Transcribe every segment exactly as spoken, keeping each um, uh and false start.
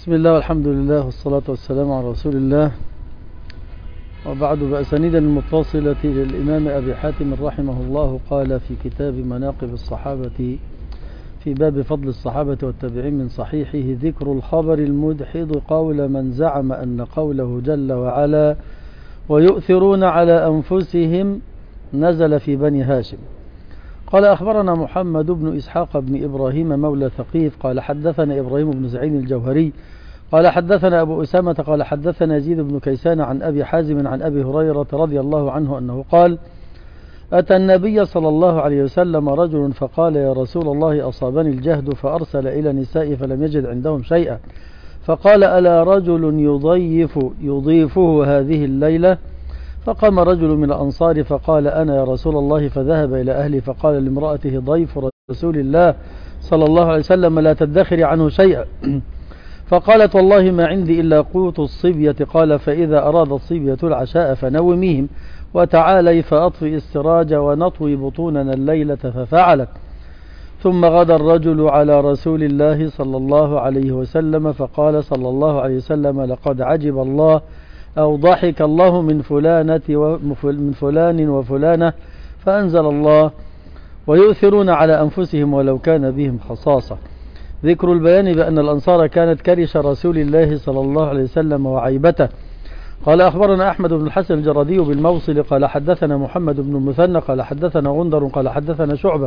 بسم الله والحمد لله والصلاة والسلام على رسول الله، وبعد. بأسانيد المتصلة للإمام أبي حاتم رحمه الله قال في كتاب مناقب الصحابة في باب فضل الصحابة والتابعين من صحيحه: ذكر الخبر المدحض قول من زعم أن قوله جل وعلا ويؤثرون على أنفسهم نزل في بني هاشم. قال أخبرنا محمد بن إسحاق بن إبراهيم مولى ثقيف قال حدثنا إبراهيم بن زعين الجوهري قال حدثنا أبو أسامة قال حدثنا يزيد بن كيسان عن أبي حازم عن أبي هريرة رضي الله عنه أنه قال: أتى النبي صلى الله عليه وسلم رجل فقال: يا رسول الله، أصابني الجهد فأرسل إلى نسائي فلم يجد عندهم شيئا، فقال: ألا رجل يضيف يضيفه هذه الليلة؟ فقام رجل من الأنصار فقال: أنا يا رسول الله، فذهب إلى أهلي فقال لامرأته: ضيف رسول الله صلى الله عليه وسلم لا تدخري عنه شيئا. فقالت: والله ما عندي إلا قوت الصبية. قال: فإذا أراد الصبية العشاء فنوميهم وتعالي فأطفئ السراج ونطوي بطوننا الليلة. ففعلت. ثم غدا الرجل على رسول الله صلى الله عليه وسلم فقال صلى الله عليه وسلم: لقد عجب الله أو ضحك الله من فلانة ومن فلان وفلانة، فأنزل الله: ويؤثرون على أنفسهم ولو كان بهم خصاصة. ذكر البيان بأن الأنصار كانت كرش رسول الله صلى الله عليه وسلم وعيبته. قال أخبرنا أحمد بن الحسن الجرادي بالموصل قال حدثنا محمد بن المثنى قال حدثنا غندر قال حدثنا شعبة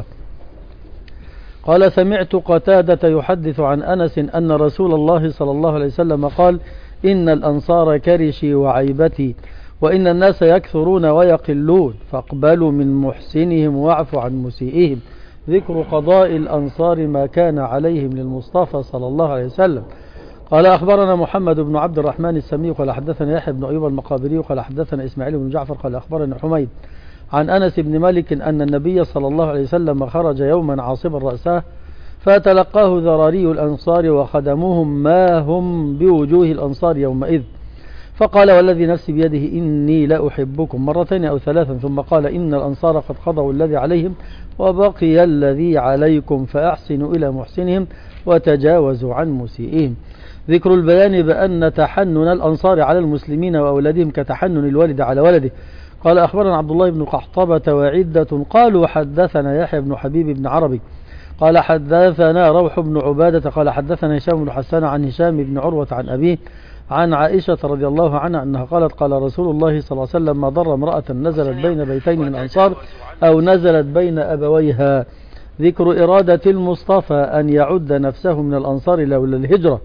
قال: سمعت قتادة يحدث عن أنس أن رسول الله صلى الله عليه وسلم قال: إن الأنصار كرشي وعيبتي، وإن الناس يكثرون ويقلون، فاقبلوا من محسنهم واعفوا عن مسيئهم. ذكر قضاء الأنصار ما كان عليهم للمصطفى صلى الله عليه وسلم. قال أخبرنا محمد بن عبد الرحمن السمي قال حدثنا يحيى بن أيوب المقابري قال حدثنا إسماعيل بن جعفر قال أخبرنا حميد عن أنس بن مالك أن النبي صلى الله عليه وسلم خرج يوما عاصبا رأسه، فتلقاه ذراري الأنصار وخدموهم ما هم بوجوه الأنصار يومئذ، فقال: والذي نفسي بيده إني لا أحبكم، مرتين أو ثلاثا، ثم قال: إن الأنصار قد قضوا الذي عليهم وبقي الذي عليكم، فأحسنوا إلى محسنهم وتجاوزوا عن مسيئهم. ذكر البيان بأن تحنن الأنصار على المسلمين وأولادهم كتحنن الوالد على ولده. قال أخبرنا عبد الله بن قحطبة وعدة قالوا حدثنا يحيى بن حبيب بن عربي قال حدثنا روح بن عبادة قال حدثنا هشام بن حسان عن هشام بن عروة عن أبيه عن عائشة رضي الله عنها أنها قالت: قال رسول الله صلى الله عليه وسلم: ما ضر امرأة نزلت بين بيتين من الأنصار أو نزلت بين أبويها. ذكر إرادة المصطفى أن يعد نفسه من الأنصار لولا الهجرة.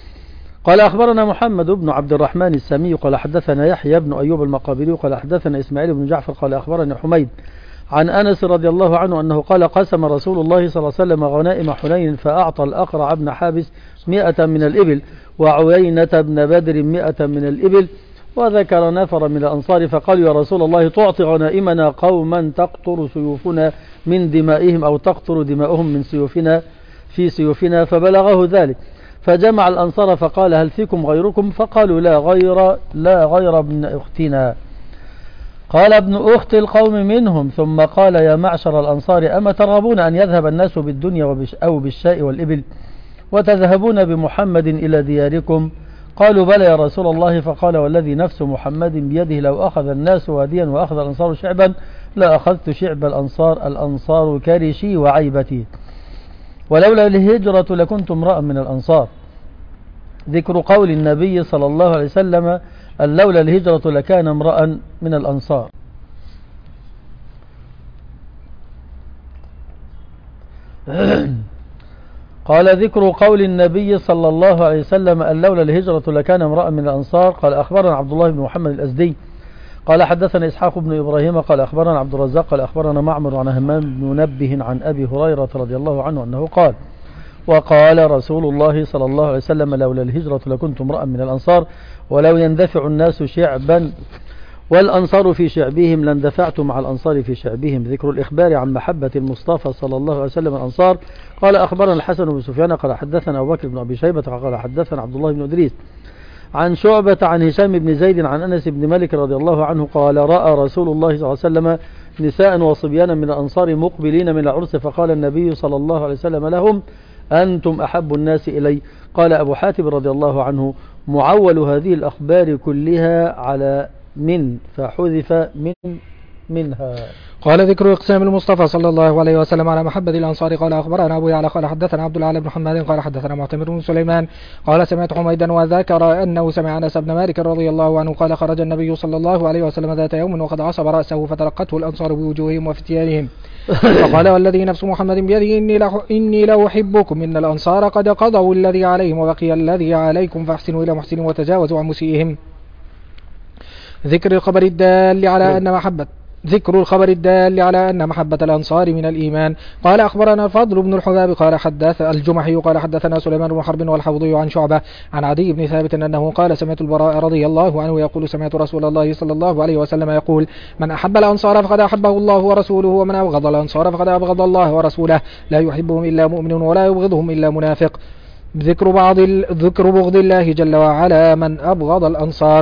قال أخبرنا محمد بن عبد الرحمن السمي قال حدثنا يحيى بن أيوب المقابري قال حدثنا إسماعيل بن جعفر قال أخبرنا حميد عن أنس رضي الله عنه أنه قال: قسم رسول الله صلى الله عليه وسلم غنائم حنين، فأعطى الأقرع بن حابس مئة من الإبل، وعوينة بن بدر مئة من الإبل، وذكر نفر من الأنصار فقالوا: يا رسول الله، تعطي غنائمنا قوما تقطر سيوفنا من دمائهم أو تقطر دماؤهم من سيوفنا في سيوفنا، فبلغه ذلك، فجمع الأنصار فقال: هل فيكم غيركم؟ فقالوا: لا غير لا غير ابن أختنا. قال: ابن أخت القوم منهم. ثم قال: يا معشر الأنصار، أما ترغبون أن يذهب الناس بالدنيا أو بالشاء والإبل وتذهبون بمحمد إلى دياركم؟ قالوا: بلى يا رسول الله. فقال: والذي نفس محمد بيده لو أخذ الناس واديا وأخذ الأنصار شعبا لا أخذت شعب الأنصار، الأنصار كرشي وعيبتي، ولولا الهجرة لكنت امرأ من الأنصار. ذكر قول النبي صلى الله عليه وسلم: لولا الهجرة لكان امرأ من الأنصار. قال: ذكر قول النبي صلى الله عليه وسلم: لولا الهجرة لكان امرأ من الأنصار. قال أخبرنا عبد الله بن محمد الأزدي قال حدثنا إسحاق بن إبراهيم قال أخبرنا عبد الرزاق قال أخبرنا معمر عن همام بن منبه عن أبي هريرة رضي الله عنه أنه قال: وقال رسول الله صلى الله عليه وسلم: لولا الهجرة لكنت امرأ من الأنصار، ولو يندفع الناس شعبا والأنصار في شعبهم لاندفعت مع الأنصار في شعبهم. ذكر الإخبار عن محبة المصطفى صلى الله عليه وسلم الأنصار. قال أخبرنا الحسن بن سفيان قال حدثنا أبو بكر بن أبي شيبة قال حدثنا عبد الله بن إدريس عن شعبة عن هشام بن زيد عن أنس بن مالك رضي الله عنه قال: رأى رسول الله صلى الله عليه وسلم نساء وصبيانا من الأنصار مقبلين من العرس، فقال النبي صلى الله عليه وسلم لهم: أنتم أحب الناس إلي. قال أبو حاتم رضي الله عنه: معول هذه الأخبار كلها على من، فحذف من منها. قال: ذكر إقسام المصطفى صلى الله عليه وسلم على محبة الأنصار. قال: أخبرنا أبو يعلى قال حدثنا عبد الأعلى بن حماد قال حدثنا معتمر بن سليمان قال سمعت حميدا وذكر أنه سمع أنس بن مالك رضي الله عنه قال: خرج النبي صلى الله عليه وسلم ذات يوم وقد عصب رأسه فتلقته الأنصار بوجوههم وفتيانهم فقال: والذي نفس محمد بيده إني, لح إني لأحبكم إن الأنصار قد قضوا الذي عليهم وبقي الذي عليكم فاحسنوا إلى محسن وتجاوزوا عن مسيئهم. ذكر الخبر الدال على أن محبة ذكر الخبر الدال على أن محبة الأنصار من الإيمان. قال: أخبرنا الفضل بن الحباب قال حدث الجمحي قال حدثنا سليمان بن حرب والحوضي عن شعبة عن عدي بن ثابت أنه قال: سمعت البراء رضي الله عنه يقول: سمعت رسول الله صلى الله عليه وسلم يقول: من أحب الأنصار فقد أحبه الله ورسوله، ومن أبغض الأنصار فقد أبغض الله ورسوله، لا يحبهم إلا مؤمن ولا يبغضهم إلا منافق. ذكر بعض ذكر بغض الله جل وعلا من أبغض الأنصار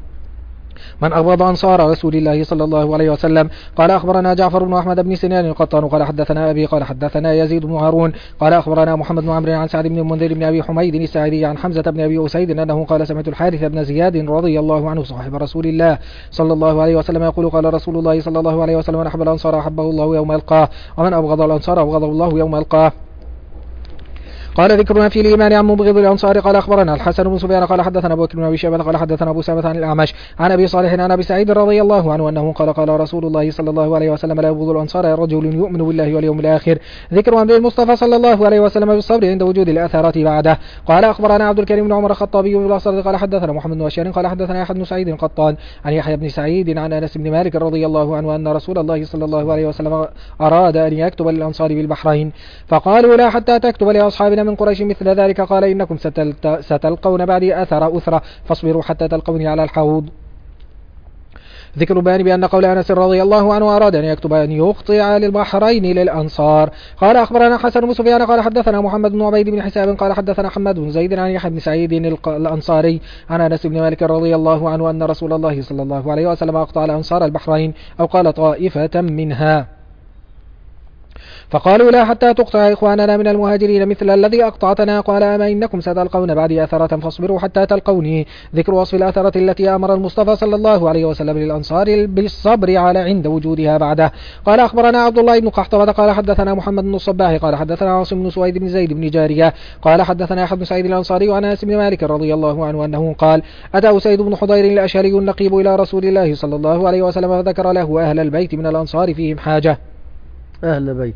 من أبغض أنصار رسول الله صلى الله عليه وسلم. قال: أخبرنا جعفر بن أحمد بن سنان القطان قال حدثنا أبي قال حدثنا يزيد بن هارون قال أخبرنا محمد بن عمرو عن سعد بن المنذر بن أبي حميد الساعدي عن حمزة بن أبي أسيد أنه قال: سمعت الحارث بن زياد رضي الله عنه صاحب رسول الله صلى الله عليه وسلم يقول: قال رسول الله صلى الله عليه وسلم: من أحب الأنصار أحبه الله يوم يلقاه، ومن أبغض الأنصار أبغضه الله يوم يلقاه. قال: ذكرنا في الإيمان عن مبغض الأنصار. قال: أخبرنا الحسن بن سفيان قال حدثنا أبو بكر بن أبي شيبة قال حدثنا أبو سامة عن الأعمش عن أبي صالح عن أبي سعيد رضي الله عنه أنه قال: قال رسول الله صلى الله عليه وسلم: لا يبغض الأنصار رجل يؤمن بالله واليوم الآخر. ذكر أمر المصطفى صلى الله عليه وسلم بالصبر عند وجود الأثارات بعده. قال: أخبرنا عبد الكريم بن عمر الخطابي بالأصل قال حدثنا محمد بن بشار قال حدثنا أحد بن سعيد القطان عن يحيى بن سعيد عن أنس بن مالك رضي الله عنه أن رسول الله صلى الله عليه وسلم أراد أن يكتب للأنصار بالبحرين فقالوا: لا حتى تكتب لأصحابنا من قريش مثل ذلك. قال: إنكم ستلقون بعدي أثر أثرة فاصبروا حتى تلقوني على الحوض. ذكر بيان بأن قول أنس رضي الله عنه أراد أن يكتب أن يقطع للبحرين للأنصار. قال: أخبرنا حسن بن سفيان قال حدثنا محمد بن عبيد بن حساب قال حدثنا حماد بن زيد عن يحيى بن سعيد الأنصاري عن أنس بن مالك رضي الله عنه أن رسول الله صلى الله عليه وسلم أقطع الأنصار البحرين أو قال طائفة منها فقالوا: لا حتى تقطع إخواننا من المهاجرين مثل الذي أقطعتنا. قال: أما إنكم ستلقون بعدي أثرة فاصبروا حتى تلقوني. ذكر وصف الأثرة التي أمر المصطفى صلى الله عليه وسلم للأنصار بالصبر على عند وجودها بعده. قال: أخبرنا عبد الله بن قحطبة قال حدثنا محمد بن الصباح قال حدثنا عاصم بن سويد بن زيد بن جارية قال حدثنا أحد بن سعيد الأنصاري وعن أنس بن مالك رضي الله عنه أنه قال: أتى أسيد بن حضير الأشعري النقيب إلى رسول الله صلى الله عليه وسلم فذكر له أهل البيت من الأنصار فيهم حاجة. أهل بيت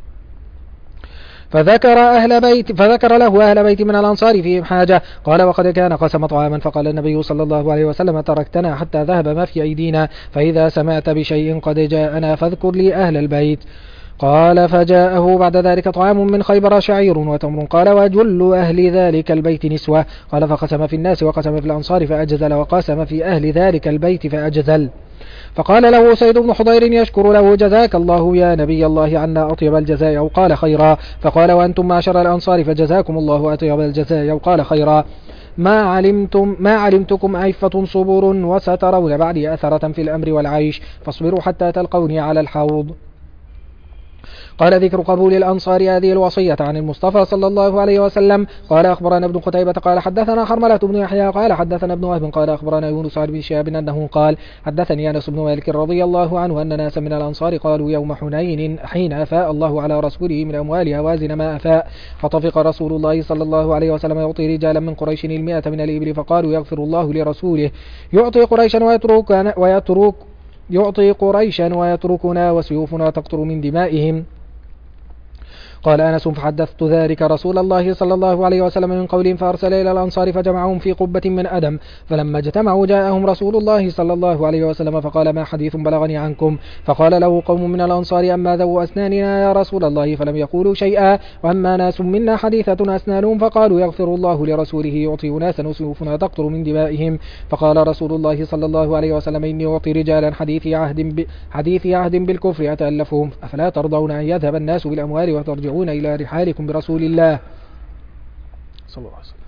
فذكر أهل بيت فذكر له أهل بيت من الأنصار فيهم حاجة. قال: وقد كان قسم طعاما فقال النبي صلى الله عليه وسلم: تركتنا حتى ذهب ما في أيدينا، فإذا سمعت بشيء قد جاءنا فاذكر لي أهل البيت. قال: فجاءه بعد ذلك طعام من خيبر شعير وتمر. قال: وجل أهل ذلك البيت نسوة. قال: فقسم في الناس وقسم في الأنصار فأجزل وقسم في أهل ذلك البيت فأجزل. فقال له سيد بن حضير يشكر له: جزاك الله يا نبي الله عنا أطيب الجزاء أو قال خيرا. فقال: وأنتم معشر الأنصار فجزاكم الله أطيب الجزاء أو قال خيرا. ما علمتم ما علمتكم عفة صبر وسترون بعدي أثرة في الأمر والعيش فاصبروا حتى تلقوني على الحوض. قال: ذكر قبول الأنصار هذه الوصية عن المصطفى صلى الله عليه وسلم. قال: أخبرنا ابن قتيبة قال حدثنا حرملة بن يحيى قال حدثنا ابن وهب قال أخبرنا يونس بن شهاب أنه قال: حدثني أنس بن مالك رضي الله عنه أن ناسا من الأنصار قالوا يوم حنين حين أفاء الله على رسوله من أموال هوازن ما أفاء، فطفق رسول الله صلى الله عليه وسلم يعطي رجالا من قريش المئة من الإبل، فقالوا: يغفر الله لرسوله، يعطي قريشا ويترك ويترك يعطي قريشا ويتركنا وسيوفنا تقطر من دمائهم. قال أنس: فحدثت ذلك رسول الله صلى الله عليه وسلم من قولهم، فأرسل إلى الأنصار فجمعهم في قبة من أدم، فلما اجتمعوا جاءهم رسول الله صلى الله عليه وسلم فقال: ما حديث بلغني عنكم؟ فقال له قوم من الأنصار: أما ذو أسناننا يا رسول الله فلم يقولوا شيئا، وأما ناس منا حديثة أسنانهم فقالوا: يغفر الله لرسوله، يعطي أناسا وسيوفنا تقطر من دمائهم. فقال رسول الله صلى الله عليه وسلم: إني أعطي رجالا حديث عهد ب... حديث عهد بالكفر أتألفهم، أفلا ترضون أن يذهب الناس بالأموال وترجعون إلى رحالكم برسول الله صلى الله عليه وسلم.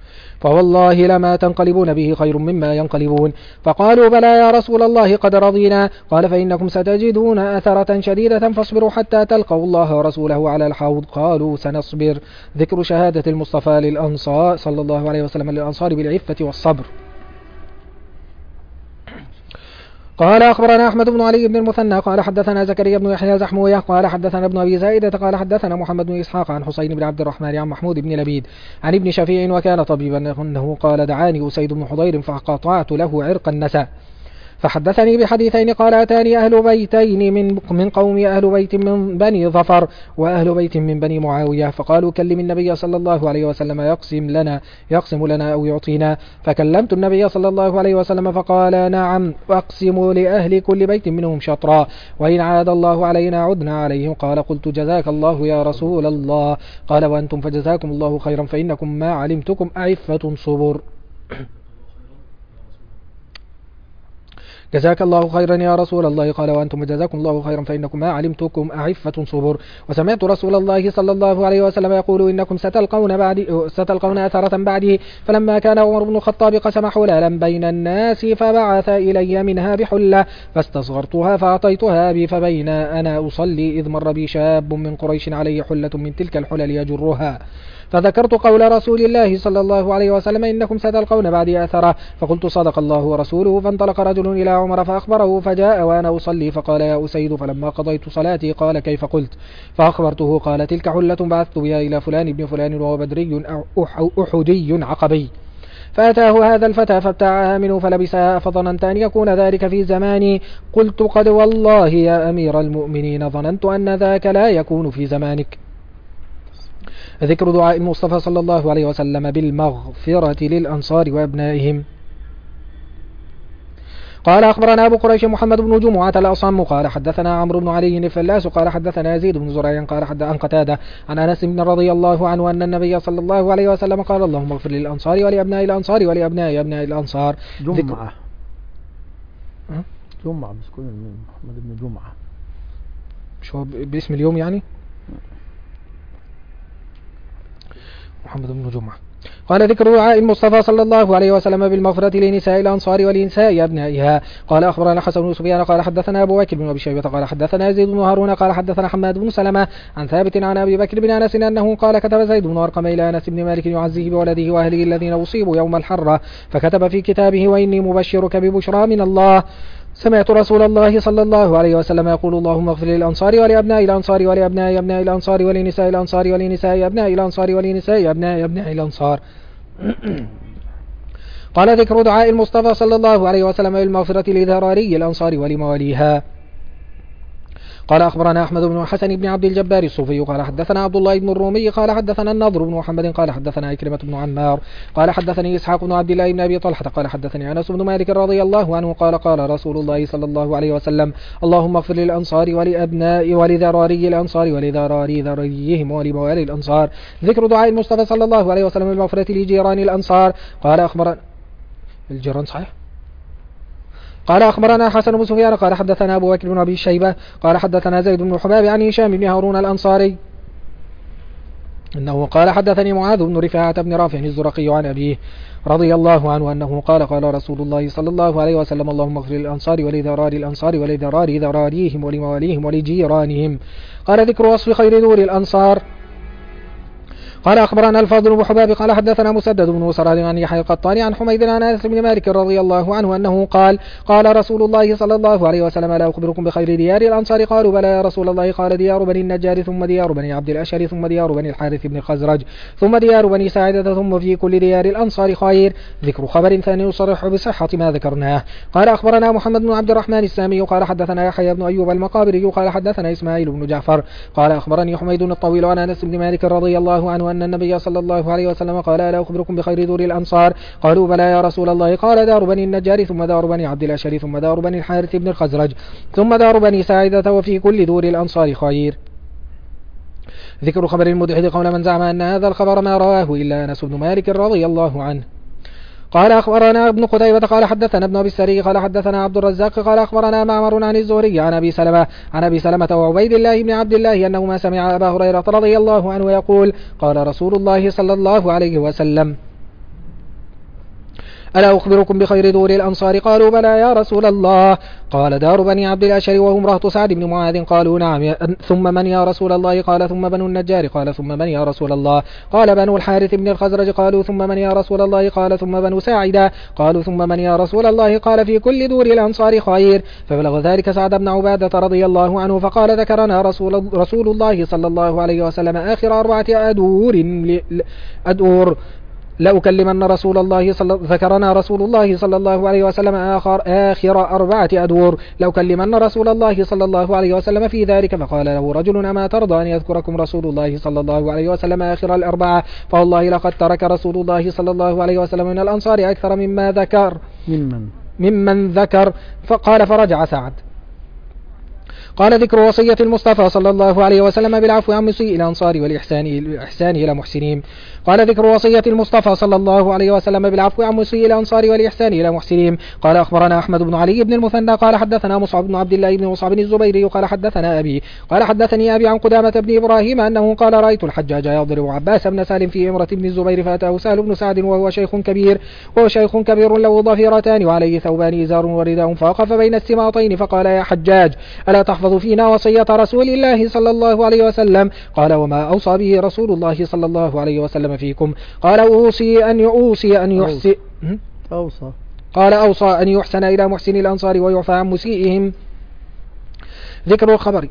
فوالله لما تنقلبون به خير مما ينقلبون. فقالوا بلى يا رسول الله قد رضينا. قال فإنكم ستجدون أثرة شديدة فاصبروا حتى تلقوا الله ورسوله على الحوض. قالوا سنصبر. ذكر شهادة المصطفى للأنصار صلى الله عليه وسلم للأنصار بالعفة والصبر. قال أخبرنا أحمد بن علي بن المثنى قال حدثنا زكريا بن يحيى زحموية قال حدثنا ابن أبي زائدة قال حدثنا محمد بن إسحاق عن حسين بن عبد الرحمن عن محمود بن لبيد عن ابن شفيع وكان طبيبا أنه قال دعاني أسيد بن حضير فقطعت له عرق النساء فحدثني بحديثين قال أتاني أهل بيتين من, من قوم أهل بيت من بني ظفر وأهل بيت من بني معاوية فقالوا كلم النبي صلى الله عليه وسلم يقسم لنا يقسم لنا أو يعطينا. فكلمت النبي صلى الله عليه وسلم فقال نعم أقسم لأهل كل بيت منهم شطرا وإن عاد الله علينا عدنا عليهم. قال قلت جزاك الله يا رسول الله. قال وأنتم فجزاكم الله خيرا فإنكم ما علمتكم أعفة صبر. جزاك الله خيرا يا رسول الله. قال وأنتم جزاكم الله خيرا فإنكم ما علمتكم أعفة صبر. وسمعت رسول الله صلى الله عليه وسلم يقول إنكم ستلقون بعد ستلقون أثرة بعدي. فلما كان عمر بن الخطاب قسم حلالا بين الناس فبعث إلي منها بحلة فاستصغرتها فأعطيتها أبي فبين أنا أصلي إذ مر بي شاب من قريش عليه حلة من تلك الحلل يجرها فذكرت قول رسول الله صلى الله عليه وسلم إنكم ستلقون بعدي أثرة فقلت صدق الله ورسوله. فانطلق رجل إلى عمر فأخبره فجاء وأنا أصلي فقال يا أسيد فلما قضيت صلاتي قال كيف قلت فأخبرته قال تلك حلة بعثت بها إلى فلان ابن فلان وهو بدري أحدي عقبي فأتاه هذا الفتى فابتاعها منه فلبسها فظننت أن يكون ذلك في زماني. قلت قد والله يا أمير المؤمنين ظننت أن ذاك لا يكون في زمانك. ذكر دعاء المصطفى صلى الله عليه وسلم بالمغفرة للأنصار وأبنائهم. قال أخبرنا أبو قريش محمد بن جمعة الأصم قال حدثنا عمرو بن علي الفلاس قال حدثنا يزيد بن زريع قال حد عن قتادة عن أنس بن رضي الله عنه أن النبي صلى الله عليه وسلم قال اللهم اغفر للأنصار ولأبناء الأنصار ولأبناء أبناء الأنصار. جمعة جمعة بسكون الميم محمد بن جمعة مش هو باسم اليوم يعني محمد بن جمعة. قال ذكر دعاء المصطفى صلى الله عليه وسلم بالمغفرة لنساء الأنصار ولنساء أبنائها. قال أخبرنا حسن بن سفيان قال حدثنا أبو بكر بن أبي شيبة قال حدثنا يزيد بن هارون قال حدثنا حماد بن سلمة عن ثابت عن أبي بكر بن أنس أنه قال كتب زيد بن أرقم إلى أنس بن مالك يعزيه بولده وأهله الذين أصيبوا يوم الحرة فكتب في كتابه وإني مبشرك ببشرى من الله. سمعت رسول الله صلى الله عليه وسلم يقول اللهم اغفر للأنصار ولأبناء الأنصار ولأبناء أبناء الأنصار ولنساء الأنصار ولنساء أبناء الأنصار ولنساء أبناء أبناء الأنصار. قال ذكر دعاء المصطفى صلى الله عليه وسلم بالمغفرة لذراري الأنصار ولمواليها. قال أخبرنا أحمد بن حسن بن عبد الجبار الصوفي قال حدثنا عبد الله بن الرومي قال حدثنا النضر بن محمد قال حدثنا إكرمة بن عمار قال حدثني إسحاق بن عبد الله بن أبي طلحة قال حدثني أنس بن مالك رضي الله عنه قال قال رسول الله صلى الله عليه وسلم اللهم اغفر للأنصار ولأبناء ولذراري الأنصار ولذراري ذريهم ولموالي الأنصار. ذكر دعاء المصطفى صلى الله عليه وسلم بالمغفرة لجيران الأنصار. قال أخبرنا الجيران صحيح. قال أخبرنا حسن بن سفيان قال حدثنا أبو بكر بن أبي شيبة قال حدثنا زيد بن حباب عن هشام بن هارون الأنصاري أنه قال حدثني معاذ بن رفاعة بن رافع الزرقي عن أبيه رضي الله عنه أنه قال قال رسول الله صلى الله عليه وسلم اللهم اغفر للأنصار ولذرار الأنصار ولذرار ذراريهم ولمواليهم ولجيرانهم. قال ذكر وصف خير دور الأنصار. قال أخبرنا الفضل بن حباب قال حدثنا مسدد بن مسراد عن يحيى القطاني عن حميد عن أنس بن مالك رضي الله عنه أنه قال قال رسول الله صلى الله عليه وسلم لا أخبركم بخير ديار الأنصار قالوا بلى يا رسول الله قال ديار بني النجار ثم ديار بني عبد الأشهر ثم ديار بني الحارث بن الخزرج ثم ديار بني ساعدة ثم في كل ديار الأنصار خير. ذكر خبر ثاني يصرح بصحة ما ذكرناه. قال أخبرنا محمد بن عبد الرحمن السامي قال حدثنا يحيى بن أيوب المقابري قال حدثنا إسماعيل بن جعفر قال أخبرني حميد الطويل عن أنس بن مالك رضي الله عنه أن النبي صلى الله عليه وسلم قال ألا أخبركم بخير دور الأنصار قالوا بلى يا رسول الله قال دار بني النجار ثم دار بني عبد الأشهر ثم دار بني الحارث بن الخزرج ثم دار بني ساعدة وفي كل دور الأنصار خير. ذكر خبر المدحض قول من زعم أن هذا الخبر ما رواه إلا أنس بن مالك رضي الله عنه. قال أخبرنا ابن قتيبة قال حدثنا ابن أبي السري قال حدثنا عبد الرزاق قال أخبرنا معمر عن الزهري عن أبي سلمة عن أبي سلمة وعبيد الله بن عبد الله أنه ما سمع أبا هريرة رضي الله عنه يقول قال رسول الله صلى الله عليه وسلم ألا أخبركم بخير دور الأنصار؟ قالوا بلى يا رسول الله. قال دار بني عبد الأشهر وهم رهط سعد بن معاذ. قالوا نعم. ثم من يا رسول الله؟ قال ثم بنو النجار. قال ثم من يا رسول الله؟ قال بنو الحارث بن الخزرج. قالوا ثم من يا رسول الله؟ قال ثم بنو ساعدة. قالوا ثم من يا رسول الله؟ قال في كل دور الأنصار خير. فبلغ ذلك سعد بن عبادة رضي الله عنه فقال ذكرنا رسول, رسول الله صلى الله عليه وسلم آخر أربعة أدور أدور لأكلمن رسول الله صلى ذكرنا رسول الله صلى الله عليه وسلم آخر آخر أربعة أدور لأكلمن رسول الله صلى الله عليه وسلم في ذلك. فقال له رجل أما ترضى أن يذكركم رسول الله صلى الله عليه وسلم آخر الأربعة؟ فوالله لقد ترك رسول الله صلى الله عليه وسلم من الأنصار أكثر مما ذكر ممن, ممن ذكر. فقال فرجع سعد. قال ذكر وصية المصطفى صلى الله عليه وسلم بالعفو عن مسيء الأنصار والإحسان الإحسان إلى محسنين. قال ذكر وصية المصطفى صلى الله عليه وسلم بالعفو عن مسيء الأنصار والإحسان إلى محسنين. قال أخبرنا أحمد بن علي بن المثنى قال حدثنا مصعب بن عبد الله بن مصعب الزبيري قال حدثنا أبي قال حدثني أبي عن قدامة بن إبراهيم أنه قال رأيت الحجاج يضرب عباس بن سالم في إمرة بن الزبير فأتاه سهل بن سعد وهو شيخ كبير وهو شيخ كبير له ضفيرتان وعليه ثوبان إزار ورداء فوقف بين السماطين فقال يا حجاج ألا تحفظ فينا وصية رسول الله صلى الله عليه وسلم؟ قال وما أوصى به رسول الله صلى الله عليه وسلم فيكم؟ قال أوصي أن يؤوصي أن يحسن أوصى قال أوصى أن يحسن إلى محسن الأنصار ويعفى عن مسيئهم. ذكر الخبر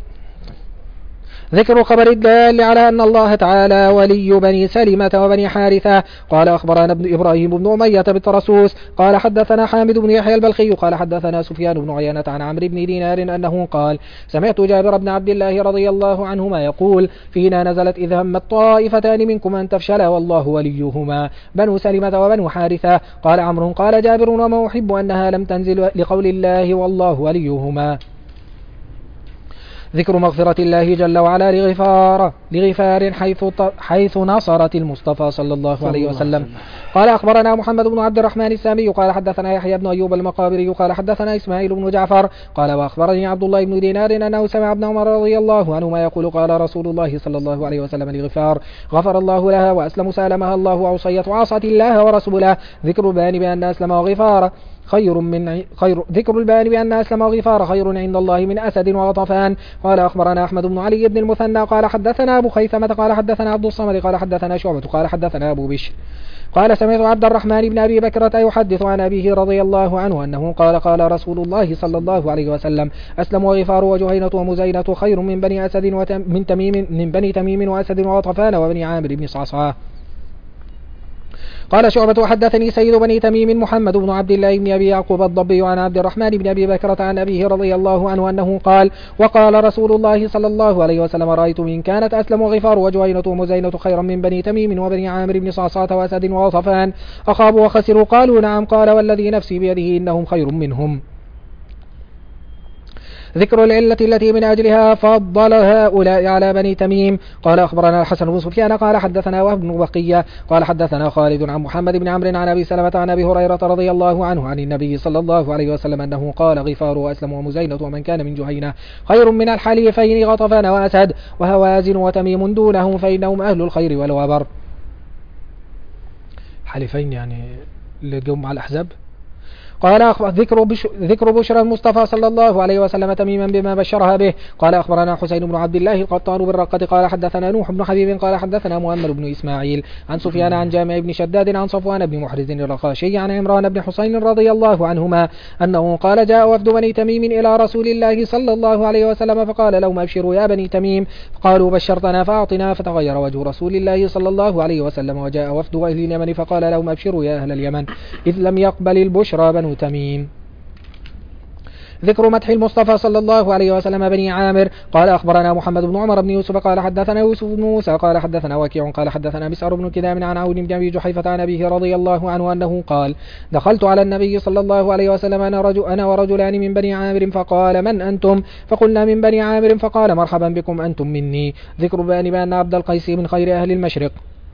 ذكر خبر الدال على أن الله تعالى ولي بني سلمة وبني حارثة. قال أخبرنا ابن إبراهيم بن أمية بالترسوس قال حدثنا حامد بن يحيى البلخي قال حدثنا سفيان بن عيينة عن عمرو بن دينار أنه قال سمعت جابر بن عبد الله رضي الله عنهما يقول فينا نزلت إذ همت طائفتان منكم أن تفشلا والله وليهما بنو سلمة وبنو حارثة. قال عمرو قال جابر وما أحب أنها لم تنزل لقول الله والله وليهما. ذكر مغفرة الله جل وعلا لغفار لغفار حيث حيث نصرت المصطفى صلى الله عليه وسلم. قال أخبرنا محمد بن عبد الرحمن السامي قال حدثنا يحيى بن أيوب المقابري قال حدثنا إسماعيل بن جعفر قال وأخبرني عبد الله بن دينار أنه سمع ابن عمر رضي الله عنهما يقول قال رسول الله صلى الله عليه وسلم لغفار غفر الله لها وأسلم سالمها الله وعصيت وعصت الله ورسوله. ذكر البيان بأن أسلم وغفار خير من خير ذكر البيان بأن أسلم وغفار خير عند الله من أسد وغطفان. قال أخبرنا أحمد بن علي بن المثنى قال حدثنا أبو خيثمة قال حدثنا عبد الصمد قال حدثنا شعبة قال حدثنا أبو بشر قال سمعت عبد الرحمن بن أبي بكرة يحدث عن أبيه رضي الله عنه أنه قال قال رسول الله صلى الله عليه وسلم أسلم وغفار وجهينة ومزينة خير من بني أسد ومن تميم من بني تميم وأسد وغطفان وبني عامر بن صعصعة. قال شعبة حدثني سيد بني تميم محمد بن عبد الله بن أبي يعقوب الضبي عن عبد الرحمن بن أبي بكرة عن أبيه رضي الله عنه أنه قال وقال رسول الله صلى الله عليه وسلم رأيت من كانت أسلم وغفار وجوينة ومزينة خيرا من بني تميم وبني عامر بن صعصعة وأسد وغطفان أخابوا وخسروا؟ قالوا نعم. قال والذي نفسي بيده إنهم خير منهم. ذكر العلة التي من أجلها فضل هؤلاء على بني تميم. قال أخبرنا الحسن بن سفيان قال حدثنا وهب بن بقية قال حدثنا خالد عن محمد بن عمرو عن أبي سلمة عن أبي هريرة رضي الله عنه عن النبي صلى الله عليه وسلم أنه قال غفار وأسلم ومزينة ومن كان من جهينة خير من الحليفين غطفان وأسد وهوازن وتميم دونهم فإنهم أهل الخير والوبر. حليفين يعني اللي جم على الأحزاب. قال ذكر بش ذكر بشرى المصطفى صلى الله عليه وسلم تميما بما بشرها به. قال أخبرنا حسين بن عبد الله القطان بالرقة قال حدثنا نوح بن حبيب قال حدثنا مؤمل بن إسماعيل عن سفيان عن جامع بن شداد عن صفوان بن محرز الرقاشي عن عمران بن حسين رضي الله عنهما أنه قال جاء وفد بني تميم إلى رسول الله صلى الله عليه وسلم فقال لهم أبشروا يا بني تميم فقالوا بشرتنا فأعطنا فتغير وجه رسول الله صلى الله عليه وسلم وجاء وفد أهل اليمن فقال لهم أبشروا يا أهل اليمن إذ لم يقبل البشرى بنو تميم. ذكر مدح المصطفى صلى الله عليه وسلم بني عامر. قال أخبرنا محمد بن عمر بن يوسف قال حدثنا يوسف بن موسى قال حدثنا وكيع قال حدثنا مسعر بن كدام عن عون بن أبي جحيفة عن أبيه رضي الله عنه أنه قال دخلت على النبي صلى الله عليه وسلم أنا, رجل أنا ورجلان من بني عامر فقال من أنتم؟ فقلنا من بني عامر فقال مرحبا بكم أنتم مني. ذكر بأن بأن عبد القيس من خير أهل المشرق.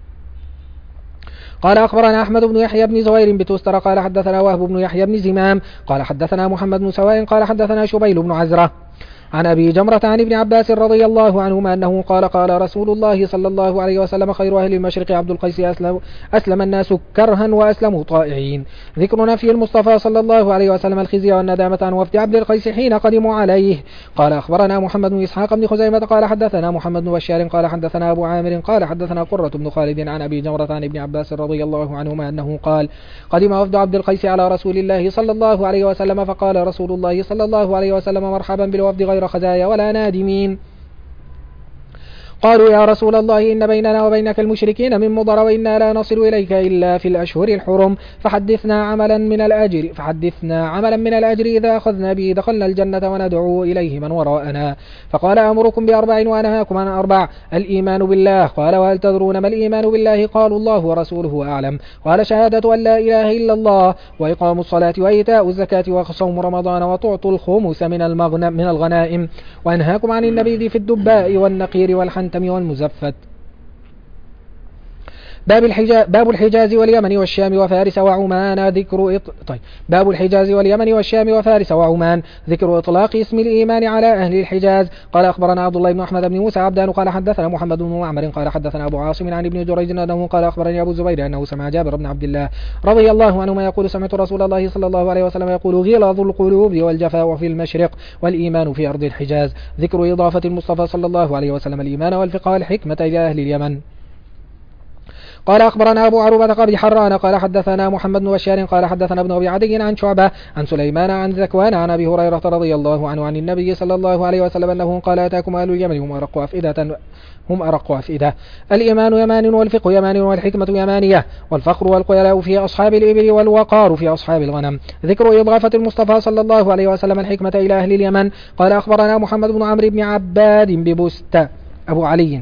قال أخبرنا أحمد بن يحيى بن زوير بتوستر قال حدثنا وهب بن يحيى بن زمام قال حدثنا محمد بن سواء قال حدثنا شبيل بن عزرة عن أبي جمرة عن ابن عباس رضي الله عنهما أنه قال قال رسول الله صلى الله عليه وسلم خير أهل المشرق عبد القيس أسلم, أسلم الناس كرها وأسلموا طائعين. ذكر نفي المصطفى صلى الله عليه وسلم الخزي والندامة عن وفد عبد القيس حين قدموا عليه. قال أخبرنا محمد بن إسحاق بن خزيمة قال حدثنا محمد بن بشار قال حدثنا أبو عامر قال حدثنا قرة بن خالد عن أبي جمرة عن ابن عباس رضي الله عنهما أنه قال قدم وفد عبد القيس على رسول الله صلى الله عليه وسلم فقال رسول الله صلى الله عليه وسلم مرحبا بالوفد غير خزايا ولا نادمين. قالوا يا رسول الله إن بيننا وبينك المشركين من مضر وإنا لا نصل إليك إلا في الأشهر الحرم فحدثنا عملا من الأجر فحدثنا عملا من الأجر إذا أخذنا به دخلنا الجنة وندعو إليه من وراءنا. فقال أمركم بأربع وأنهاكم عن أربع. الإيمان بالله. قال وهل تدرون ما الإيمان بالله؟ قالوا الله ورسوله أعلم. قال شهادة أن لا إله إلا الله وإقام الصلاة وإيتاء الزكاة وصوم رمضان وتعطوا الخمس من المغنم من الغنائم وأنهاكم عن النبيذ في الدباء والنقير والحنتم والمزفت. باب الحجاز, باب الحجاز واليمن والشام وفارس وعمان ذكر إط... طيب باب الحجاز واليمن والشام وفارس وعمان ذكر إطلاق اسم الإيمان على أهل الحجاز. قال أخبرنا عبد الله بن أحمد بن موسى عبدان قال حدثنا محمد بن معمر قال حدثنا أبو عاصم عن ابن جريج أنه قال أخبرني أبو الزبير أنه سمع جابر بن عبد الله رضي الله عنهما يقول سمعت رسول الله صلى الله عليه وسلم يقول غلاظ القلوب والجفاء في المشرق والإيمان في أرض الحجاز. ذكر إضافة المصطفى صلى الله عليه وسلم الإيمان والفقه والحكمة إلى أهل اليمن. قال أخبرنا أبو عروبة قبل حران قال حدثنا محمد بن بشار قال حدثنا ابن أبي عدي عن شعبة عن سليمان عن ذكوان عن أبي هريرة رضي الله عنه عن النبي صلى الله عليه وسلم أنه قال أتاكم أهل اليمن هم أرق أفئدة هم أرق أفئدة. الإيمان يمان والفقه يمان والحكمة يمانية والفخر والقيلاء في أصحاب الإبل والوقار في أصحاب الغنم. ذكر إضافة المصطفى صلى الله عليه وسلم الحكمة إلى أهل اليمن. قال أخبرنا محمد بن عمرو بن عباد ببست أبو علي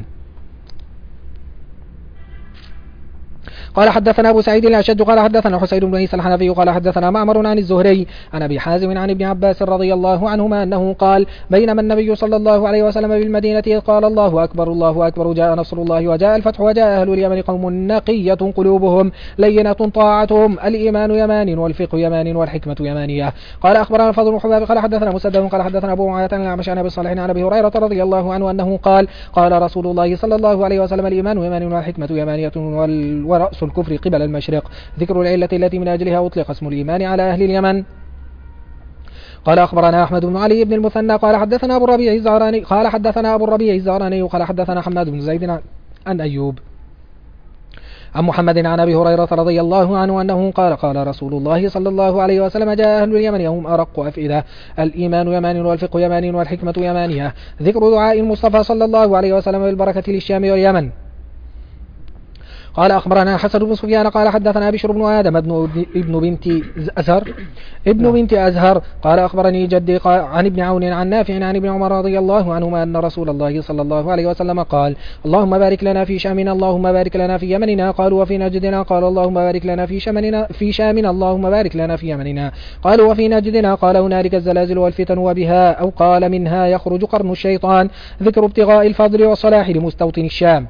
قال حدثنا أبو سعيد الأشج قال حدثنا حسين بن عيسى الحنفي قال حدثنا معمر عن الزهري عن أبي حازم عن ابن عباس رضي الله عنهما أنه قال بينما النبي صلى الله عليه وسلم بالمدينة إذ قال الله أكبر الله أكبر جاء نصر الله وجاء الفتح وجاء أهل اليمن قوم نقية قلوبهم لينة طاعتهم الإيمان يمان والفقه يمان والحكمة يمانية. قال أخبرنا الفضل بن حباب قال حدثنا مسدد قال حدثنا أبو معاوية عن الأعمش عن أبي صالح عن أبي هريرة رضي الله عنه أنه قال قال رسول الله صلى الله عليه وسلم الإيمان يمان والحكمة يمانية ورأس الكفر قبل المشرق. ذكر العلة التي من أجلها أطلق اسم الإيمان على أهل اليمن. قال أخبرنا أحمد بن علي بن المثنى قال حدثنا أبو الربيع الزهراني قال حدثنا أبو الربيع الزهراني قال حدثنا حماد بن زيد عن أيوب عن محمد عن أبي هريرة رضي الله عنه أنه قال قال رسول الله صلى الله عليه وسلم جاء أهل اليمن هم أرق أفئدة الإيمان يمان والفقه يمان والحكمة يمانية. ذكر دعاء المصطفى صلى الله عليه وسلم بالبركة للشام واليمن. قال أخبرنا حسن بن سفيان قال حدثنا بشر بن آدم ابن, ابن بنت أزهر ابن بنت أزهر قال أخبرني جدي عن ابن عون عن نافع عن ابن عمر رضي الله عنهما أن رسول الله صلى الله عليه وسلم قال اللهم بارك لنا في شامنا اللهم بارك لنا في يمننا. قالوا وفي نجدنا قال اللهم بارك لنا في شامنا في شامنا اللهم بارك لنا في يمننا. قالوا وفي نجدنا قال هنالك الزلازل والفتن وبها أو قال منها يخرج قرن الشيطان. ذكر ابتغاء الفضل والصلاح لمستوطن الشام.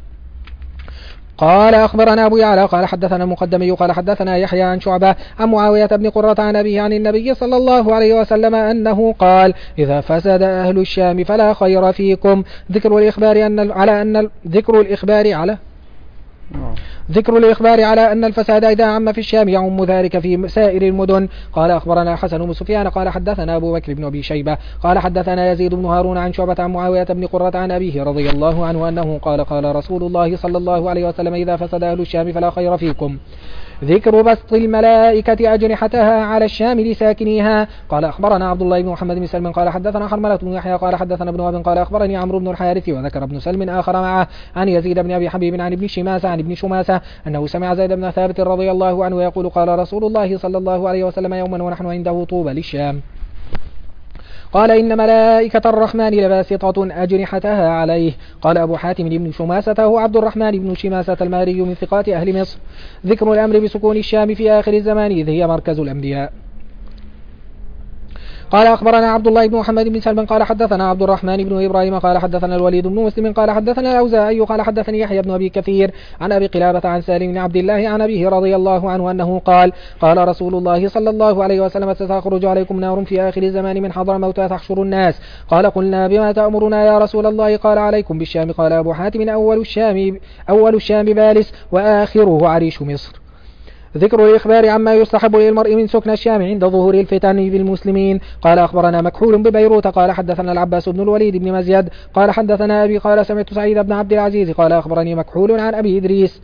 قال أخبرنا أبو يعلى قال حدثنا المقدمي قال حدثنا يحيى عن شعبة عن معاوية بن قرة عن أبيه عن النبي صلى الله عليه وسلم أنه قال إذا فسد أهل الشام فلا خير فيكم. ذكر الإخبار أن على أن ذكر الإخبار على ذكر الإخبار على أن الفساد إذا عم في الشام يعم ذلك في سائر المدن. قال أخبرنا حسن بن سفيان قال حدثنا أبو بكر بن أبي شيبة قال حدثنا يزيد بن هارون عن شعبة عن معاوية بن قرة عن أبيه رضي الله عنه أنه قال قال رسول الله صلى الله عليه وسلم إذا فسد أهل الشام فلا خير فيكم. ذكر بسط الملائكة أجنحتها على الشام لساكنيها. قال أخبرنا عبد الله بن محمد بن سلم قال حدثنا حرملة بن يحيى قال حدثنا ابن وهب قال أخبرني عمرو بن الحارث وذكر ابن سلم آخر معه عن يزيد بن أبي حبيب عن ابن شماسة عن ابن شماسة أنه سمع زيد بن ثابت رضي الله عنه يقول قال رسول الله صلى الله عليه وسلم يوما ونحن عنده طوبى للشام قال إن ملائكة الرحمن لباسطة أجنحتها عليه. قال أبو حاتم بن شماسة هو عبد الرحمن بن شماسة الماري من ثقات أهل مصر. ذكر الأمر بسكون الشام في آخر الزمان إذ هي مركز الأنبياء. قال أخبرنا عبد الله بن محمد بن سلم قال حدثنا عبد الرحمن بن إبراهيم قال حدثنا الوليد بن مسلم قال حدثنا الأوزاعي قال حدثني يحيى بن أبي كثير عن أبي قلابة عن سالم بن عبد الله عن أبيه رضي الله عنه أنه قال قال رسول الله صلى الله عليه وسلم ستخرج عليكم نار في آخر الزمان من حضرموت تحشر الناس. قال قلنا بما تأمرنا يا رسول الله؟ قال عليكم بالشام. قال أبو حاتم أول الشام أول الشام بالس وآخره عريش مصر. ذكر الإخبار عما يستحب للمرء من سكن الشام عند ظهور الفتن بالمسلمين. قال أخبرنا مكحول ببيروت قال حدثنا العباس بن الوليد بن مزيد قال حدثنا أبي قال سمعت سعيد بن عبد العزيز قال أخبرني مكحول عن أبي إدريس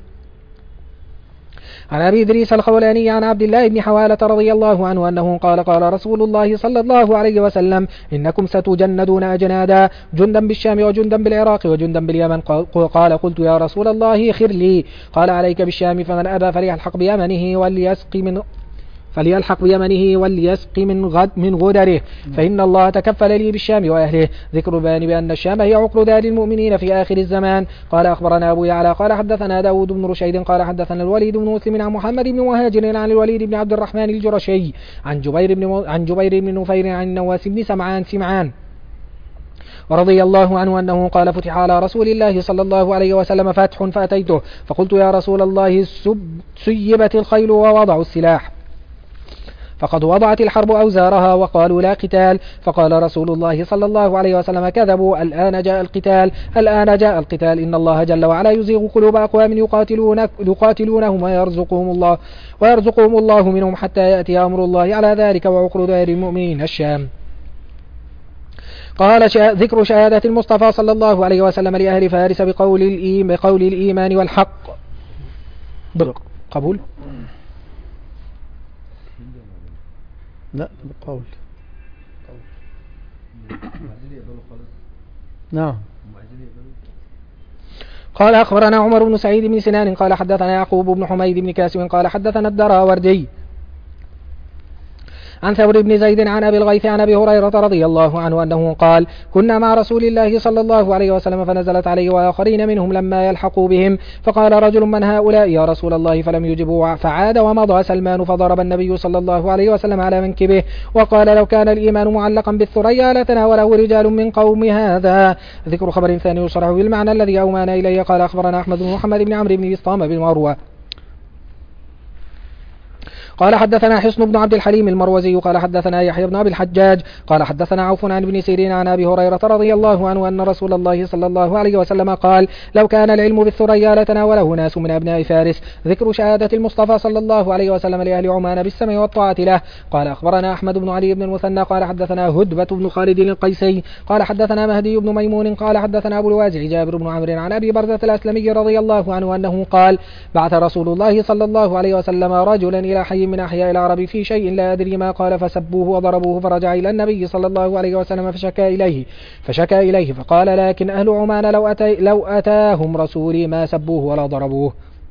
عن أبي إدريس الخولاني عن عبد الله بن حوالة رضي الله عنه أنه قال قال رسول الله صلى الله عليه وسلم إنكم ستجندون أجنادا جندا بالشام وجندا بالعراق وجندا باليمن. قال قلت يا رسول الله خر لي. قال عليك بالشام فمن أبى فليلحق بيمنه وليسقي من فليلحق بيمنه وليسق من غد من غدره فإن الله تكفل لي بالشام وأهله. ذكر بيان بأن الشام هي عقر دار المؤمنين في آخر الزمان. قال أخبرنا أبو يعلى قال حدثنا داود بن رشيد قال حدثنا الوليد بن مسلم عن محمد بن مهاجر عن الوليد بن عبد الرحمن الجرشي عن جبير بن عن جبير بن نفير عن النواس بن سمعان سمعان ورضي الله عنه أنه قال فتح على رسول الله صلى الله عليه وسلم فتح فأتيته فقلت يا رسول الله سيبت الخيل ووضعوا السلاح فقد وضعت الحرب أوزارها وقالوا لا قتال. فقال رسول الله صلى الله عليه وسلم كذبوا الآن جاء القتال الآن جاء القتال إن الله جل وعلا يزيغ قلوب أقوام يقاتلون يقاتلونهم ويرزقهم الله ويرزقهم الله منهم حتى يأتي أمر الله على ذلك وعقر دار المؤمنين الشام. قال شا... ذكر شهادة المصطفى صلى الله عليه وسلم لأهل فارس بقول الإيم... بقول الإيمان والحق قبول لا بالقول. نعم. قال أخبرنا عمر بن سعيد بن سنان قال حدثنا يعقوب بن حميد بن كاسم قال حدثنا الدراوردي عن ثور بن زيد عن أبي الغيث عن أبي هريرة رضي الله عنه أنه قال كنا مع رسول الله صلى الله عليه وسلم فنزلت عليه وآخرين منهم لما يلحقوا بهم فقال رجل من هؤلاء يا رسول الله فلم يجبوا فعاد ومضى سلمان فضرب النبي صلى الله عليه وسلم على منكبه وقال لو كان الإيمان معلقا بالثريا لتناوله رجال من قوم هذا. ذكر خبر ثاني يصرح بالمعنى الذي أومان إليه. قال أخبرنا أحمد بن محمد بن عمرو بن بسطام بالمروة قال حدثنا حصن بن عبد الحليم المروزي قال حدثنا يحيى بن أبي الحجاج قال حدثنا عوف عن ابن سيرين عن أبي هريرة رضي الله عنه أن رسول الله صلى الله عليه وسلم قال لو كان العلم بالثريا لتناوله ناس من أبناء فارس. ذكر شهادة المصطفى صلى الله عليه وسلم لأهل عمان بالسمع والطاعة له. قال أخبرنا أحمد بن علي بن المثنى قال حدثنا هدبة بن خالد القيسي قال حدثنا مهدي بن ميمون قال حدثنا أبو الوازع جابر بن عمرو عن أبي برزة الأسلمي رضي الله عنه أنه قال بعث رسول الله صلى الله عليه وسلم رجلا إلى حي من أحياء العرب في شيء لا أدري ما قال فسبوه وضربوه فرجع إلى النبي صلى الله عليه وسلم فشكى إليه فشكى إليه فقال لكن أهل عمان لو, أتي لو أتاهم رسولي ما سبوه ولا ضربوه.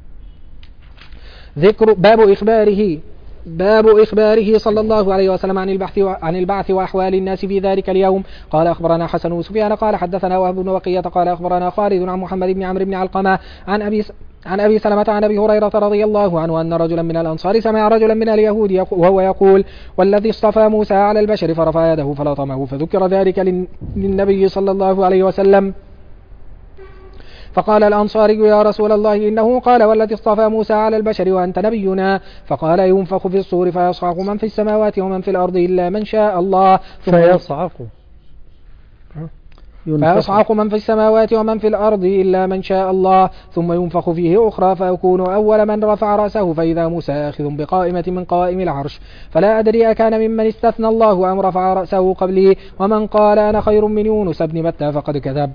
ذكر باب إخباره باب إخباره صلى الله عليه وسلم عن البحث عن البعث وأحوال الناس في ذلك اليوم. قال أخبرنا حسن وسفيان قال حدثنا وهب بن بقية قال أخبرنا خالد عن محمد بن عمرو بن علقمة عن أبي عن أبي سلمة عن أبي هريرة رضي الله عنه أن رجلا من الأنصار سمع رجلا من اليهود وهو يقول والذي اصطفى موسى على البشر فرفع يده فلطمه فذكر ذلك للنبي صلى الله عليه وسلم فقال الأنصاري يا رسول الله إنه قال والذي اصطفى موسى على البشر وأنت نبينا. فقال ينفخ في الصور فيصعق من في السماوات ومن في الأرض إلا من شاء الله فيصعق فيصعق من في السماوات ومن في الأرض إلا من شاء الله ثم ينفخ فيه أخرى فأكون أول من رفع رأسه فإذا موسى آخذ بقائمة من قوائم العرش فلا أدري أكان ممن استثنى الله أم رفع رأسه قبلي ومن قال أنا خير من يونس بن متى فقد كذب.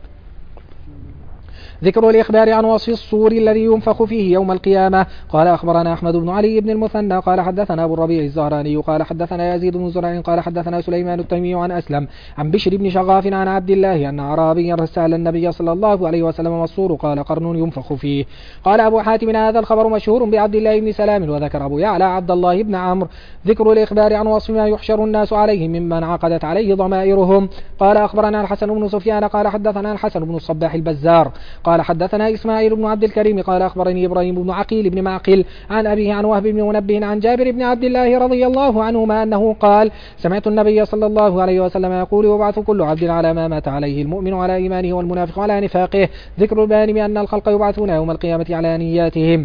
ذكر الإخبار عن وصف الصور الذي ينفخ فيه يوم القيامة. قال أخبرنا أحمد بن علي بن المثنى قال حدثنا أبو الربيع الزهراني قال حدثنا يزيد بن زرع قال حدثنا سليمان التيمي عن أسلم عن بشر بن شغاف عن عبد الله أن أعرابيا سأل النبي صلى الله عليه وسلم ما الصور قال قرن ينفخ فيه. قال أبو حاتم هذا الخبر مشهور بعبد الله بن سلام وذكر أبو يعلى عبد الله بن عمرو. ذكر الإخبار عن وصف ما يحشر الناس عليه ممن عقدت عليه ضمائرهم. قال أخبرنا الحسن بن سفيان قال حدثنا الحسن بن الصباح البزار قال حدثنا إسماعيل بن عبد الكريم قال أخبرني إبراهيم بن عقيل بن معقل عن أبيه عن وهب بن منبه عن جابر بن عبد الله رضي الله عنهما أنه قال سمعت النبي صلى الله عليه وسلم يقول يبعث كل عبد على ما مات عليه المؤمن على إيمانه والمنافق على نفاقه. ذكر البيان بأن الخلق يبعثون يوم القيامة على نياتهم.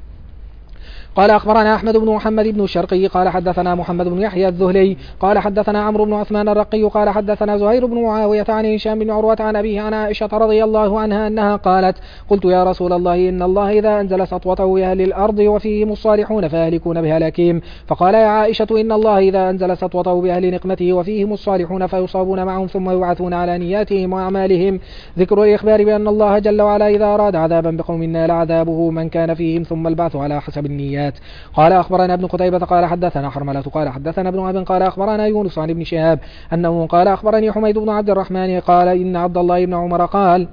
قال أخبرنا أحمد بن محمد بن الشرقي قال حدثنا محمد بن يحيى الذهلي قال حدثنا عمرو بن عثمان الرقي قال حدثنا زهير بن معاوية عن هشام بن عروة عن أبيه عن عائشة رضي الله عنها أنها قالت قلت يا رسول الله إن الله إذا أنزل سطوته بأهل الأرض وفيهم الصالحون فيهلكون بهلاكهم فقال يا عائشة إن الله إذا أنزل سطوته بأهل نقمته وفيهم الصالحون فيصابون معهم ثم يبعثون على نياتهم وأعمالهم. ذكر الإخبار بأن الله جل وعلا إذا أراد عذابا بقوم نال عذابه من كان فيهم ثم البعث على حسب النيات. قال أخبرنا ابن قتيبة قال حدثنا حرملة قال حدثنا ابن أبي قال أخبرنا يونس عن ابن شهاب أنه قال أخبرني حميد بن عبد الرحمن قال إن عبد الله بن عمر قال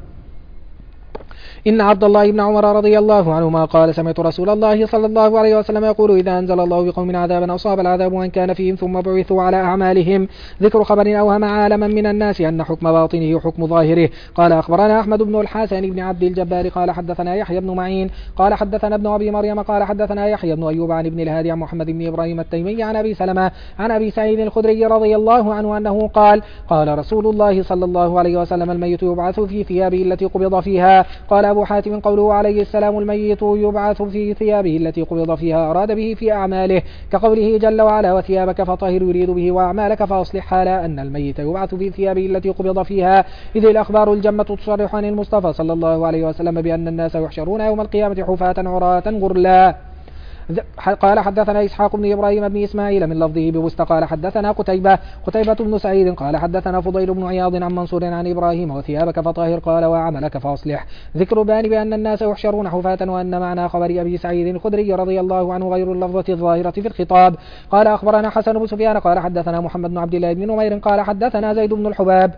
إن عبد الله بن عمر رضي الله عنهما قال سمعت رسول الله صلى الله عليه وسلم يقول إذا أنزل الله بقوم عذابا أصاب العذاب من كان فيهم ثم بعثوا على أعمالهم. ذكر خبر أوهم عالما من الناس أن حكم باطنه حكم ظاهره. قال أخبرنا أحمد بن الحسن بن عبد الجبار قال حدثنا يحيى بن معين قال حدثنا ابن أبي مريم قال حدثنا يحيى بن أيوب عن ابن الهادي عن محمد بن إبراهيم التيمي عن أبي سلمة عن أبي سعيد الخدري رضي الله عنه أنه قال قال رسول الله صلى الله عليه وسلم الميت يبعث في ثيابه التي قبض فيها. قال أبو حاتم قوله عليه السلام الميت يبعث في ثيابه التي قبض فيها أراد به في أعماله كقوله جل وعلا وثيابك فطهر يريد به وأعمالك فأصلحها لا أن الميت يبعث في ثيابه التي قبض فيها إذ الأخبار الجمة تصرح عن المصطفى صلى الله عليه وسلم بأن الناس يحشرون يوم القيامة حفاة عراة غرلا. قال حدثنا إسحاق بن إبراهيم بن إسماعيل من لفظه بوسط قال حدثنا قتيبة قتيبة بن سعيد قال حدثنا فضيل بن عياض عن منصور عن إبراهيم وثيابك فطاهر قال وعملك فاصلح. ذكر بيان بأن الناس يحشرون حفاة وأن معنى خبر أبي سعيد الخدري رضي الله عنه غير اللفظة الظاهرة في الخطاب. قال أخبرنا حسن بن سفيان قال حدثنا محمد بن عبد الله بن نمير قال حدثنا زيد بن الحباب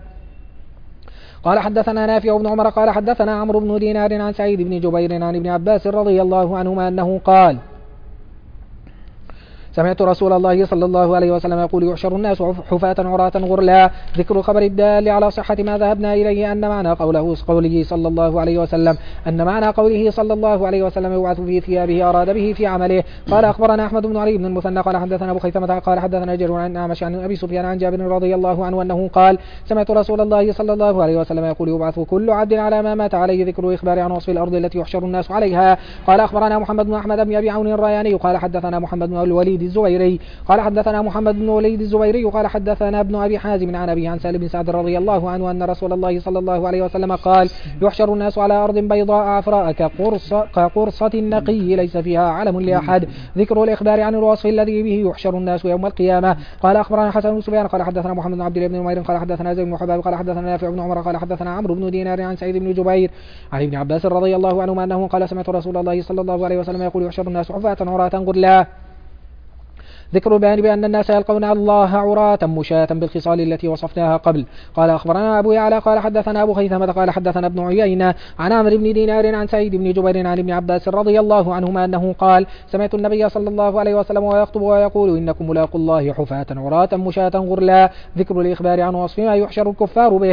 قال حدثنا نافع بن عمر قال حدثنا عمرو بن دينار عن سعيد بن جبير عن ابن عباس رضي الله عنهما أنه قال سمعت رسول الله صلى الله عليه وسلم يقول يحشر الناس حفاة عراة غرلا. ذكر خبر الدال على صحة ما ذهبنا إليه أن معنى قوله قوله صلى الله عليه وسلم أن معنى قوله صلى الله عليه وسلم يبعث في ثيابه أراد به في عمله. قال أخبرنا أحمد بن علي بن المثنى قال حدثنا أبو خيثمة قال حدثنا جرير عن أعمش عن أبي سفيان عن جابر رضي الله عنه أنه قال سمعت رسول الله صلى الله عليه وسلم يقول يبعث كل عبد على ما مات عليه. ذكر إخبار عن وصف الأرض التي يحشر الناس عليها. قال أخبرنا محمد بن أحمد بن أبي عون الرياني قال حدثنا محمد بن الوليد الزبيري قال حدثنا محمد بن وليد الزبيري قال حدثنا ابن أبي حازم عن أبيه عن سالم بن سعد رضي الله عنه أن رسول الله صلى الله عليه وسلم قال يحشر الناس على أرض بيضاء عفراء كقرص كقرصة النقي ليس فيها علم لأحد. ذكر الإخبار عن الوصف الذي به يحشر الناس يوم القيامة. قال أخبرنا حسن بن سفيان قال حدثنا محمد بن عبد الله بن نمير قال حدثنا زيد بن حباب قال حدثنا نافع بن عمر قال حدثنا عمرو بن دينار عن سعيد بن جبير عن ابن عباس رضي الله عنهما أنه قال سمعت رسول الله صلى الله عليه وسلم يقول يحشر الناس حفاة عراة غرلا. ذكر البيان بأن الناس يلقون الله عراة مشاة بالخصال التي وصفناها قبل. قال أخبرنا أبو يعلى قال حدثنا أبو خيثمة قال حدثنا ابن عيينة عن عمرو بن دينار عن سعيد بن جبير عن ابن عباس رضي الله عنهما أنه قال سمعت النبي صلى الله عليه وسلم ويخطب ويقول إنكم ملاقوا الله حفاة عراة مشاة غرلا. ذكر الإخبار عن وصف ما يحشر الكفار به.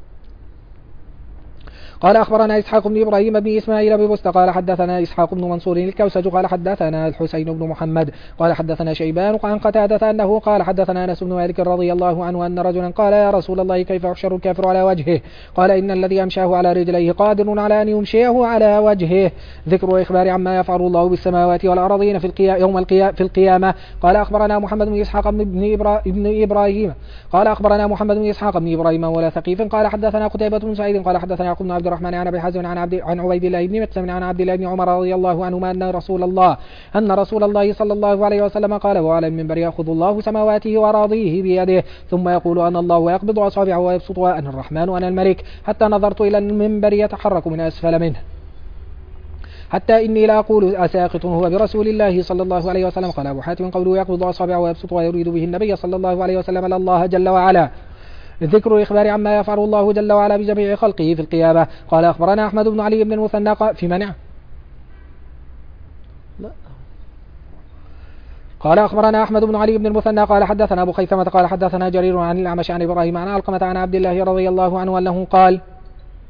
قال أخبرنا إسحاق بن إبراهيم بن إسماعيل ببست قال حدثنا إسحاق بن منصور الكوسج قال حدثنا الحسين بن محمد قال حدثنا شيبان عن قتادة أنه قال حدثنا أنس بن مالك رضي الله عنه أن رجلا قال يا رسول الله كيف يحشر الكافر على وجهه؟ قال إن الذي أمشاه على رجليه قادر على أن يمشيه على وجهه. ذكر إخبار عما يفعل الله بالسماوات والأرضين في القيا يوم القيا في القيامة. قال أخبرنا محمد بن إسحاق بن, إبرا بن إبراهيم قال أخبرنا محمد بن إسحاق بن إبراهيم ولا ثقيف قال حدثنا قتيبة بن سعيد قال حدثنا يعقوب بن عبد الرحمن عن أبي حازم عن عبد عن عبيد الله بن مقسم عن عبد الله بن عمر رضي الله عنهما أن رسول الله أن رسول الله صلى الله عليه وسلم قال وعلى المنبر يأخذ الله سماواته وأراضيه بيده ثم يقول أنا الله ويقبض أصابعه ويبسط وأنا الرحمن وأنا الملك حتى نظرت إلى المنبر يتحرك من أسفل منه حتى إني لا أقول أساقط هو برسول الله صلى الله عليه وسلم. قال أبو حاتم قوله يقبض أصابعه ويبسط ويريد به النبي صلى الله عليه وسلم الله جل وعلا. ذكر الإخبار عما يفعل الله جل وعلا بجميع خلقه في القيامة. قال أخبرنا أحمد بن علي بن المثنى في منع لا قال أخبرنا أحمد بن علي بن المثنى قال حدثنا أبو خيثمة قال حدثنا جرير عن الأعمش عن إبراهيم عن علقمة عن عبد الله رضي الله عنه أنه قال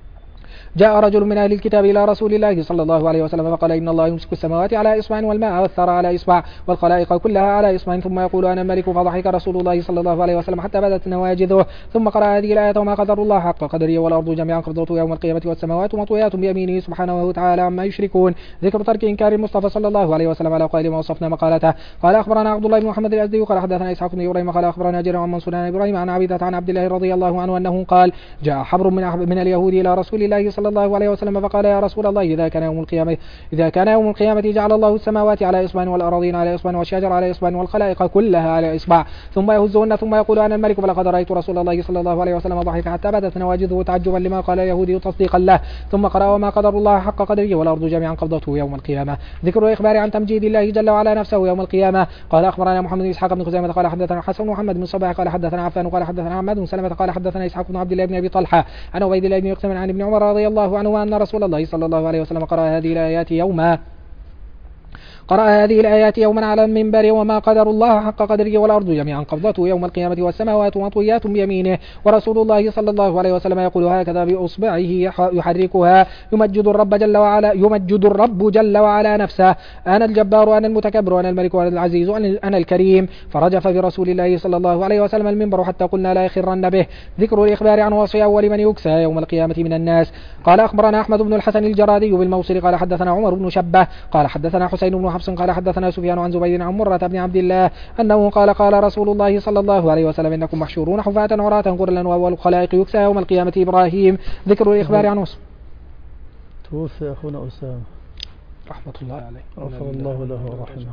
جاء رجل من أهل الكتاب إلى رسول الله صلى الله عليه وسلم فقال إن الله يمسك السماوات على إصبع والماء والثرى على إصبع والخلائق كلها على إصبع ثم يقول أنا الملك. فضحك رسول الله صلى الله عليه وسلم حتى بدت نواجذه ثم قرأ هذه الآية وما قدر الله حق قدره والأرض جميعا قبضته يوم القيامة والسماوات مطويات بيمينه سبحانه وتعالى عما يشركون. ذكر ترك إنكار المصطفى صلى الله عليه وسلم على قائل ما وصفنا مقالته. قال أخبرنا عبد الله بن محمد الأزدي قال حدثنا إسحاق بن إبراهيم قال أخبرنا جرير عن منصور عن إبراهيم عن عبيدة عن عبد الله رضي الله عنه أنه قال جاء حبر من من اليهود إلى رسول الله صلى الله عليه وسلم فقال يا رسول الله إذا كان يوم القيامة إذا كان يوم القيامة جعل الله السماوات على إصبع والأراضين على إصبع والشجر على إصبع والخلائق كلها على إصبع ثم يهزهن ثم يقول أنا الملك. فلقد رأيت رسول الله صلى الله عليه وسلم ضحك حتى بدت نواجذه تعجبا لما قال اليهودي تصديقا له ثم قرأ وما قدر الله حق قدره والأرض جميعا قبضته يوم القيامة. ذكر الإخبار عن تمجيد الله جل وعلا نفسه يوم القيامة. قال أخبرنا محمد بن إسحاق بن خزيمة قال حدثنا حسن بن محمد بن صباح قال حدثنا عفان قال حدثنا عماد بن سلمة قال حدثنا إسحاق بن عبد الله بن أبي طلحة عن عبيد الله بن يقسم عن ابن عمر رضي الله عنه أن رسول الله صلى الله عليه وسلم قرأ هذه الآيات يوما قرأ هذه الآيات يوما على المنبر وما قدر الله حق قدره والأرض جميعا قبضته يوم القيامة والسماوات مطويات بيمينه ورسول الله صلى الله عليه وسلم يقول هكذا بإصبعه يحركها يمجد الرب جل وعلا يمجد الرب جل وعلا نفسه أنا الجبار أنا المتكبر أنا الملك أنا العزيز أنا الكريم. فرجف برسول الله صلى الله عليه وسلم المنبر حتى قلنا لا يخرن به. ذكر الإخبار عن وصي أول من يكسى يوم القيامة من الناس. قال أخبرنا أحمد بن الحسن الجرادي بالموصل قال حدثنا عمر بن شبه قال حدثنا حسين بن حفص قال حدثنا سفيان عن زبيد عن مرة بن عبد الله أنه قال قال رسول الله صلى الله عليه وسلم إنكم محشورون حفاة عراة غرلا وأول الخلائق يكسى يوم القيامة إبراهيم. ذكر الإخبار عن وصف توفي أخونا أسامة رحمة الله عليه غفر الله له ورحمه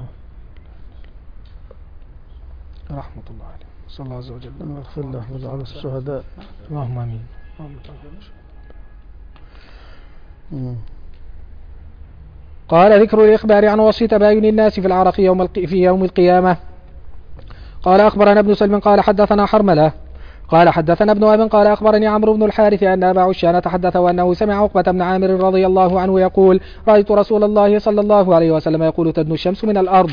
رحمة الله عليه صلى الله عز وجل اغفر له وجعله الشهداء اللهم آمين. قال ذكر الإخبار عن وصف تباين الناس في العرق يوم في يوم القيامة. قال أخبرنا ابن سلم قال حدثنا حرملة قال حدثنا ابن أبي قال أخبرني عمرو بن الحارث أن أبا عشان تحدث وأنه سمع عقبة بن عامر رضي الله عنه يقول رأيت رسول الله صلى الله عليه وسلم يقول تدنو الشمس من الأرض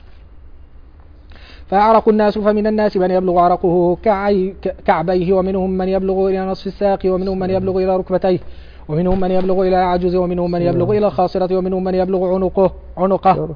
فأعرق الناس فمن الناس من يبلغ عرقه كعبيه ومنهم من يبلغ إلى نصف الساق ومنهم من يبلغ إلى ركبتيه ومنهم من يبلغ إلى عجز ومنهم من يبلغ إلى الخاصرة ومنهم من يبلغ عنقه عنقه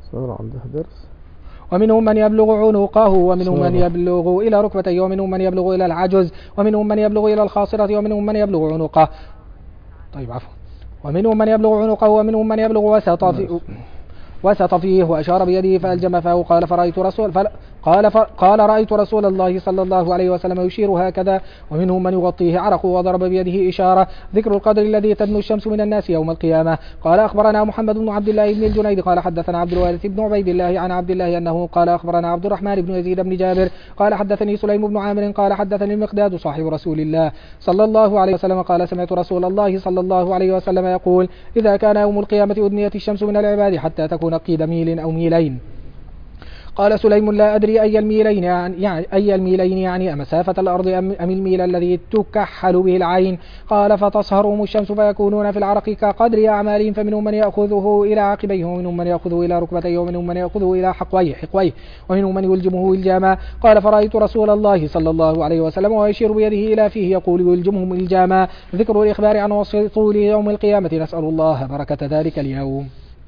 ومنهم من يبلغ عنقه ومنهم من يبلغ إلى ركبتيه ومنهم من يبلغ إلى العجز ومنهم من يبلغ إلى الخاصرة ومنهم من يبلغ عنقه. طيب عفوا. ومنهم من يبلغ عنقه ومنهم من يبلغ وسط في وسط فيه وأشار بيده فألجم فاه قال فرأيت رسول فل قال ف... قال رأيت رسول الله صلى الله عليه وسلم يشير هكذا ومنهم من يغطيه عرقه وضرب بيده إشارة. ذكر القدر الذي تدنو الشمس من الناس يوم القيامة. قال أخبرنا محمد بن عبد الله بن الجنيد قال حدثنا عبد الوارث بن عبيد الله عن عبد الله أنه قال أخبرنا عبد الرحمن بن يزيد بن جابر قال حدثني سليم بن عامر قال حدثني المقداد صاحب رسول الله صلى الله عليه وسلم قال سمعت رسول الله صلى الله عليه وسلم يقول إذا كان يوم القيامة أدنيت الشمس من العباد حتى تكون قيد ميل أو ميلين. قال سليم لا أدري أي الميلين يعني أي الميلين يعني مسافة الأرض أم, أم الميل الذي تكحل به العين. قال فتصهرهم الشمس فيكونون في العرق كقدر أعمالهم فمنهم من يأخذه إلى عقبيه ومنهم من يأخذه إلى ركبتيه ومنهم من يأخذه إلى حقويه حقويه ومنهم من يلجمه إلجاما. قال فرأيت رسول الله صلى الله عليه وسلم ويشير بيده إلى فيه يقول يلجمهم إلجاما. ذكر الإخبار عن وصف طول يوم القيامة نسأل الله بركة ذلك اليوم.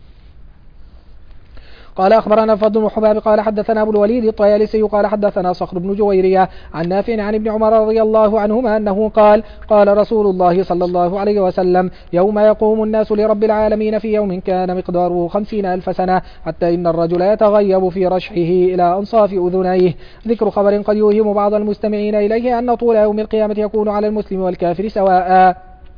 قال أخبرنا فضل بن حباب قال حدثنا أبو الوليد الطيالسي قال حدثنا صخر بن جويرية عن نافع عن ابن عمر رضي الله عنهما أنه قال قال رسول الله صلى الله عليه وسلم يوم يقوم الناس لرب العالمين في يوم كان مقداره خمسين ألف سنة حتى إن الرجل يتغيب في رشحه إلى أنصاف أذنيه. ذكر خبر قد يوهم بعض المستمعين إليه أن طول يوم القيامة يكون على المسلم والكافر سواء.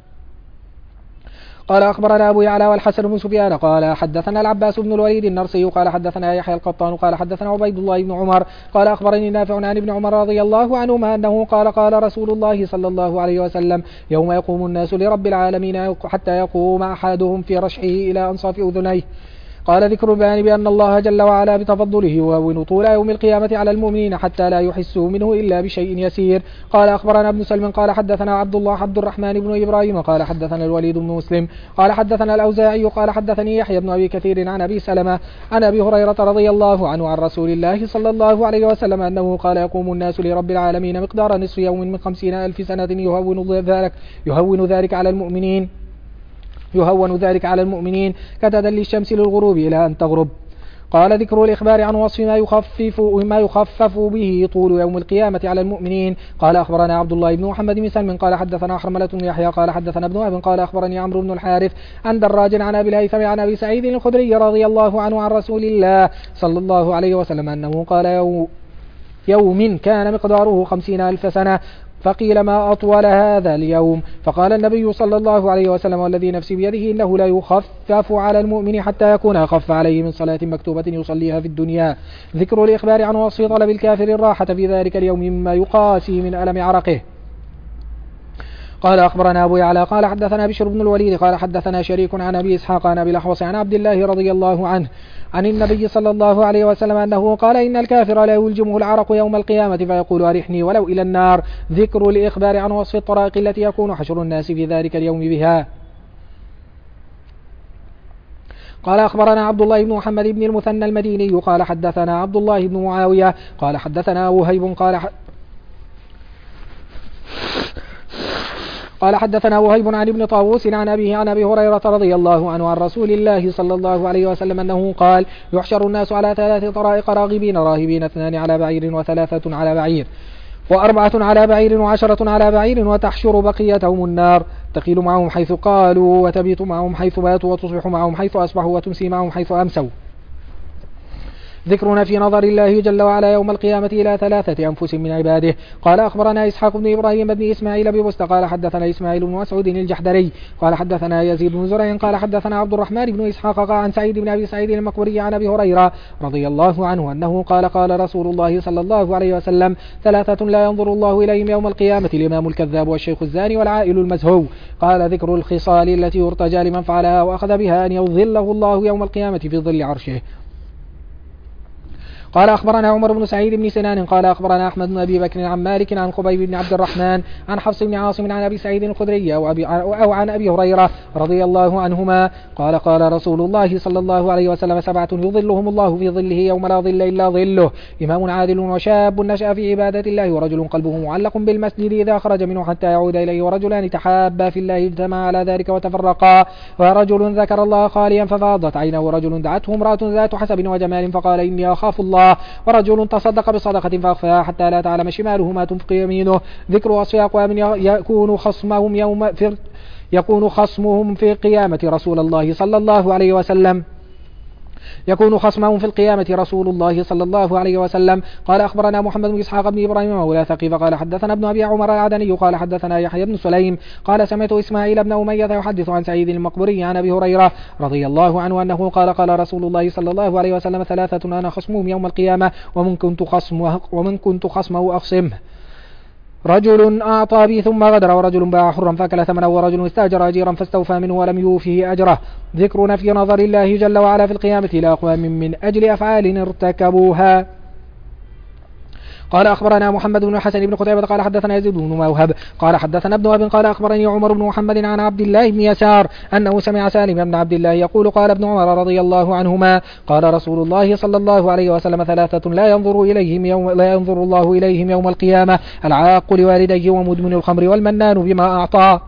قال أخبرنا أبو يعلى والحسن بن سفيان قال حدثنا العباس بن الوليد النرسي قال حدثنا يحيى القطان قال حدثنا عبيد الله بن عمر قال أخبرني نافع عن ابن عمر رضي الله عنهما أنه قال قال رسول الله صلى الله عليه وسلم يوم يقوم الناس لرب العالمين حتى يقوم أحدهم في رشحه إلى أنصاف أذنيه قال ذكر البيان بأن الله جل وعلا بتفضله يهون طول يوم القيامة على المؤمنين حتى لا يحسوا منه إلا بشيء يسير. قال أخبرنا ابن سلم قال حدثنا عبد الله عبد الرحمن بن إبراهيم قال حدثنا الوليد بن مسلم قال حدثنا الأوزاعي قال حدثني يحيى بن أبي كثير عن أبي سلمة عن أبي هريرة رضي الله عنه عن رسول الله صلى الله عليه وسلم أنه قال يقوم الناس لرب العالمين مقدار نصف يوم من خمسين ألف سنة يهون ذلك, يهون ذلك على المؤمنين يهون ذلك على المؤمنين كتدلي الشمس للغروب إلى أن تغرب. قال ذكر الإخبار عن وصف ما يخفف, ما يخفف به طول يوم القيامة على المؤمنين. قال أخبرنا عبد الله بن محمد بن سلم قال حدثنا حرملة بن يحيى قال حدثنا ابن وهب قال أخبرني عمرو بن الحارث عن دراج عن أبي الهيثم عن أبي سعيد الخدري رضي الله عنه عن رسول الله صلى الله عليه وسلم أنه قال يوم, يوم كان مقداره خمسين ألف سنة. فقيل ما أطول هذا اليوم؟ فقال النبي صلى الله عليه وسلم والذي نفسي بيده إنه لا يخفف على المؤمن حتى يكون أخف عليه من صلاة مكتوبة يصليها في الدنيا. ذكر الإخبار عن وصف طلب الكافر الراحة في ذلك اليوم مما يقاسي من ألم عرقه. قال أخبرنا أبو يعلى قال حدثنا بشر بن الوليد قال حدثنا شريك عن أبي إسحاق عن أبي الأحوص عن عبد الله رضي الله عنه عن النبي صلى الله عليه وسلم أنه قال إن الكافر لا يلجمه العرق يوم القيامة فيقول أرحني ولو إلى النار. ذكر الإخبار عن وصف الطرائق التي يكون حشر الناس في ذلك اليوم بها. قال أخبرنا عبد الله بن محمد بن المثنى المديني قال حدثنا عبد الله بن معاوية قال حدثنا وهيب قال ح... قال حدثنا وهيب عن ابن طاووس عن أبيه عن أبي هريرة رضي الله عنه عن رسول الله صلى الله عليه وسلم أنه قال يحشر الناس على ثلاث طرائق راغبين راهبين اثنان على بعير وثلاثة على بعير وأربعة على بعير وعشرة على بعير وتحشر بقيتهم النار تقيل معهم حيث قالوا وتبيت معهم حيث باتوا وتصبح معهم حيث أصبحوا وتمسي معهم حيث أمسوا. ذكرنا في نظر الله جل وعلا يوم القيامة إلى ثلاثة أنفس من عباده. قال أخبرنا إسحاق بن إبراهيم بن إسماعيل ببست قال حدثنا إسماعيل بن مسعود الجحدري قال حدثنا يزيد بن زرع قال حدثنا عبد الرحمن بن إسحاق عن سعيد بن أبي سعيد المقبري عن أبي هريرة رضي الله عنه أنه قال قال رسول الله صلى الله عليه وسلم ثلاثة لا ينظر الله إليهم يوم القيامة الإمام الكذاب والشيخ الزاني والعائل المزهو. قال ذكر الخصال التي يرتجى لمن فعلها وأخذ بها أن يظله الله يوم القيامة في ظل عرشه. قال أخبرنا عمر بن سعيد بن سنان قال أخبرنا أحمد بن أبي بكر عن مالك عن خبيب بن عبد الرحمن عن حفص بن عاصم عن أبي سعيد الخدري أو, أبي أو عن أبي هريرة رضي الله عنهما قال قال رسول الله صلى الله عليه وسلم سبعة يظلهم الله في ظله يوم لا ظل إلا ظله إمام عادل وشاب نشأ في عبادة الله ورجل قلبه معلق بالمسجد إذا خرج منه حتى يعود إليه ورجلان تحابا في الله اجتمعا على ذلك وتفرقا ورجل ذكر الله خاليا ففاضت عينه ورجل دعته امرأة ذات حسب وجمال فقال إني أخاف الله ورجل تصدق بصدقة فأخفاها حتى لا تعلم شماله ما تنفق يمينه. ذكر وصف أقوام يكون خصمهم يوم في يكون خصمهم في قيامة رسول الله صلى الله عليه وسلم يكون خصمهم في القيامة رسول الله صلى الله عليه وسلم. قال أخبرنا محمد بن إسحاق بن إبراهيم مولى ثقيف قال حدثنا ابن أبي عمر العدني قال حدثنا يحيى بن سليم قال سمعت إسماعيل بن أمية يحدث عن سعيد المقبري عن أبي هريرة رضي الله عنه أنه قال قال رسول الله صلى الله عليه وسلم ثلاثة أنا خصمهم يوم القيامة ومن كنت خصمه, ومن كنت خصمه أخصمه رجل أعطى بي ثم غدر ورجل باع حرا فأكل ثمنه ورجل استأجر أجيرا فاستوفى منه ولم يوفه أجره. ذكرنا في نظر الله جل وعلا في القيامة إلى أقوام من أجل أفعال ارتكبوها. قال أخبرنا محمد بن حسن بن قتيبة قال حدثنا يزيد بن موهب قال حدثنا ابن أبي قال أخبرني عمر بن محمد عن عبد الله بن يسار أنه سمع سالم بن عبد الله يقول قال ابن عمر رضي الله عنهما قال رسول الله صلى الله عليه وسلم ثلاثة لا ينظر إليهم يوم لا ينظر الله إليهم يوم القيامة العاق لوالديه ومدمن الخمر والمنان بما أعطى.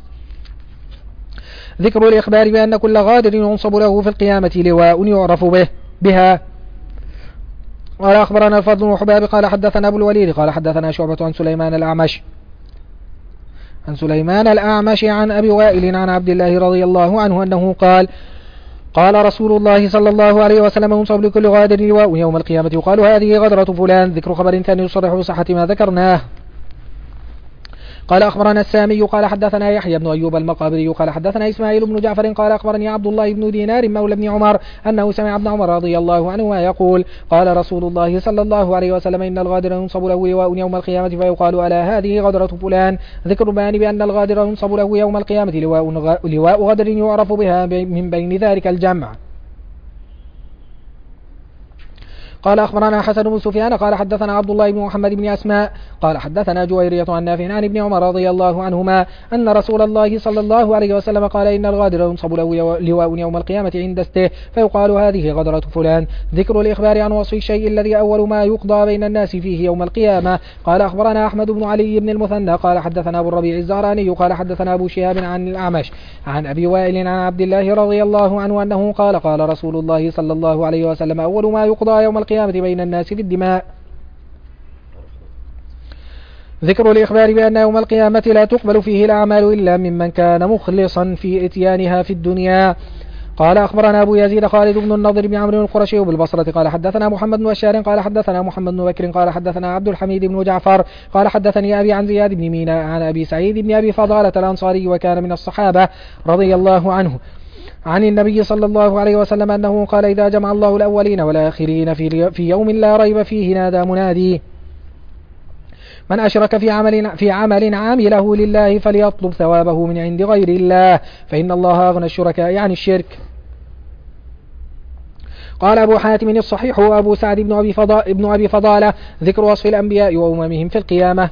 ذكر الإخبار بأن كل غادر ينصب له في القيامة لواء يعرف به بها. قال أخبرنا الفضل بن حباب قال حدثنا أبو الوليد قال حدثنا شعبة عن سليمان الأعمش عن سليمان الأعمش عن أبي وائل عن عبد الله رضي الله عنه أنه قال قال رسول الله صلى الله عليه وسلم ينصب لكل غادر لواء يوم القيامة يقال هذه غدرة فلان. ذكر خبر ثاني يصرح بصحة ما ذكرناه. قال أخبرنا السامي قال حدثنا يحيى بن أيوب المقابري قال حدثنا إسماعيل بن جعفر قال أخبرني عبد الله بن دينار مولى بن عمر أنه سمع ابن عمر رضي الله عنهما يقول قال رسول الله صلى الله عليه وسلم إن الغادر ينصب له لواء يوم القيامة فيقال ألا هذه غدرة فلان. ذكر بيان بأن الغادر ينصب له يوم القيامة لواء, لواء غدر يعرف بها من بين ذلك الجمع. قال أخبرنا حسن بن سفيان قال حدثنا عبد الله بن محمد بن أسماء قال حدثنا جويرية عن نافع عن ابن عمر رضي الله عنهما أن رسول الله صلى الله عليه وسلم قال إن الغادر ينصب له لواء يوم القيامة عند استه فيقال هذه غدرة فلان. ذكر الإخبار عن وصف الشيء الذي أول ما يقضى بين الناس فيه يوم القيامة. قال أخبرنا أحمد بن علي بن المثنى قال حدثنا أبو الربيع الزهراني قال حدثنا أبو شهاب عن الأعمش عن أبي وائل عن عبد الله رضي الله عنه أنه قال قال رسول الله صلى الله عليه وسلم أول ما يقضى يوم القيامة بين الناس في الدماء. ذكر الإخبار بأن يوم القيامة لا تقبل فيه الأعمال إلا ممن كان مخلصا في إتيانها في الدنيا. قال أخبرنا أبو يزيد خالد بن النضر بن عمرو القرشي بالبصرة قال حدثنا محمد بن بشار قال حدثنا محمد بن بكر قال حدثنا عبد الحميد بن جعفر قال حدثني أبي عن زياد بن مينا عن أبي سعيد بن أبي فضالة الأنصاري وكان من الصحابة رضي الله عنه عن النبي صلى الله عليه وسلم أنه قال إذا جمع الله الأولين والآخرين في يوم لا ريب فيه نادى منادي من أشرك في عمل, في عمل عامله لله فليطلب ثوابه من عند غير الله فإن الله أغنى الشركاء عن الشرك. قال أبو حاتم الصحيح وأبو سعد بن أبي, فضا بن أبي فضالة ذكر وصف الأنبياء وأممهم في القيامة.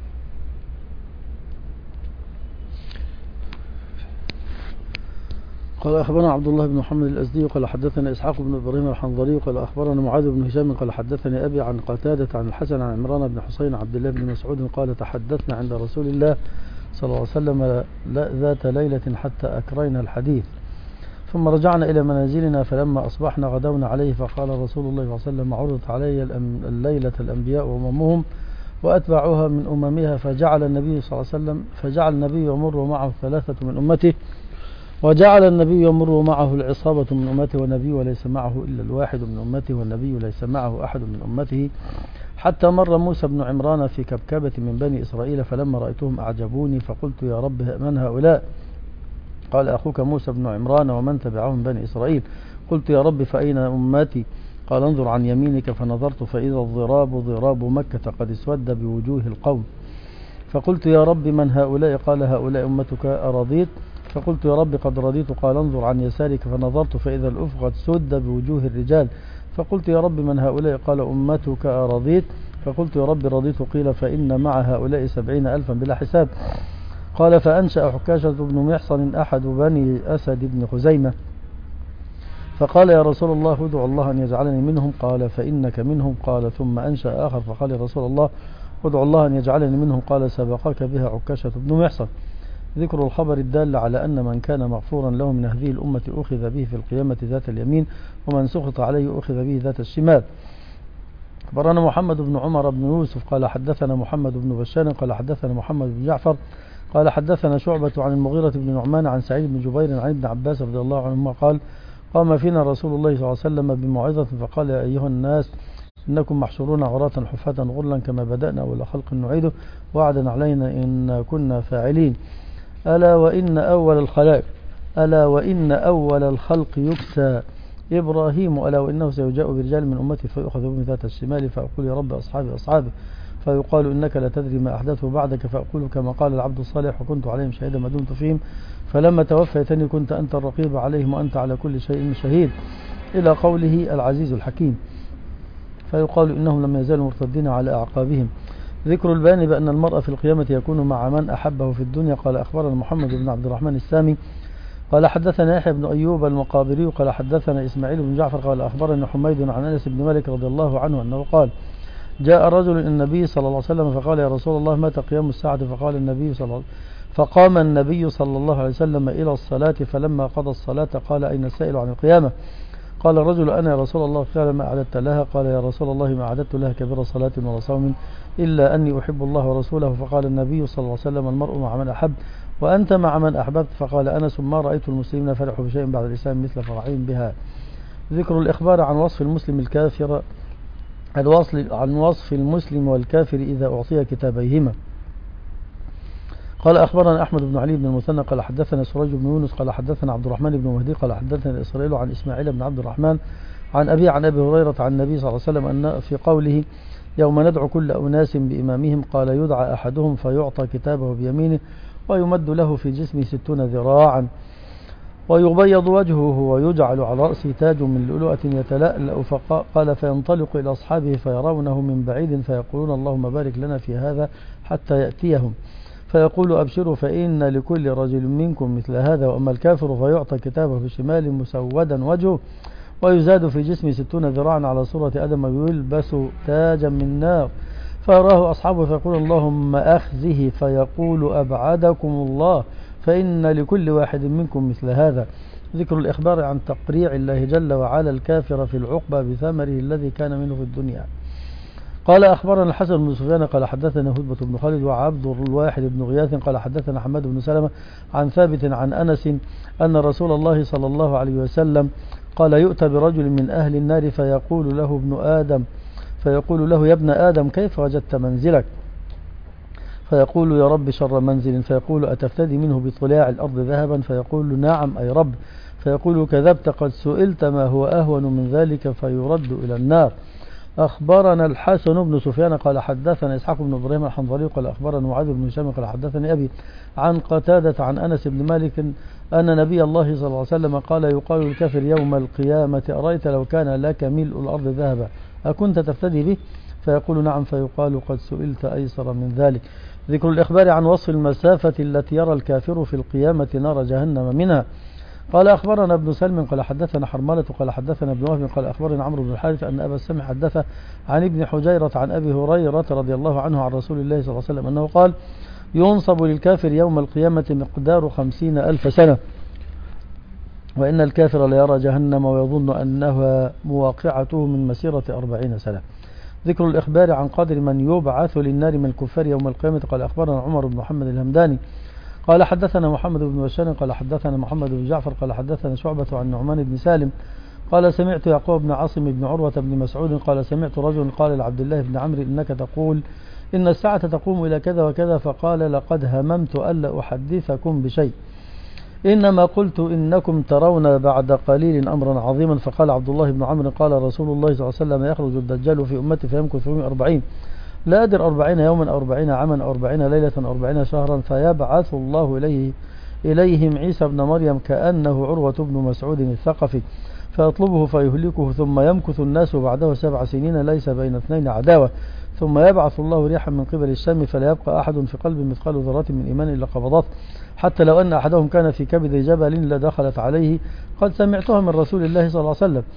قال أخبرنا عبد الله بن محمد الأزدي قال حدثنا إسحاق بن إبراهيم الحنظلي قال أخبرنا معاذ بن هشام قال حدثني أبي عن قتادة عن الحسن عن عمران بن حسين عبد الله بن مسعود قال تحدثنا عند رسول الله صلى الله عليه وسلم ذات ليلة حتى أكرينا الحديث ثم رجعنا إلى منازلنا فلما أصبحنا غدونا عليه فقال رسول الله صلى الله عليه وسلم عرضت علي الليلة الأنبياء وأممهم وأتبعوها من أممها فجعل النبي صلى الله عليه وسلم فجعل النبي يمر معه ثلاثة من أمته وجعل النبي يمر معه العصابة من أمته والنبي وليس معه إلا الواحد من أمته والنبي ليس معه أحد من أمته حتى مر موسى بن عمران في كبكبة من بني إسرائيل فلما رأيتهم أعجبوني فقلت يا رب من هؤلاء؟ قال أخوك موسى بن عمران ومن تبعهم بني إسرائيل. قلت يا رب فأين أمتي؟ قال انظر عن يمينك فنظرت فإذا الضراب ضراب مكة قد اسود بوجوه القوم فقلت يا رب من هؤلاء؟ قال هؤلاء أمتك أرضيت؟ فقلت يا رب قد رضيت. قال انظر عن يسارك فنظرت فإذا الأفق قد سد بوجوه الرجال فقلت يا رب من هؤلاء؟ قال أمتك أرضيت؟ فقلت يا رب رضيت. قيل فإن مع هؤلاء سبعين ألفا بلا حساب. قال فأنشأ حكاشة بن محصن أحد بني أسد بن خزيمة فقال يا رسول الله ادعو الله أن يجعلني منهم. قال فإنك منهم. قال ثم أنشأ آخر فقال يا رسول الله ادعو الله أن يجعلني منهم. قال سبقك بها عكاشة بن محصن. ذكر الخبر الدال على أن من كان مغفورا له من هذه الأمة أخذ به في القيامة ذات اليمين ومن سخط عليه أخذ به ذات الشمال. أخبرنا محمد بن عمر بن يوسف قال حدثنا محمد بن بشار قال حدثنا محمد بن جعفر قال حدثنا شعبة عن المغيرة بن نعمان عن سعيد بن جبير عن ابن عباس رضي الله عنهما قال قام فينا رسول الله صلى الله عليه وسلم بموعظة فقال يا أيها الناس إنكم محشورون عراة حفاة غرلا كما بدأنا أول خلق نعيده وعدا علينا إن كنا فاعلين. ألا وإن أول الخلائق ألا وإن أول الخلق يكسى إبراهيم ألا وإنه سيجاء برجال من أمتي فيأخذ بهم ذات الشمال فأقول يا رب أصحابي أصحابي فيقال إنك لا تدري ما أحدثه بعدك فأقول كما قال العبد الصالح وكنت عليهم شهيدا ما دمت فيهم فلما توفيتني كنت أنت الرقيب عليهم وأنت على كل شيء شهيد إلى قوله العزيز الحكيم فيقال إنهم لم يزالوا مرتدين على أعقابهم. ذكر البيان بأن المرء في القيامة يكون مع من أحبه في الدنيا. قال أخبرنا محمد بن عبد الرحمن السامي قال حدثنا يحيى بن أيوب المقابري قال حدثنا إسماعيل بن جعفر قال أخبرنا حميد عن أنس بن مالك رضي الله عنه أنه قال جاء رجل النبي صلى الله عليه وسلم فقال يا رسول الله متى قيام الساعة؟ فقال النبي صلى الله عليه وسلم فقام النبي صلى الله عليه وسلم إلى الصلاة فلما قضى الصلاة قال أين السائل عن القيامة؟ قال الرجل أنا يا رسول الله. قال ما أعددت لها؟ قال يا رسول الله ما أعددت لها كبير صلاة ولا صوم إلا أني أحب الله ورسوله. فقال النبي صلى الله عليه وسلم المرء مع من أحب وأنت مع من أحببت. فقال أنس ما رأيت المسلمين فرحوا بشيء بعد الإسلام مثل فرحهم بها. ذكر الإخبار عن وصف المسلم الكافر عن وصف المسلم والكافر إذا أعطي كتابيهما. قال أخبرنا أحمد بن علي بن المثنى قال حدثنا سراج بن يونس قال حدثنا عبد الرحمن بن مهدي قال حدثنا إسرائيل عن إسماعيل بن عبد الرحمن عن أبي عن أبي هريرة عن النبي صلى الله عليه وسلم أن في قوله يوم ندعو كل أناس بإمامهم قال يدعى أحدهم فيعطى كتابه بيمينه ويمد له في جسمه ستون ذراعا ويبيض وجهه ويجعل على رأسه تاج من لؤلؤة يتلألأ، فقال فينطلق إلى أصحابه فيرونه من بعيد فيقولون اللهم بارك لنا في هذا حتى يأتيهم، فيقول أبشروا فإن لكل رجل منكم مثل هذا. وأما الكافر فيعطى كتابه في شمال مسودا وجهه ويزاد في جسمه ستون ذراعا على صورة آدم ويلبس تاجا من نار، فيراه أصحابه فيقول اللهم أخزه، فيقول أبعدكم الله فإن لكل واحد منكم مثل هذا. ذكر الإخبار عن تقريع الله جل وعلا الكافر في العقبة بثمره الذي كان منه في الدنيا. قال أخبرنا الحسن بن سفيان قال حدثنا هدبة بن خالد وعبد الواحد بن غياث قال حدثنا حماد بن سلمة عن ثابت عن أنس أن رسول الله صلى الله عليه وسلم قال يؤتى برجل من أهل النار فيقول له ابن آدم فيقول له يا ابن آدم كيف وجدت منزلك؟ فيقول يا رب شر منزل، فيقول أتفتدي منه بطلاع الأرض ذهبا؟ فيقول نعم أي رب، فيقول كذبت قد سئلت ما هو أهون من ذلك، فيرد إلى النار. أخبرنا الحسن بن سفيان قال حدثنا إسحاق بن إبراهيم الحنظلي قال أخبرنا معاذ بن هشام قال حدثني أبي عن قتادة عن أنس بن مالك أن نبي الله صلى الله عليه وسلم قال يقال الكافر يوم القيامة أرأيت لو كان لك ملء الأرض ذهبا أكنت تفتدي به؟ فيقول نعم، فيقال قد سئلت أيسر من ذلك. ذكر الإخبار عن وصف المسافة التي يرى الكافر في القيامة نار جهنم منها. قال أخبرنا ابن سلم قال حدثنا حرملة قال حدثنا ابن وهب قال أخبرنا عمرو بن الحارث أن أبا السمع حدث عن ابن حجيرة عن أبي هريرة رضي الله عنه عن رسول الله صلى الله عليه وسلم أنه قال ينصب للكافر يوم القيامة مقدار خمسين ألف سنة، وإن الكافر ليرى جهنم ويظن أنها مواقعته من مسيرة أربعين سنة. ذكر الإخبار عن قدر من يبعث للنار من الكفار يوم القيامة. قال أخبرنا عمر بن محمد الهمداني قال حدثنا محمد بن بشار قال حدثنا محمد بن جعفر قال حدثنا شعبة عن نعمان بن سالم قال سمعت يعقوب بن عاصم بن عروة بن مسعود قال سمعت رجل قال لعبد الله بن عمرو إنك تقول إن الساعة تقوم إلى كذا وكذا، فقال لقد هممت ألا أحدثكم بشيء، إنما قلت إنكم ترون بعد قليل أمرا عظيما. فقال عبد الله بن عمرو قال رسول الله صلى الله عليه وسلم يخرج الدجال في أمتي فيمكث فيهم أربعين، لا أدر أربعين يوما أو أربعين عاما أو أربعين ليلة أو أربعين شهرا، فيبعث الله إليه إليهم عيسى بن مريم كأنه عروة بن مسعود الثقفي فيطلبه فيهلكه، ثم يمكث الناس بعده سبع سنين ليس بين اثنين عداوة، ثم يبعث الله ريحا من قبل الشام فلا يبقى أحد في قلب مثقال ذرة من إيمان إلا قبضات، حتى لو أن أحدهم كان في كبد جبل لدخلت عليه. قد سمعتها من رسول الله صلى الله عليه وسلم.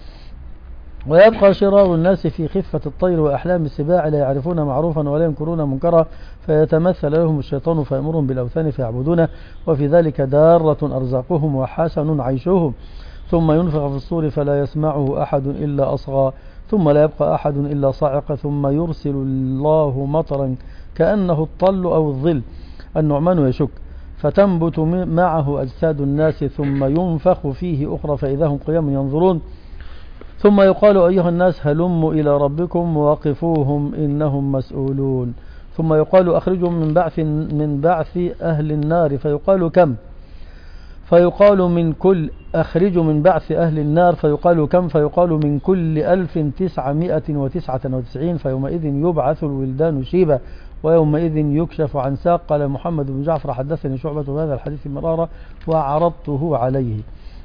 ويبقى شرار الناس في خفة الطير وأحلام السباع لا يعرفون معروفا ولا ينكرون منكرا، فيتمثل لهم الشيطان فيأمرهم بالأوثان فيعبدونه، وفي ذلك دارة أرزاقهم وحسن عيشهم، ثم ينفخ في الصور فلا يسمعه أحد إلا أصغى، ثم لا يبقى أحد إلا صاعق، ثم يرسل الله مطرا كأنه الطل أو الظل. النعمان يشك فتنبت معه أجساد الناس، ثم ينفخ فيه أخرى فإذا هم قيام ينظرون، ثم يقال أيها الناس هلموا إلى ربكم وقفوهم إنهم مسؤولون، ثم يقال أخرجهم من بعث من بعث أهل النار، فيقال كم؟ فيقال من كل أخرجوا من بعث أهل النار، فيقال كم؟ فيقال من كل ألف تسعمائة وتسعة وتسعين، فيومئذ يبعث الولدان شيبا ويومئذ يكشف عن ساق. قال محمد بن جعفر حدثني شعبة بهذا الحديث مرارا وعرضته عليه.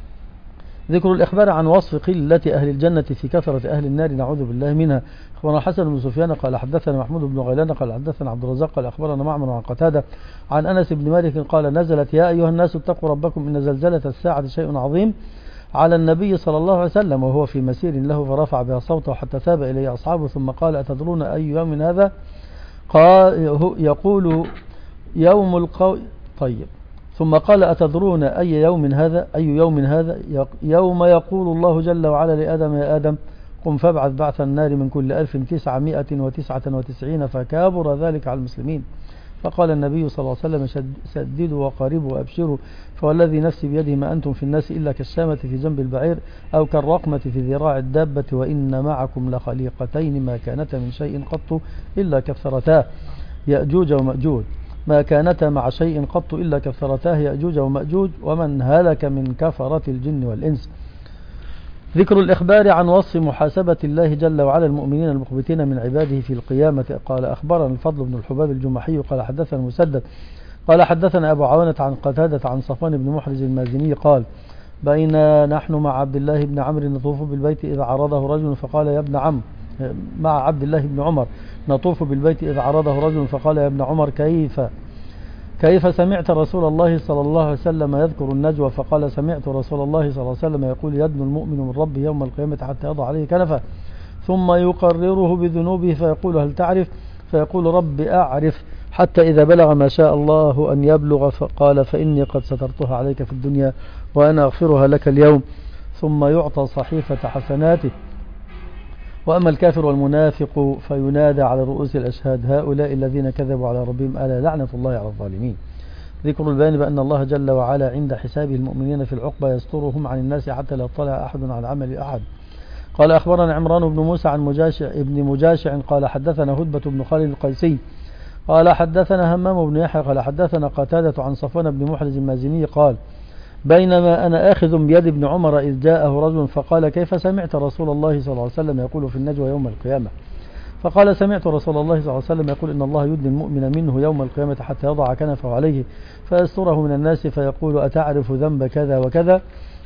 ذكر الإخبار عن وصف قلة أهل الجنة في كثرة أهل النار نعوذ بالله منها. أخبرنا حسن بن سفيان قال حدثنا محمود بن غيلان قال حدثنا عبد الرزاق قال أخبرنا معمر عن قتادة عن أنس بن مالك قال نزلت يا أيها الناس اتقوا ربكم إن زلزلة الساعة شيء عظيم على النبي صلى الله عليه وسلم وهو في مسير له، فرفع بها صوته حتى ثاب إليه أصحابه، ثم قال أتدرون أي يوم هذا؟ قال يقول يوم القو طيب ثم قال أتدرون أي يوم هذا؟ أي يوم هذا؟ يوم يقول الله جل وعلا لآدم يا آدم قم فابعث بعث النار من كل ألف تسعمائة وتسعة وتسعين، فكابر ذلك على المسلمين. فقال النبي صلى الله عليه وسلم سددوا وقاربوا وأبشروا، فوالذي نفسي بيده ما أنتم في الناس إلا كالشامة في جنب البعير أو كالرقمة في ذراع الدابة، وإن معكم لخليقتين ما كانتا من شيء قط إلا كثرتاه يأجوج ومأجوج، ما كانتا مع شيء قط إلا كثرتاه يأجوج ومأجوج، ومن هلك من كفرة الجن والإنس. ذكر الإخبار عن وصف محاسبة الله جل وعلا المؤمنين المخبتين من عباده في القيامة. قال أخبرنا الفضل بن الحباب الجمحي قال حدثنا مسدد قال حدثنا أبو عوانة عن قتادة عن صفوان بن محرز المازني قال بين نحن مع عبد الله بن عمرو نطوف بالبيت إذ عرضه رجل فقال يا ابن عم مع عبد الله بن عمر نطوف بالبيت إذ عرضه رجل فقال يا ابن عمر كيف كيف سمعت رسول الله صلى الله عليه وسلم يذكر النجوى؟ فقال سمعت رسول الله صلى الله عليه وسلم يقول يدنو المؤمن من ربه يوم القيامة حتى يضع عليه كنفه ثم يقرره بذنوبه فيقول هل تعرف؟ فيقول رب أعرف، حتى إذا بلغ ما شاء الله أن يبلغ فقال فإني قد سترتها عليك في الدنيا وأنا أغفرها لك اليوم، ثم يعطى صحيفة حسناته. وأما الكافر والمنافق فينادى على رؤوس الأشهاد هؤلاء الذين كذبوا على ربهم ألا لعنة الله على الظالمين. ذكر البيان بأن الله جل وعلا عند حسابه المؤمنين في العقبة يسترهم عن الناس حتى لا يطلع أحد على عمل أحد. قال أخبرنا عمران بن موسى عن مجاشع ابن مجاشع قال حدثنا هدبة بن خالد القيسي قال حدثنا همام بن يحيى قال حدثنا قتادة عن صفوان بن محرز المازني قال بينما أنا آخذ بيد ابن عمر إذ جاءه رجل فقال كيف سمعت رسول الله صلى الله عليه وسلم يقول في النجوى يوم القيامة؟ فقال سمعت رسول الله صلى الله عليه وسلم يقول إن الله يدني المؤمن منه يوم القيامة حتى يضع كنفه عليه فيستره من الناس فيقول أتعرف ذنب كذا وكذا؟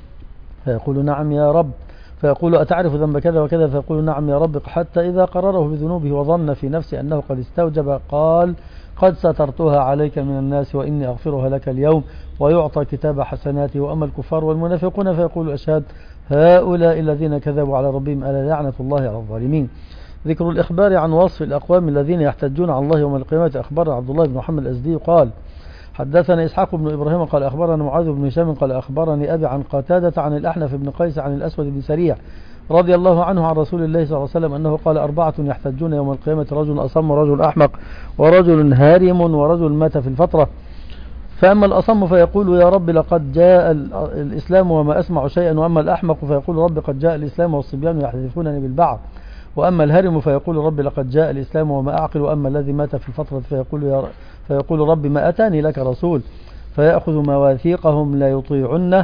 فيقول نعم يا رب. فيقول أتعرف ذنب كذا وكذا؟ فيقول نعم يا رب، حتى إذا قرره بذنوبه وظن في نفسه أنه قد استوجب قال قد سترتها عليك من الناس وإني أغفرها لك اليوم، ويعطى كتاب حسناته. وأما الكفار والمنافقون فيقول أشهد هؤلاء الذين كذبوا على ربهم ألا لعنة الله على الظالمين. ذكر الإخبار عن وصف الأقوام الذين يحتجون على الله يوم القيامة. أخبرنا عبد الله بن محمد الأزدي قال حدثنا إسحاق بن إبراهيم قال أخبرنا معاذ بن هشام قال أخبرني أبي عن قتادة عن الأحنف بن قيس عن الأسود بن سريع رضي الله عنه عن رسول الله صلى الله عليه وسلم أنه قال أربعة يحتجون يوم القيامة رجل أصم ورجل أحمق ورجل هارم ورجل مات في الفترة. فأما الأصم فيقول يا رب لقد جاء الإسلام وما أسمع شيئا، وأما الأحمق فيقول رب قد جاء الإسلام والصبيان يحذفونني بالبعض، وأما الهرم فيقول رب لقد جاء الإسلام وما أعقل، وأما الذي مات في الفترة فيقول, يا فيقول رب ما أتاني لك رسول، فيأخذ مواثيقهم لا يطيعنه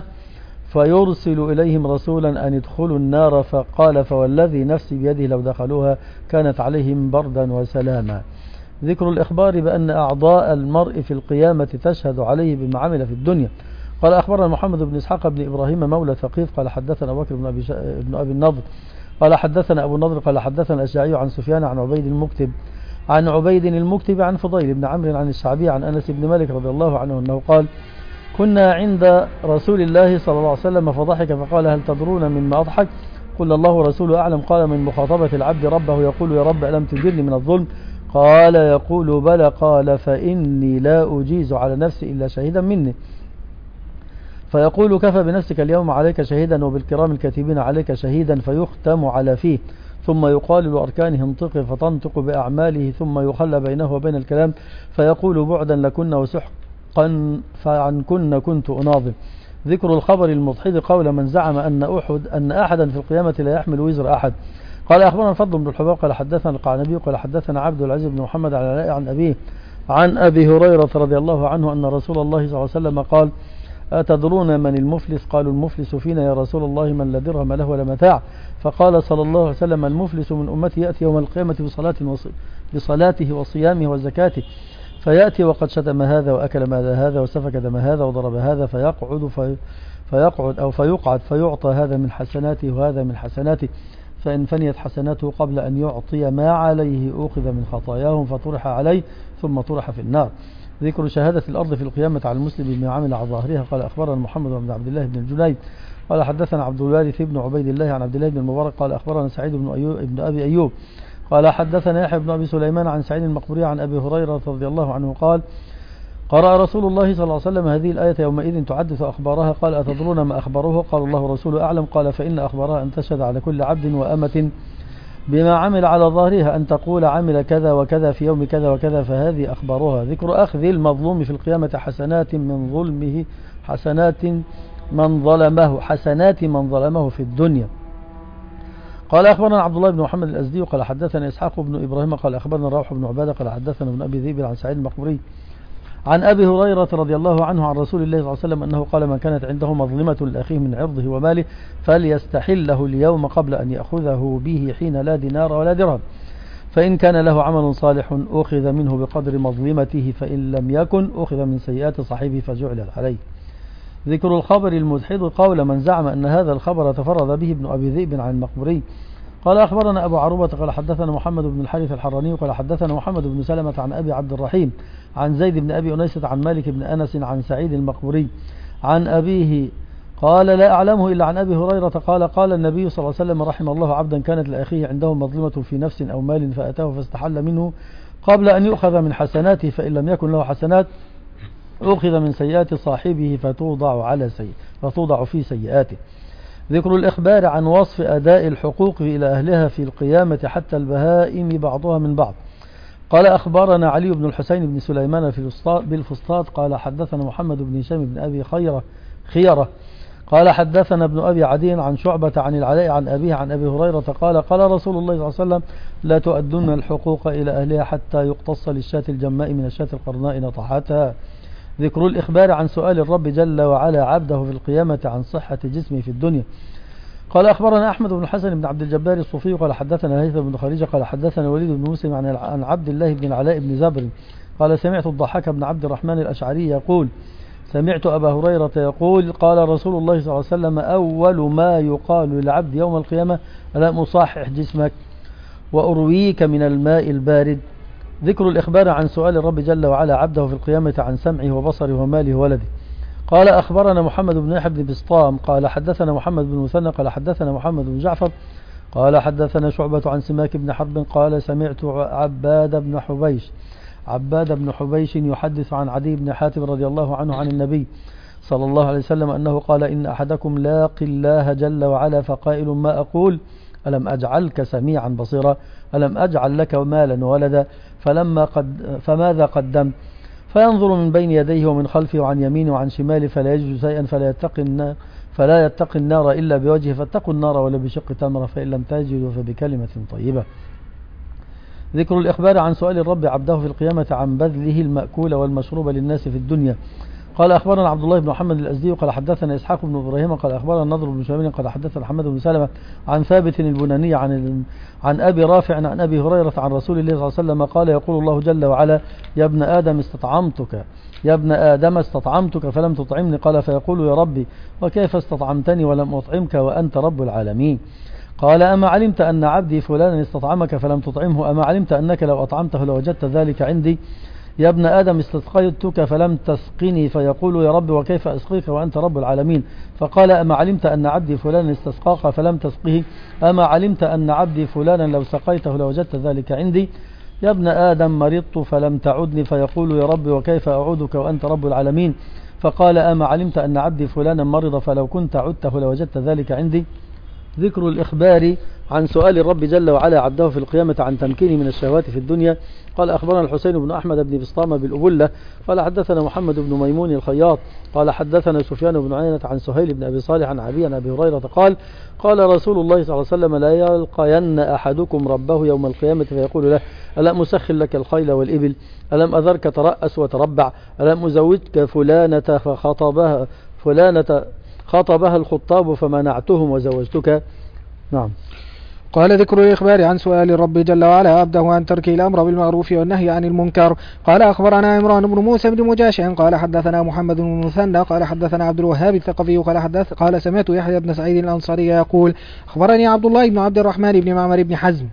فيرسل إليهم رسولا أن يدخلوا النار، فقال فوالذي نفسي بيده لو دخلوها كانت عليهم بردا وسلاما. ذكر الإخبار بأن أعضاء المرء في القيامة تشهد عليه بما عمل في الدنيا. قال أخبرنا محمد بن إسحاق بن إبراهيم مولى ثقيف قال حدثنا أبو بكر بن أبي, شا... بن أبي النضر قال حدثنا أبو النضر قال حدثنا الأشعري عن سفيان عن عبيد المكتب عن عبيد المكتب عن فضيل بن عمرو عن الشعبي عن أنس بن مالك رضي الله عنه أنه قال كنا عند رسول الله صلى الله عليه وسلم فضحك فقال هل تدرون مما أضحك؟ قل الله ورسوله أعلم. قال من مخاطبة العبد ربه يقول يا رب ألم تجرني من الظلم؟ قال يقول بلى. قال فإني لا أجيز على نفسي إلا شهيدا مني، فيقول كفى بنفسك اليوم عليك شهيدا وبالكرام الكاتبين عليك شهيدا، فيختم على فيه ثم يقال لأركانه انطق فتنطق بأعماله ثم يخلى بينه وبين الكلام فيقول بعدا لكن وسحقا فعن كن كنت أناظر. ذكر الخبر المضحد قول من زعم أن أحد أن أحدا في القيامة لا يحمل وزر أحد. قال أخبرنا الفضل بن الحباب قال حدثنا القعنبي قال حدثنا عبد العزيز بن محمد على العلاء عن أبيه عن أبي هريرة رضي الله عنه أن رسول الله صلى الله عليه وسلم قال أتدرون من المفلس؟ قالوا المفلس فينا يا رسول الله من لا درهم له ولا متاع. فقال صلى الله عليه وسلم المفلس من أمتي يأتي يوم القيامة بصلاة وص... بصلاته وصيامه وزكاته فيأتي وقد شتم هذا وأكل مال هذا وسفك دم هذا وضرب هذا فيقعد في... فيقعد أو فيقعد فيعطى هذا من حسناته وهذا من حسناته، فإن فنيت حسناته قبل أن يعطي ما عليه أخذ من خطاياهم فطرح عليه ثم طرح في النار. ذكر شهادة الأرض في القيامة على المسلم بما عمل على ظاهرها. قال أخبرنا محمد بن عبد الله بن الجنيد قال حدثنا عبد الوارث بن عبيد الله عن عبد الله بن المبارك قال أخبرنا سعيد بن, أيوب بن أبي أيوب قال حدثنا يحيى بن أبي سليمان عن سعيد المقبوري عن أبي هريرة رضي الله عنه قال قرأ رسول الله صلى الله عليه وسلم هذه الآية يومئذ تحدث أخبارها. قال أتدرون ما أخبروه؟ قال الله ورسوله أعلم. قال فإن أخبارها أن تشهد على كل عبد وأمة بما عمل على ظاهرها أن تقول عمل كذا وكذا في يوم كذا وكذا فهذه أخبارها. ذكر أخذ المظلوم في القيامة حسنات من ظلمه حسنات من ظلمه حسنات من ظلمه في الدنيا. قال أخبرنا عبد الله بن محمد الأزدي قال حدثنا إسحاق بن إبراهيم قال أخبرنا روح بن عبادة قال حدثنا ابن أبي ذئب عن سعيد المقبوري عن أبي هريرة رضي الله عنه عن رسول الله صلى الله عليه وسلم أنه قال من كانت عنده مظلمة لأخيه من عرضه وماله فليستحله اليوم قبل أن يأخذه به حين لا دينار ولا درهم، فإن كان له عمل صالح أخذ منه بقدر مظلمته، فإن لم يكن أخذ من سيئات صاحبه فجعل عليه. ذكر الخبر المدحض قول من زعم أن هذا الخبر تفرد به ابن أبي ذئب عن المقبوري. قال أخبرنا أبو عروبة قال حدثنا محمد بن الحارث الحراني قال حدثنا محمد بن سلمة عن أبي عبد الرحيم عن زيد بن أبي أنيسة عن مالك بن أنس عن سعيد المقبوري عن أبيه قال لا أعلمه إلا عن أبي هريرة قال قال النبي صلى الله عليه وسلم رحم الله عبدا كانت لأخيه عنده مظلمة في نفس أو مال فأتاه فاستحل منه قبل أن يؤخذ من حسناته فإن لم يكن له حسنات أخذ من سيئات صاحبه فتوضع على سيئ فتوضع في سيئاته. ذكر الإخبار عن وصف أداء الحقوق إلى أهلها في القيامة حتى البهائم بعضها من بعض. قال أخبرنا علي بن الحسين بن سليمان بالفسطاط قال حدثنا محمد بن هشام بن أبي خيرة خيرة قال حدثنا ابن أبي عدي عن شعبة عن العلاء عن أبيه عن أبي هريرة قال قال رسول الله صلى الله عليه وسلم لا تؤدون الحقوق إلى أهلها حتى يقتص للشاة الجماء من الشاة القرناء نطحتها. ذكر الإخبار عن سؤال الرب جل وعلا عبده في القيامة عن صحة جسمه في الدنيا. قال أخبرنا أحمد بن حسن بن عبد الجبار الصوفي قال حدثنا هيثم بن خارجة قال حدثنا وليد بن مسلم عن عبد الله بن العلاء بن زبر قال سمعت الضحاك بن عبد الرحمن الأشعري يقول سمعت أبا هريرة يقول قال رسول الله صلى الله عليه وسلم أول ما يقال للعبد يوم القيامة ألا مصحح جسمك وأرويك من الماء البارد. ذكر الإخبار عن سؤال الرب جل وعلا عبده في القيامة عن سمعه وبصره وماله وولده. قال أخبرنا محمد بن يحيى بن بسطام قال حدثنا محمد بن مثنى قال حدثنا محمد بن جعفر قال حدثنا شعبة عن سماك بن حرب قال سمعت عباد بن حبيش عباد بن حبيش يحدث عن عدي بن حاتم رضي الله عنه عن النبي صلى الله عليه وسلم أنه قال إن أحدكم لاقي الله جل وعلا فقائل ما أقول ألم أجعلك سميعا بصيرا ألم أجعل لك مالا وولدا فلما قد فماذا قدمت فينظر من بين يديه ومن خلفه وعن يمينه وعن شماله فلا يجد شيئا فلا يتقي النار فلا يتقي النار إلا بوجهه فاتقوا النار ولا بشق تمرة فإن لم تجدوا فبكلمة طيبة. ذكر الإخبار عن سؤال الرب عبده في القيامة عن بذله المأكول والمشروب للناس في الدنيا. قال أخبرنا عبد الله بن محمد الأزدي قال حدثنا إسحاق بن إبراهيم قال أخبرنا النضر بن شامل قال حدثنا محمد بن سلمة عن ثابت البناني عن عن أبي رافع عن أبي هريرة عن رسول الله صلى الله عليه وسلم قال يقول الله جل وعلا يا ابن آدم استطعمتك يا ابن آدم استطعمتك فلم تطعمني قال فيقول يا ربي وكيف استطعمتني ولم أطعمك وأنت رب العالمين. قال أما علمت أن عبدي فلانا استطعمك فلم تطعمه أما علمت أنك لو أطعمته لوجدت ذلك عندي. يا ابن آدم استسقيتك فلم تسقني فيقول يا رب وكيف أسقيك وأنت رب العالمين. فقال أما علمت أن عبدي فلانا استسقاك فلم تسقه أما علمت أن عبدي فلانا لو سقيته لوجدت ذلك عندي. يا ابن آدم مرضت فلم تعدني فيقول يا رب وكيف أعودك وأنت رب العالمين. فقال أما علمت أن عبدي فلانا مرض فلو كنت عدته لوجدت ذلك عندي. ذكر الإخبار عن سؤال الرب جل وعلا عبده في القيامة عن تمكينه من الشهوات في الدنيا. قال أخبرنا الحسين بن أحمد بن بسطامة بالأبلة قال حدثنا محمد بن ميمون الخياط قال حدثنا سفيان بن عيينة عن سهيل بن أبي صالح عن أبي عن أبي هريرة قال قال رسول الله صلى الله عليه وسلم لا يلقين أحدكم ربه يوم القيامة فيقول له ألم أسخر لك الخيل والإبل ألم أذرك ترأس وتربع ألم أزوجك فلانة فخطبها فلانة خطبها الخطاب فمنعتهم وزوجتك. نعم. قال ذكر الإخبار عن سؤال الرب جل وعلا عبده عن ترك الأمر بالمعروف والنهي عن المنكر. قال أخبرنا عمران بن موسى بن مجاشع قال حدثنا محمد بن مثنى قال حدثنا عبد الوهاب الثقفي قال حدث قال سمعت يحيى بن سعيد الأنصاري يقول أخبرني عبد الله بن عبد الرحمن بن معمر بن حزم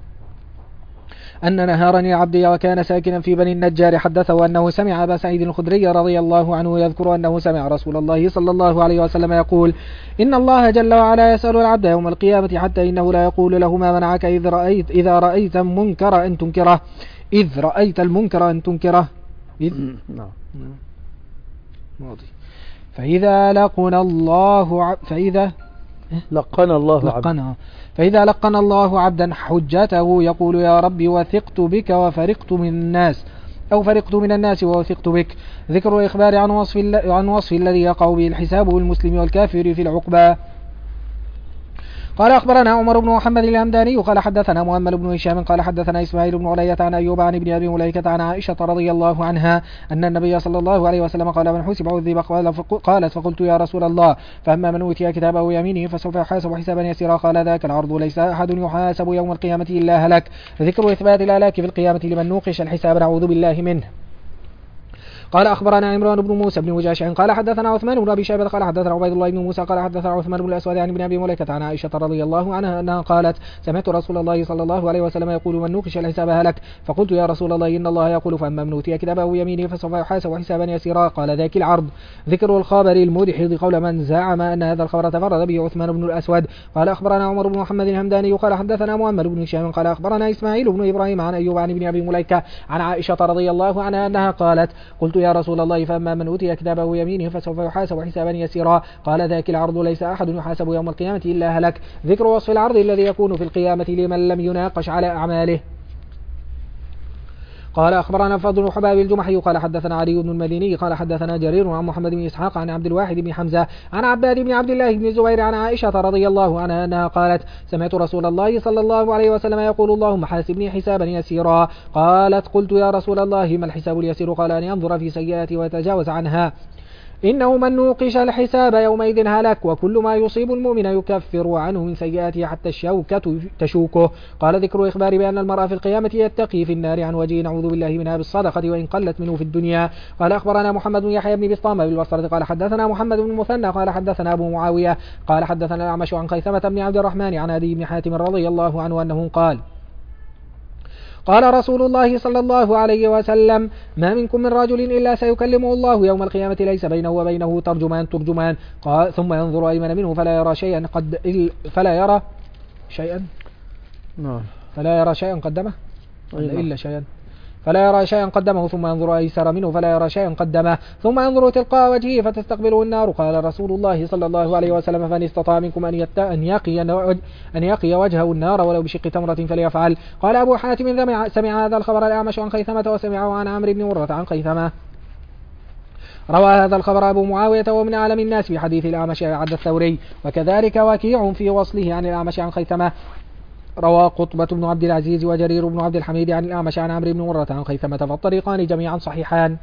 أن نهارني عبدي وكان ساكنا في بني النجار حدثه أنه سمع أبا سعيد الخدري رضي الله عنه يذكر أنه سمع رسول الله صلى الله عليه وسلم يقول إن الله جل وعلا يسأل العبد يوم القيامة حتى إنه لا يقول له ما منعك إذ رأيت إذا رأيت المنكر أن تنكره إذ رأيت المنكر أن تنكره إذ فإذا لقنا الله فإذا لقنا الله لقنا فإذا لقنا الله عبدا حجته يقول يا ربي وثقت بك وفرقت من الناس أو فرقت من الناس ووثقت بك. ذكر الإخبار عن وصف, عن وصف الذي يقع به الحساب والمسلم والكافر في العقبى. قال أخبرنا عمر بن محمد الهمداني قال حدثنا مؤمل بن هشام قال حدثنا إسماعيل بن علية عن أيوب عن ابن أبي مليكة عن عائشة رضي الله عنها أن النبي صلى الله عليه وسلم قال من حسب عذب قالت فقلت يا رسول الله فأما من أوتي كتابه يمينه فسوف يحاسب حسابا يسيرا قال ذاك العرض ليس أحد يحاسب يوم القيامة إلا هلك. ذكر إثبات الهلاك في القيامة لمن نوقش الحساب نعوذ بالله منه. قال أخبرنا عمران بن موسى بن مجاشع قال حدثنا عثمان بن أبي شيبة قال حدثنا عبيد الله بن موسى قال حدثنا عثمان بن الأسود عن ابن أبي مليكة عن عائشة رضي الله عنها أنها قالت سمعت رسول الله صلى الله عليه وسلم يقول من نوقش الحساب هلك. فقلت يا رسول الله إن الله يقول فأما من أوتي كتابه يمينه فسوف يحاسب حسابا يسيرا. قال ذاك العرض. ذكر الخبر المدحض قول من زعم أن هذا الخبر تفرد به عثمان بن الأسود. قال أخبرنا عمر بن محمد الهمداني قال حدثنا محمد بن هشام قال أخبرنا إسماعيل بن إبراهيم عن أيوب عن ابن أبي مليكة عن عائشة رضي الله عنها أنها قالت قلت يا رسول الله فأما من أوتي كتابه يمينه فسوف يحاسب حسابا يسيرا. قال ذاك العرض ليس أحد يحاسب يوم القيامة إلا هلك. ذكر وصف العرض الذي يكون في القيامة لمن لم يناقش على أعماله. قال أخبرنا فضل بن حباب الجمحي قال حدثنا علي بن المديني قال حدثنا جرير عن محمد بن إسحاق عن عبد الواحد بن حمزة عن عباد بن عبد الله بن الزبير عن عائشة رضي الله عنها أنها قالت سمعت رسول الله صلى الله عليه وسلم يقول اللهم حاسبني حسابا يسيرا. قالت قلت يا رسول الله ما الحساب اليسير؟ قال أن ينظر في سيئاتي ويتجاوز عنها إنه من نوقش الحساب يومئذ هلك. وكل ما يصيب المؤمن يكفر عنه من سيئاته حتى الشوكة تشوكه. قال ذكر إخبار بأن المرأة في القيامة يتقي في النار عن وجهه نعوذ بالله منها بالصدقة وإن قلت منه في الدنيا. قال أخبرنا محمد بن يحيى بن بسطام بالبصرة قال حدثنا محمد بن المثنى قال حدثنا أبو معاوية قال حدثنا الأعمش عن خيثمة بن عبد الرحمن عن عدي بن حاتم رضي الله عنه أنه قال قال رسول الله صلى الله عليه وسلم ما منكم من رجل إلا سيكلمه الله يوم القيامة ليس بينه وبينه ترجمان ترجمان. قال ثم ينظر أيمن منه فلا يرى شيئا قد فلا يرى شيئا نعم فلا يرى شيئا قدمه إلا شيئا فلا يرى شيئا قدمه ثم ينظر أيسر منه فلا يرى شيئا قدمه ثم ينظر تلقاء وجهه فتستقبله النار. قال رسول الله صلى الله عليه وسلم فمن استطاع منكم أن, يت... أن, يقي... أن يقي وجهه النار ولو بشق تمرة فليفعل. قال أبو حاتم سمع هذا الخبر الأعمش عن خيثمة وسمعه عن عمرو بن مرة عن خيثمة. روى هذا الخبر أبو معاوية ومن أعلم الناس في حديث الأعمش عبد الثوري وكذلك وكيع في وصله عن الأعمش عن خيثمة. روى قطبة بن عبد العزيز وجرير بن عبد الحميد عن الأعمش عن عمرو بن مرة عن خيثمة فالطريقان جميعا صحيحان.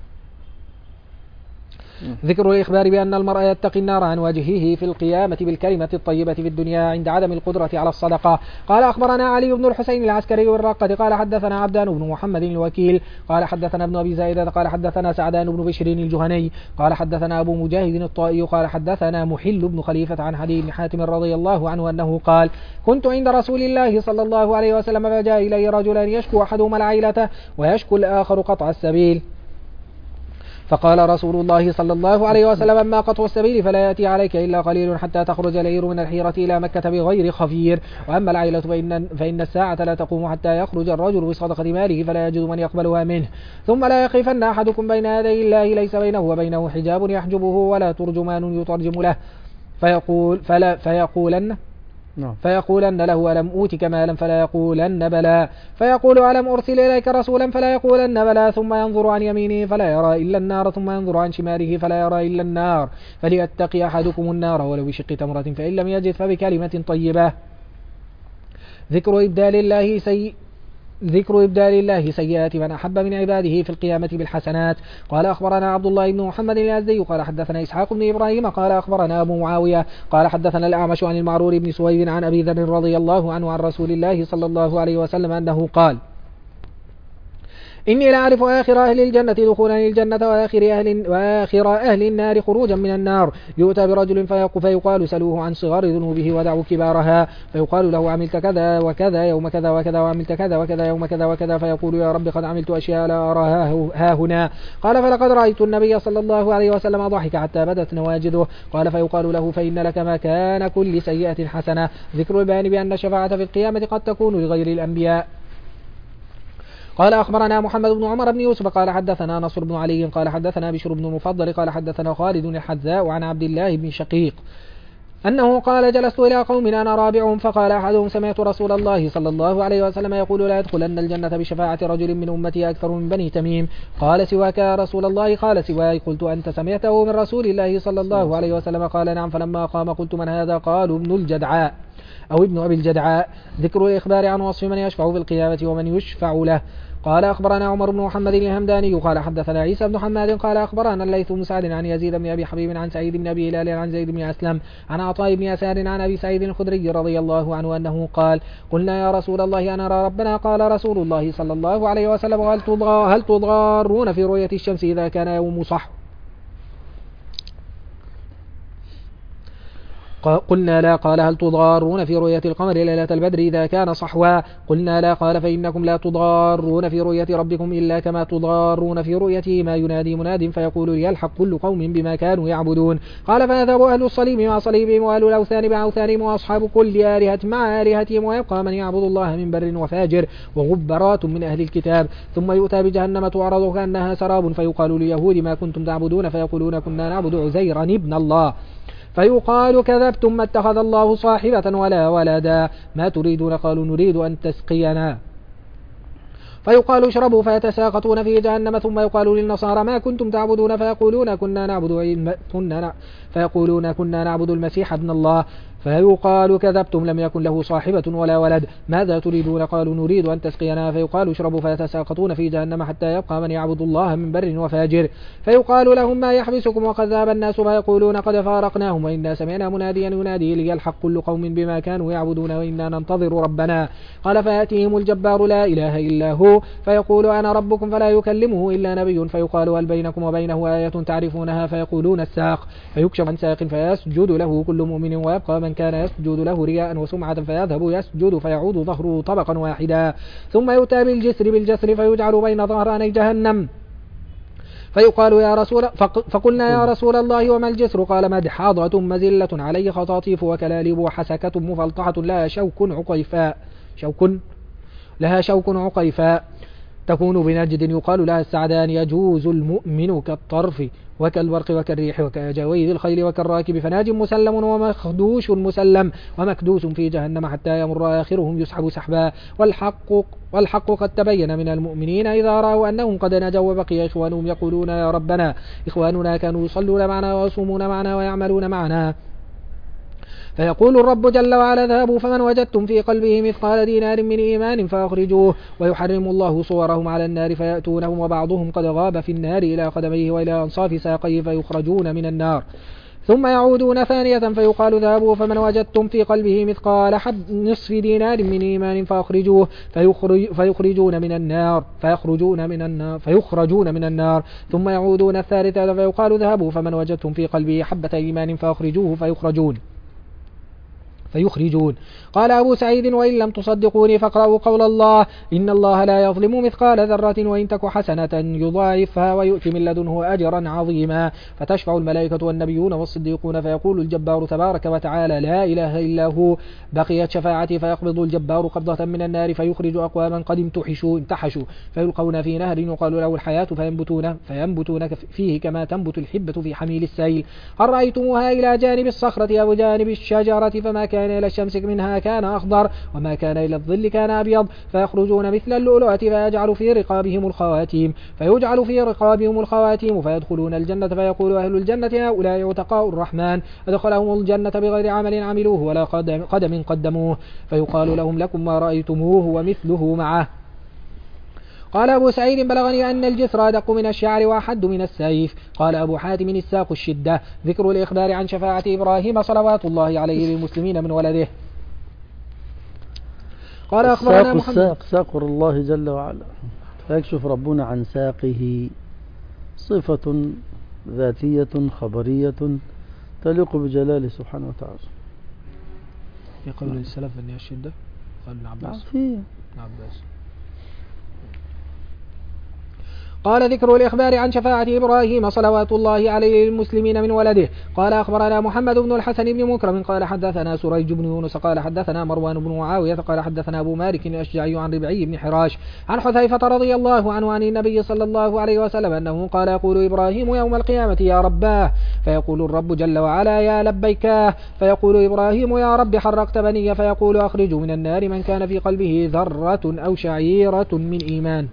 ذكر الإخبار بأن المرء يتقي النار عن وجهه في القيامة بالكلمة الطيبة في الدنيا عند عدم القدرة على الصدقة. قال أخبرنا علي بن الحسين العسكري الرقة قال حدثنا عبدان بن محمد الوكيل قال حدثنا ابن أبي زائدة قال حدثنا سعدان بن بشر الجهني قال حدثنا أبو مجاهد الطائي قال حدثنا محل بن خليفة عن حديث بن حاتم رضي الله عنه أنه قال كنت عند رسول الله صلى الله عليه وسلم فجاء إلي رجلان يشكو أحدهما العيلة ويشكو الآخر قطع السبيل. فقال رسول الله صلى الله عليه وسلم أما قطع السبيل فلا يأتي عليك إلا قليل حتى تخرج العير من الحيرة إلى مكة بغير خفير. وأما العيلة فإن, فإن الساعة لا تقوم حتى يخرج الرجل بصدقة ماله فلا يجد من يقبلها منه. ثم لا يقفن أحدكم بين يدي الله ليس بينه وبينه حجاب يحجبه ولا ترجمان يترجم له فيقول فلا فيقولن فيقولن له ألم أوتك مالا فلا يقولن بلى فيقول ألم أرسل إليك رسولا فلا يقولن بلى ثم ينظر عن يمينه فلا يرى إلا النار ثم ينظر عن شماله فلا يرى إلا النار فليتقي أحدكم النار ولو بشق تمرة فإن لم يجد فبكلمة طيبة. ذكر إبدال الله سيء ذكر إبدال الله سيئات من أحب من عباده في القيامة بالحسنات. قال أخبرنا عبد الله بن محمد الأزدي قال حدثنا إسحاق بن إبراهيم قال أخبرنا أبو معاوية قال حدثنا الأعمش عن المعرور بن سويد عن أبي ذر رضي الله عنه عن رسول الله صلى الله عليه وسلم أنه قال إني لأعرف آخر أهل الجنة دخولا الجنة وآخر أهل, وآخر أهل النار خروجا من النار. يؤتى برجل فيقال سلوه عن صغار ذنوبه ودعوا كبارها فيقال له عملت كذا وكذا يوم كذا وكذا وعملت كذا وكذا يوم كذا وكذا فيقول يا رب قد عملت أشياء لا أراها ها هنا. قال فلقد رأيت النبي صلى الله عليه وسلم ضحك حتى بدت نواجذه. قال فيقال له فإن لك مكان كل سيئة حسنة. ذكر البيان بأن الشفاعة في القيامة قد تكون لغير الأنبياء. قال أخبرنا محمد بن عمر بن يوسف قال حدثنا نصر بن علي قال حدثنا بشر بن المفضل قال حدثنا خالد الحذاء عن عبد الله بن شقيق أنه قال جلست إلى قوم أنا رابعهم فقال أحدهم سمعت رسول الله صلى الله عليه وسلم يقول لا يدخلن الجنة بشفاعة رجل من أمتي أكثر من بني تميم. قال سواك يا رسول الله؟ قال سواي. قلت أنت سمعته من رسول الله صلى الله عليه وسلم؟ قال نعم. فلما قام قلت من هذا؟ قالوا ابن الجدعاء. أو ابن أبي الجدعاء. ذكر الإخبار عن وصف من يشفع في القيامة ومن يشفع له. قال أخبرنا عمر بن محمد الهمداني قال حدثنا عيسى بن حماد قال أخبرنا الليث بن سعد عن يزيد بن أبي حبيب عن سعيد بن أبي هلال عن زيد بن أسلم عن عطاء بن يسار عن أبي سعيد الخدري رضي الله عنه أنه قال قلنا يا رسول الله أنرى ربنا قال رسول الله صلى الله عليه وسلم هل تضارون في رؤية الشمس إذا كان يوم صح؟ قلنا لا. قال هل تضارون في رؤية القمر ليلة البدر إذا كان صحوا؟ قلنا لا. قال فإنكم لا تضارون في رؤية ربكم إلا كما تضارون في رؤيته ما ينادي مناد فيقول ليلحق كل قوم بما كانوا يعبدون. قال فيذهب أهل الصليب مع صليبهم وأهل الأوثان مع أوثانهم وأصحاب كل آلهة مع آلهتهم ويبقى من يعبد الله من بر وفاجر وغبرات من أهل الكتاب. ثم يؤتى بجهنم تعرض كأنها سراب فيقال لليهود ما كنتم تعبدون فيقولون كنا نعبد عزيرا ابن الله فيقال كذبتم ما اتخذ الله صاحبة ولا ولدا ما تريدون؟ قالوا نريد أن تسقينا. فيقال اشربوا فيتساقطون في جهنم. ثم يقال للنصارى ما كنتم تعبدون فيقولون كنا نعبد كنا فيقولون كنا نعبد المسيح ابن الله فيقال كذبتم لم يكن له صاحبة ولا ولد ماذا تريدون؟ قالوا نريد أن تسقينا. فيقال اشربوا فيتساقطون في جهنم حتى يبقى من يعبد الله من بر وفاجر فيقال لهم ما يحبسكم وقد ذهب الناس فيقولون قد فارقناهم وإنا سمعنا مناديا ينادي ليلحق كل قوم بما كانوا يعبدون وإنا ننتظر ربنا. قال فيأتيهم الجبار لا إله إلا هو فيقول أنا ربكم فلا يكلمه إلا نبي فيقال هل بينكم وبينه آية تعرفونها؟ فيقولون الساق فيكشف عن ساق فيسجد له كل مؤمن ويبقى من كان يسجد له رياء وسمعة فيذهب يسجد فيعود ظهره طبقا واحدا. ثم يؤتى بالجسر بالجسر فيجعل بين ظهراني جهنم فيقال يا رسول فقلنا يا رسول الله وما الجسر؟ قال مدحاضة مزلة عليه خطاطيف وكلاليب وحسكة مفلطحة لها شوك عقيفاء شوك لها شوك عقيفاء تكون بنجد يقال لها السعدان يجوز المؤمن كالطرف وكالبرق وكالريح وكأجاويد الخيل وكالراكب فناج مسلم ومخدوش مسلم ومكدوس في جهنم حتى يمر آخرهم يسحب سحبا. والحق, والحق قد تبين من المؤمنين إذا رأوا أنهم قد نجوا وبقي إخوانهم يقولون يا ربنا إخواننا كانوا يصلون معنا ويصومون معنا ويعملون معنا فيقول الرب جل وعلا اذهبوا فمن وجدتم في قلبه مثقال دينار من إيمان فأخرجوه ويحرم الله صورهم على النار فيأتونهم وبعضهم قد غاب في النار إلى قدميه وإلى أنصاف ساقيه فيخرجون من النار ثم يعودون ثانية فيقال ذهبوا فمن وجدتم في قلبه مثقال حب نصف دينار من إيمان فأخرجوه فيخرج فيخرجون من النار فيخرجون من النار فيخرجون من النار ثم يعودون الثالثة فيقال ذهبوا فمن وجدتم في قلبه حبة إيمان فأخرجوه فيخرجون فيخرجون. قال أبو سعيد وإن لم تصدقوني فاقرأوا قول الله إن الله لا يظلم مثقال ذرة وإن تك حسنة يضاعفها ويؤتي من لدنه أجرا عظيما. فتشفع الملائكة والنبيون والصديقون فيقول الجبار تبارك وتعالى لا إله إلا هو بقيت شفاعتي فيقبض الجبار قبضة من النار فيخرج أقواما قد امتحشوا امتحشوا فيلقون في نهر يقال له الحياة فينبتون, فينبتون فيه كما تنبت الحبة في حميل السيل. هل رأيتموها إلى جانب الصخرة أو جانب الشجرة فما كان إلى الشمس منها كان أخضر وما كان إلى الظل كان أبيض فيخرجون مثل اللؤلؤة فيجعل في رقابهم الخواتيم فيجعل في رقابهم الخواتيم فيدخلون الجنة فيقول أهل الجنة هؤلاء عتقاء الرحمن أدخلهم الجنة بغير عمل عملوه ولا قدم, قدم قدموه فيقال لهم لكم ما رأيتموه ومثله معه. قال أبو سعيد بلغني أن الجسر أدق من الشعر وأحد من السيف. قال أبو حاتم الساق الشدة. ذكر الإخبار عن شفاعة إبراهيم صلوات الله عليه للمسلمين من ولده. قال أخبرنا محمد الساق ساق الله جل وعلا فيكشف ربنا عن ساقه صفة ذاتية خبرية تليق بجلاله سبحانه وتعالى. في قول السلف أن الشدة قال ابن عباس في عباس. قال ذكر الإخبار عن شفاعة إبراهيم صلوات الله عليه للمسلمين من ولده. قال أخبرنا محمد بن الحسن بن مكرم قال حدثنا سريج بن يونس قال حدثنا مروان بن معاوية قال حدثنا أبو مالك الأشجعي عن ربعي بن حراش عن حذيفة رضي الله عنه عن النبي صلى الله عليه وسلم أنه قال يقول إبراهيم يوم القيامة يا رباه فيقول الرب جل وعلا يا لبيكاه فيقول إبراهيم يا رب حرقت بني فيقول أخرج من النار من كان في قلبه ذرة أو شعيرة من إيمان.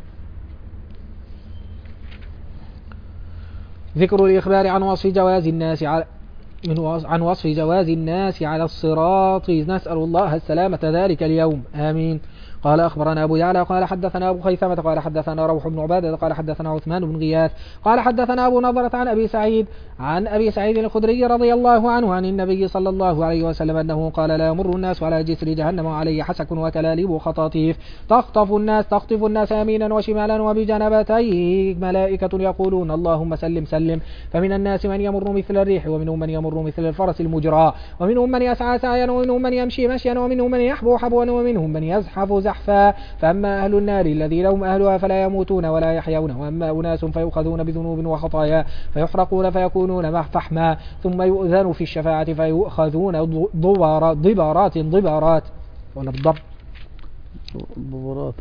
ذكر الإخبار عن وصف جواز الناس على من وص... عن وصف جواز الناس على الصراط، نسأل الله السلامة ذلك اليوم، آمين. قال أخبرنا أبو يعلى قال حدثنا أبو خيثمة قال حدثنا روح بن عبادة قال حدثنا عثمان بن غياث قال حدثنا أبو نضرة عن أبي سعيد عن أبي سعيد الخدري رضي الله عنه عن النبي صلى الله عليه وسلم أنه قال لا يمر الناس على جسر جهنم وعليه حسك وكلاليب وخطاطيف تخطف الناس تخطف الناس يمينا وشمالا وبجنبتيه ملائكة يقولون اللهم سلم سلم، فمن الناس من يمر مثل الريح ومنهم من يمر مثل الفرس المجرى ومنهم من يسعى سعيا ومنهم من يمشي مشيا ومنهم من يحبو حبوا ومنهم من يزحف زحفا، فأما أهل النار الذين هم أهلها فلا يموتون ولا يحيون، وأما أناس فيؤخذون بذنوب وخطايا فيحرقون فيكونون فحما، ثم يؤذن في الشفاعة فيؤخذون ضبارات ضبارات ضبارات ولا بالضبط ضبارات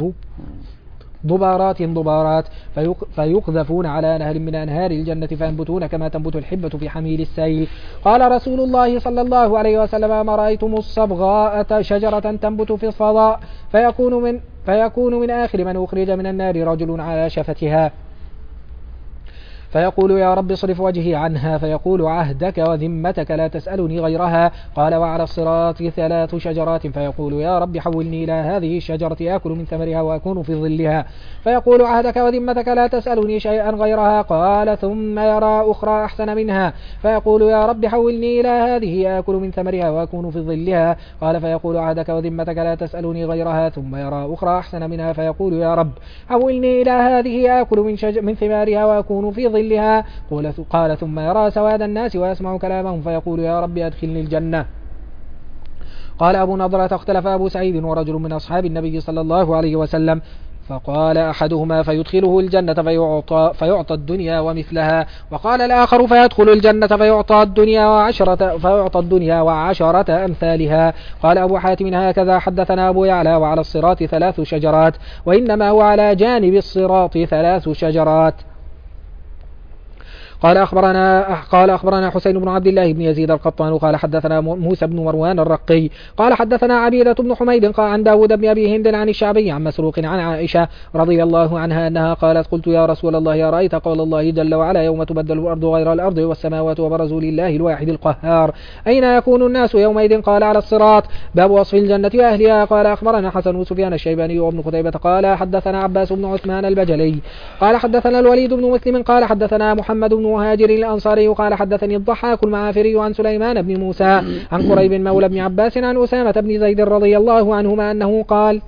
ضبارات ضبارات فيقذفون على نهر من أنهار الجنة فينبتون كما تنبت الحبة في حميل السيل. قال رسول الله صلى الله عليه وسلم ما رأيتم الصبغاء شجرة تنبت في الفضاء فيكون من, فيكون من آخر من أخرج من النار رجل على شفتها فيقول يا رب اصرف وجهي عنها، فيقول عهدك وذمتك لا تسألني غيرها. قال وعلى الصراط ثلاث شجرات فيقول يا رب حولني إلى هذه الشجرة آكل من ثمرها وأكون في ظلها، فيقول عهدك وذمتك لا تسألني شيئا غيرها. قال ثم يرى أخرى أحسن منها فيقول يا رب حولني إلى هذه آكل من ثمرها وأكون في ظلها. قال فيقول عهدك وذمتك لا تسألني غيرها. ثم يرى أخرى أحسن منها فيقول يا رب حولني إلى هذه آكل من, شج... من ثمارها وأكون في ظلها. قال ثم يرى سواد الناس ويسمع كلامهم فيقول يا رب أدخلني الجنة. قال أبو نضرة اختلف أبو سعيد ورجل من أصحاب النبي صلى الله عليه وسلم، فقال أحدهما فيدخله الجنة فيعطى, فيعطى الدنيا ومثلها، وقال الآخر فيدخل الجنة فيعطى الدنيا وعشرة, فيعطى الدنيا وعشرة أمثالها. قال أبو حاتم هكذا حدثنا أبو يعلى وعلى الصراط ثلاث شجرات، وإنما هو على جانب الصراط ثلاث شجرات. قال أخبرنا قال أخبرنا حسين بن عبد الله بن يزيد القطان قال حدثنا موسى بن مروان الرقي قال حدثنا عبيدة بن حميد قال عن داود بن أبي هند عن الشعبي عن مسروق عن عائشة رضي الله عنها أنها قالت قلت يا رسول الله يا رأيت قول الله جل وعلا يوم تبدل الأرض غير الأرض والسماوات وبرزوا لله الواحد القهار أين يكون الناس يومئذ؟ قال على الصراط. باب وصف الجنة وأهلها. قال أخبرنا حسن وسفيان الشيباني وابن قتيبة قال حدثنا عباس بن عثمان البجلي قال حدثنا الوليد بن مسلم قال حدثنا محمد بن مهاجر الأنصاري قال حدثني الضحاك المعافري عن سليمان بن موسى عن قريب مولى بن عباس عن أسامة بن زيد رضي الله عنهما أنه قال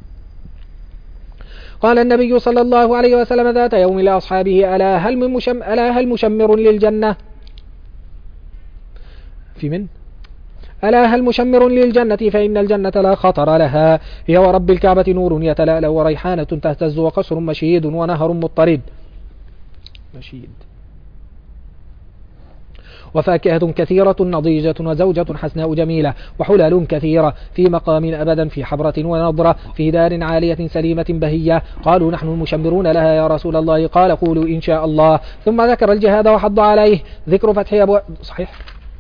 قال النبي صلى الله عليه وسلم ذات يوم لأصحابه ألا هل من مشم ألا هل مشمر للجنة في من ألا هل مشمر للجنة فإن الجنة لا خطر لها، هي ورب الكعبة نور يتلألأ وريحانة تهتز وقصر مشيد ونهر مضطرد مشيد وفاكهة كثيرة نضيجة وزوجة حسناء جميلة وحلال كثيرة في مقام أبدا في حبرة ونضرة في دار عالية سليمة بهية. قالوا نحن المشمرون لها يا رسول الله. قال قولوا إن شاء الله. ثم ذكر الجهاد وحض عليه. ذكر فتح أبواب صحيح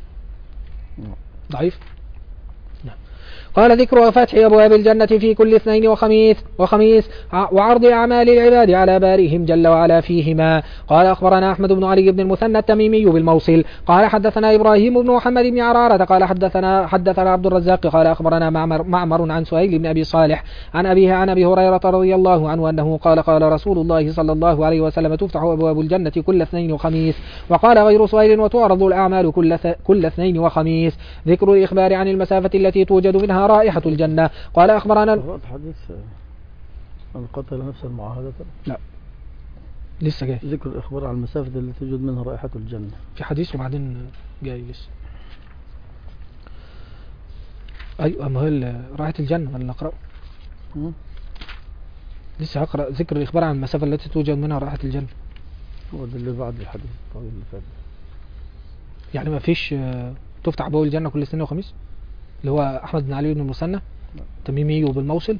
ضعيف قال ذكر فتح أبواب الجنة في كل اثنين وخميس وخميس وعرض أعمال العباد على بارئهم جل وعلا فيهما. قال أخبرنا أحمد بن علي بن المثنى التميمي بالموصل قال حدثنا إبراهيم بن محمد بن عرارة قال حدثنا حدثنا عبد الرزاق قال أخبرنا معمر, معمر عن سهيل بن أبي صالح عن أبيه عن أبي هريرة رضي الله عنه أنه قال قال رسول الله صلى الله عليه وسلم تفتح أبواب الجنة كل اثنين وخميس. وقال غير سهيل وتعرض الأعمال كل, كل اثنين وخميس. ذكر الإخبار عن المسافة التي توجد منها رائحة الجنة. قال أخبرنا حديث القتل نفس المعاهدة لا لسه جاي ذكر الإخبار عن المسافة التي توجد منها رائحة الجنة في حديث وبعدين جاي لسه. أيوة ما هي رائحة الجنة ولا نقرأ لسه أقرأ ذكر الإخبار عن المسافة التي توجد منها رائحة الجنة هو ده اللي بعد الحديث الطويل اللي فات يعني ما فيش تفتح أبواب الجنة كل اثنين وخميس اللي هو أحمد بن علي بن المثنى تميمي وبالموصل.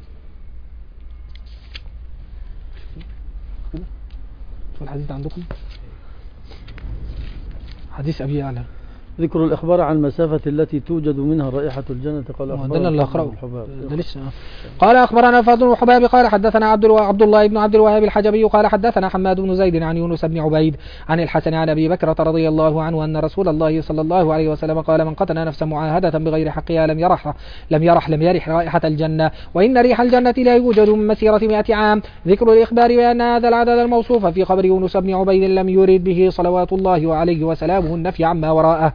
شو الحديث عندكم؟ حديث أبي يعلى ذكر الإخبار عن المسافة التي توجد منها رائحة الجنة. قال أخبرنا الله أخرى قال أخبرنا فضل وحباب قال حدثنا عبد عبد الله بن عبد الوهاب الحجبي قال حدثنا حماد بن زيد عن يونس بن عبيد عن الحسن عن أبي بكرة رضي الله عنه أن رسول الله صلى الله عليه وسلم قال من قتل نفسا معاهدة بغير حقها لم يرح لم يرح لم يرح رائحة الجنة وإن ريح الجنة لا يوجد من مسيرة مئة عام. ذكر الإخبار بأن هذا العدد الموصوف في خبر يونس بن عبيد لم يرد به صلوات الله عليه وسلامه النفي عما وراءه.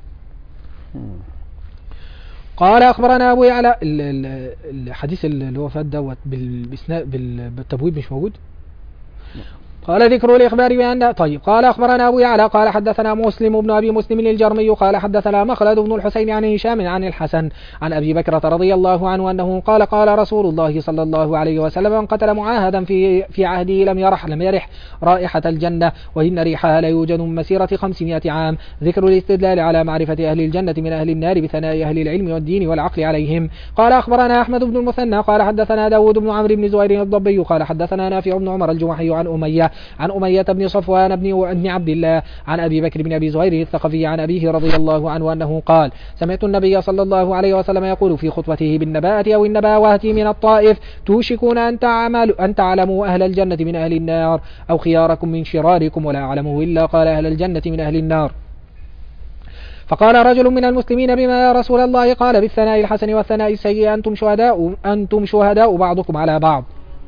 قال أخبرنا أبو يعلى الحديث اللي هو فات دوت بالتبويب مش موجود. قال ذكر الإخبار بأن طيب قال أخبرنا أبو يعلى قال حدثنا مسلم بن أبي مسلم الجرمي قال حدثنا مخلد بن الحسين عن هشام عن الحسن عن أبي بكرة رضي الله عنه أنه قال قال رسول الله صلى الله عليه وسلم من قتل معاهدا في في عهده لم يرح لم يرح رائحة الجنة وإن ريحها لا يوجد من مسيرة خمسمائة عام. ذكر الاستدلال على معرفة أهل الجنة من أهل النار بثناء أهل العلم والدين والعقل عليهم. قال أخبرنا أحمد بن المثنى قال حدثنا داود بن عمرو بن زهير الضبي قال حدثنا نافع بن عمر الجمحي عن أمية عن أمية بن صفوان بن عبد الله عن أبي بكر بن أبي زهير الثقفي عن أبيه رضي الله عنه أنه قال سمعت النبي صلى الله عليه وسلم يقول في خطبته بالنباءة أو النباوات من الطائف توشكون أن تعملوا أن تعلموا أهل الجنة من أهل النار أو خياركم من شراركم ولا أعلمه إلا قال أهل الجنة من أهل النار. فقال رجل من المسلمين بما يا رسول الله؟ قال بالثناء الحسن والثناء السيء أنتم شهداء أنتم شهداء بعضكم على بعض.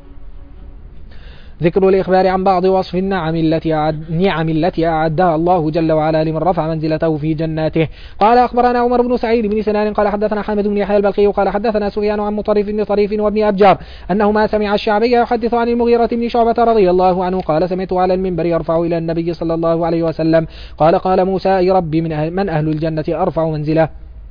ذكر الإخبار عن بعض وصف النعم التي أعد نعم التي أعدها الله جل وعلا لمن رفع منزلته في جناته. قال أخبرنا عمر بن سعيد بن سنان قال حدثنا حامد بن يحيى البلخي قال حدثنا سفيان عن مطرف بن طريف وابن أبجار أنهما سمع الشعبي يحدث عن المغيرة بن شعبة رضي الله عنه قال سمعت على المنبر يرفع إلى النبي صلى الله عليه وسلم قال قال موسى أي ربي من أهل, من أهل الجنة أرفع منزله؟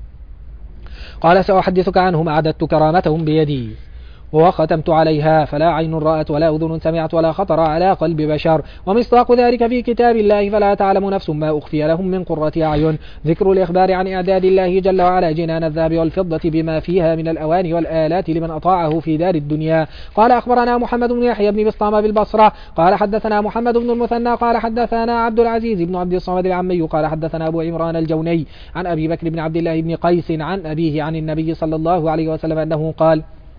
قال سأحدثك عنهم أعددت كرامتهم بيدي وختمت عليها فلا عين رأت ولا أذن سمعت ولا خطر على قلب بشر ومصداق ذلك في كتاب الله فلا تعلم نفس ما أخفي لهم من قرة أعين. ذكر الإخبار عن إعداد الله جل وعلا جنان الذهب والفضة بما فيها من الأواني والآلات لمن أطاعه في دار الدنيا. قال أخبرنا محمد بن يحيى بن بسطام بالبصرة قال حدثنا محمد بن المثنى قال حدثنا عبد العزيز بن عبد الصمد العمي قال حدثنا أبو عمران الجوني عن أبي بكر بن عبد الله بن قيس عن أبيه عن النبي صلى الله عليه وسلم أنه قال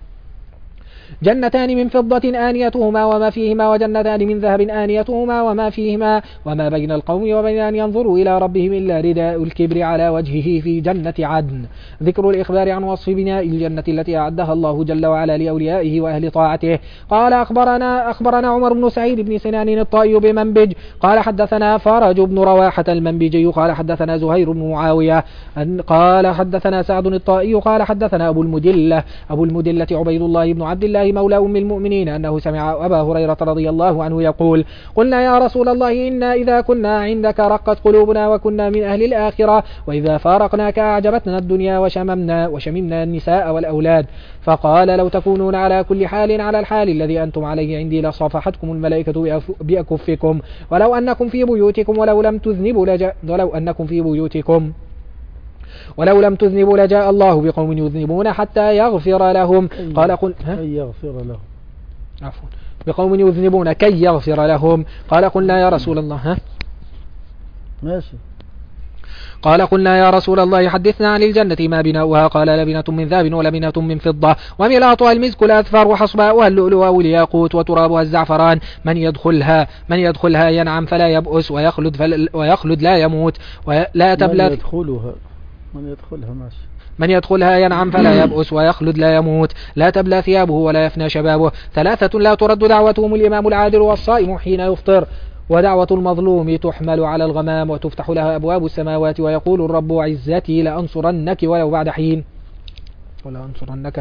جنتان من فضة آنيتهما وما فيهما وجنتان من ذهب آنيتهما وما فيهما وما بين القوم وبين أن ينظروا إلى ربهم إلا رداء الكبر على وجهه في جنة عدن. ذكر الإخبار عن وصف بناء الجنة التي أعدها الله جل وعلا لأوليائه وأهل طاعته. قال أخبرنا أخبرنا عمر بن سعيد بن سنان الطائي بمنبج قال حدثنا فرج بن رواحة المنبجي قال حدثنا زهير بن معاوية قال حدثنا سعد الطائي قال حدثنا أبو المدلة أبو المدلة عبيد الله بن عبد الله مولى أم المؤمنين أنه سمع أبا هريرة رضي الله عنه يقول قلنا يا رسول الله إنا إذا كنا عندك رقت قلوبنا وكنا من أهل الآخرة وإذا فارقناك أعجبتنا الدنيا وشممنا وشممنا النساء والأولاد. فقال لو تكونون على كل حال على الحال الذي أنتم عليه عندي لصافحتكم الملائكة بأكفكم ولو أنكم في بيوتكم ولو لم تذنبوا لجاء ولو أنكم في بيوتكم ولو لم تذنبوا لجاء الله بقوم يذنبون حتى يغفر لهم. قال قل كي يغفر لهم عفوا بقوم يذنبون كي يغفر لهم. قال قلنا يا رسول الله ها ماشي قال قلنا يا رسول الله حدثنا عن الجنة ما بناؤها؟ قال لبنة من ذهب ولبنة من فضة وملاطها المسك الأذفر وحصباؤها اللؤلؤ والياقوت وترابها الزعفران من يدخلها من يدخلها ينعم فلا يبؤس ويخلد, فل ويخلد لا يموت ولا تبلى من يدخلها من يدخلها ماشي من يدخلها ينعم فلا يبؤس ويخلد لا يموت لا تبلى ثيابه ولا يفنى شبابه. ثلاثة لا ترد دعوتهم الإمام العادل والصائم حين يفطر ودعوة المظلوم تحمل على الغمام وتفتح لها أبواب السماوات ويقول الرب عزتي لأنصرنك ولو بعد حين ولا أنصرنك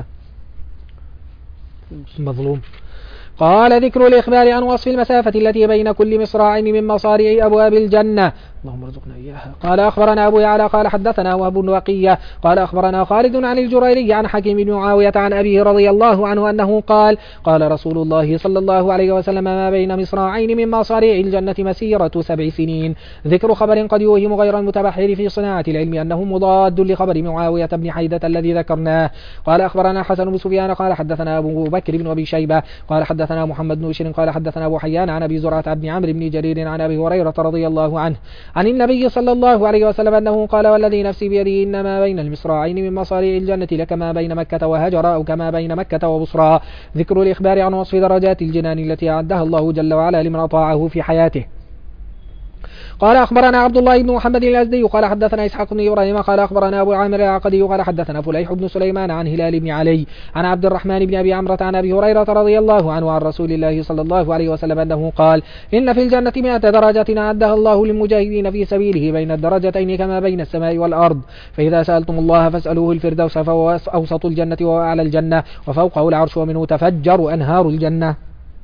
مظلوم. قال ذكر الإخبار عن وصف المسافة التي بين كل مصراعين من مصارع أبواب الجنة اللهم ارزقنا إياها. قال أخبرنا أبو يعلى قال حدثنا وهب بن بقية قال أخبرنا خالد عن الجريري عن حكيم بن معاوية عن أبيه رضي الله عنه أنه قال قال رسول الله صلى الله عليه وسلم ما بين مصراعين من مصارع الجنة مسيرة سبع سنين. ذكر خبر قد يوهم غير المتبحر في صناعة العلم أنه مضاد لخبر معاوية بن حيدة الذي ذكرناه. قال أخبرنا حسن بن سفيان قال حدثنا أبو بكر بن أبي شيبة قال حدثنا محمد بن بشير قال حدثنا أبو حيان عن أبي زرعة بن عمرو بن جرير عن أبي هريرة رضي الله عنه عن النبي صلى الله عليه وسلم أنه قال والذي نفسي بيده إنما بين المصراعين من مصاريع الجنة لكما بين مكة وهجر أو كما بين مكة وبصرى. ذكر الإخبار عن وصف درجات الجنان التي أعدها الله جل وعلا لمن أطاعه في حياته. قال أخبرنا عبد الله بن محمد الأزدي قال حدثنا إسحاق بن إبراهيم قال أخبرنا أبو عامر العقدي قال حدثنا فليح بن سليمان عن هلال بن علي عن عبد الرحمن بن أبي عمرة عن أبي هريرة رضي الله عنه عن رسول الله صلى الله عليه وسلم أنه قال إن في الجنة مئة درجة أعدها الله للمجاهدين في سبيله بين الدرجتين كما بين السماء والأرض. فإذا سألتم الله فاسألوه الفردوس فهو أوسط الجنة وأعلى الجنة وفوقه العرش ومنه تفجر أنهار الجنة.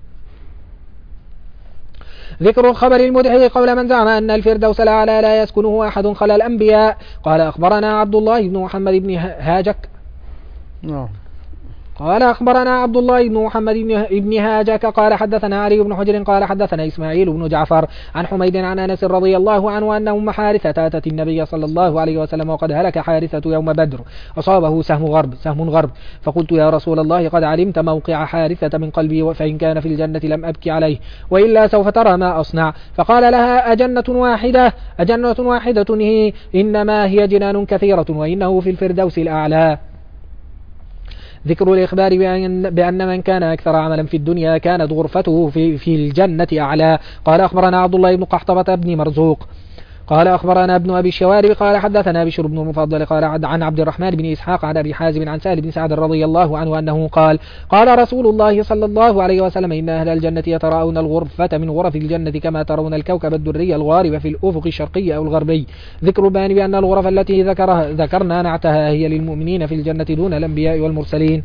ذكر الخبر المدحض قول من زعم أن الفردوس الأعلى لا يسكنه أحد خلا الأنبياء. قال أخبرنا عبد الله بن محمد بن هاجك نعم قال أخبرنا عبد الله بن محمد بن هاجك قال حدثنا علي بن حجر قال حدثنا إسماعيل بن جعفر عن حميد عن أنس رضي الله عنه أن أم حارثة أتت النبي صلى الله عليه وسلم وقد هلك حارثة يوم بدر أصابه سهم غرب سهم غرب فقلت يا رسول الله قد علمت موقع حارثة من قلبي فإن كان في الجنة لم أبكي عليه وإلا سوف ترى ما أصنع. فقال لها أجنة واحدة أجنة واحدة هي إنما هي جنان كثيرة وإنه في الفردوس الأعلى. ذكر الإخبار بأن, بأن من كان أكثر عملا في الدنيا كانت غرفته في, في الجنة أعلى. قال أخبرنا عبد الله بن قحطبة بن مرزوق قال أخبرنا ابن أبي الشوارب قال حدثنا بشر بن المفضل قال عن عبد الرحمن بن إسحاق عن أبي حازم عن سهل بن سعد رضي الله عنه أنه قال قال رسول الله صلى الله عليه وسلم إن أهل الجنة يتراءون الغرفة من غرف الجنة كما ترون الكوكب الدري الغارب في الأفق الشرقي أو الغربي. ذكر بيان بأن الغرف التي ذكرها ذكرنا نعتها هي للمؤمنين في الجنة دون الأنبياء والمرسلين.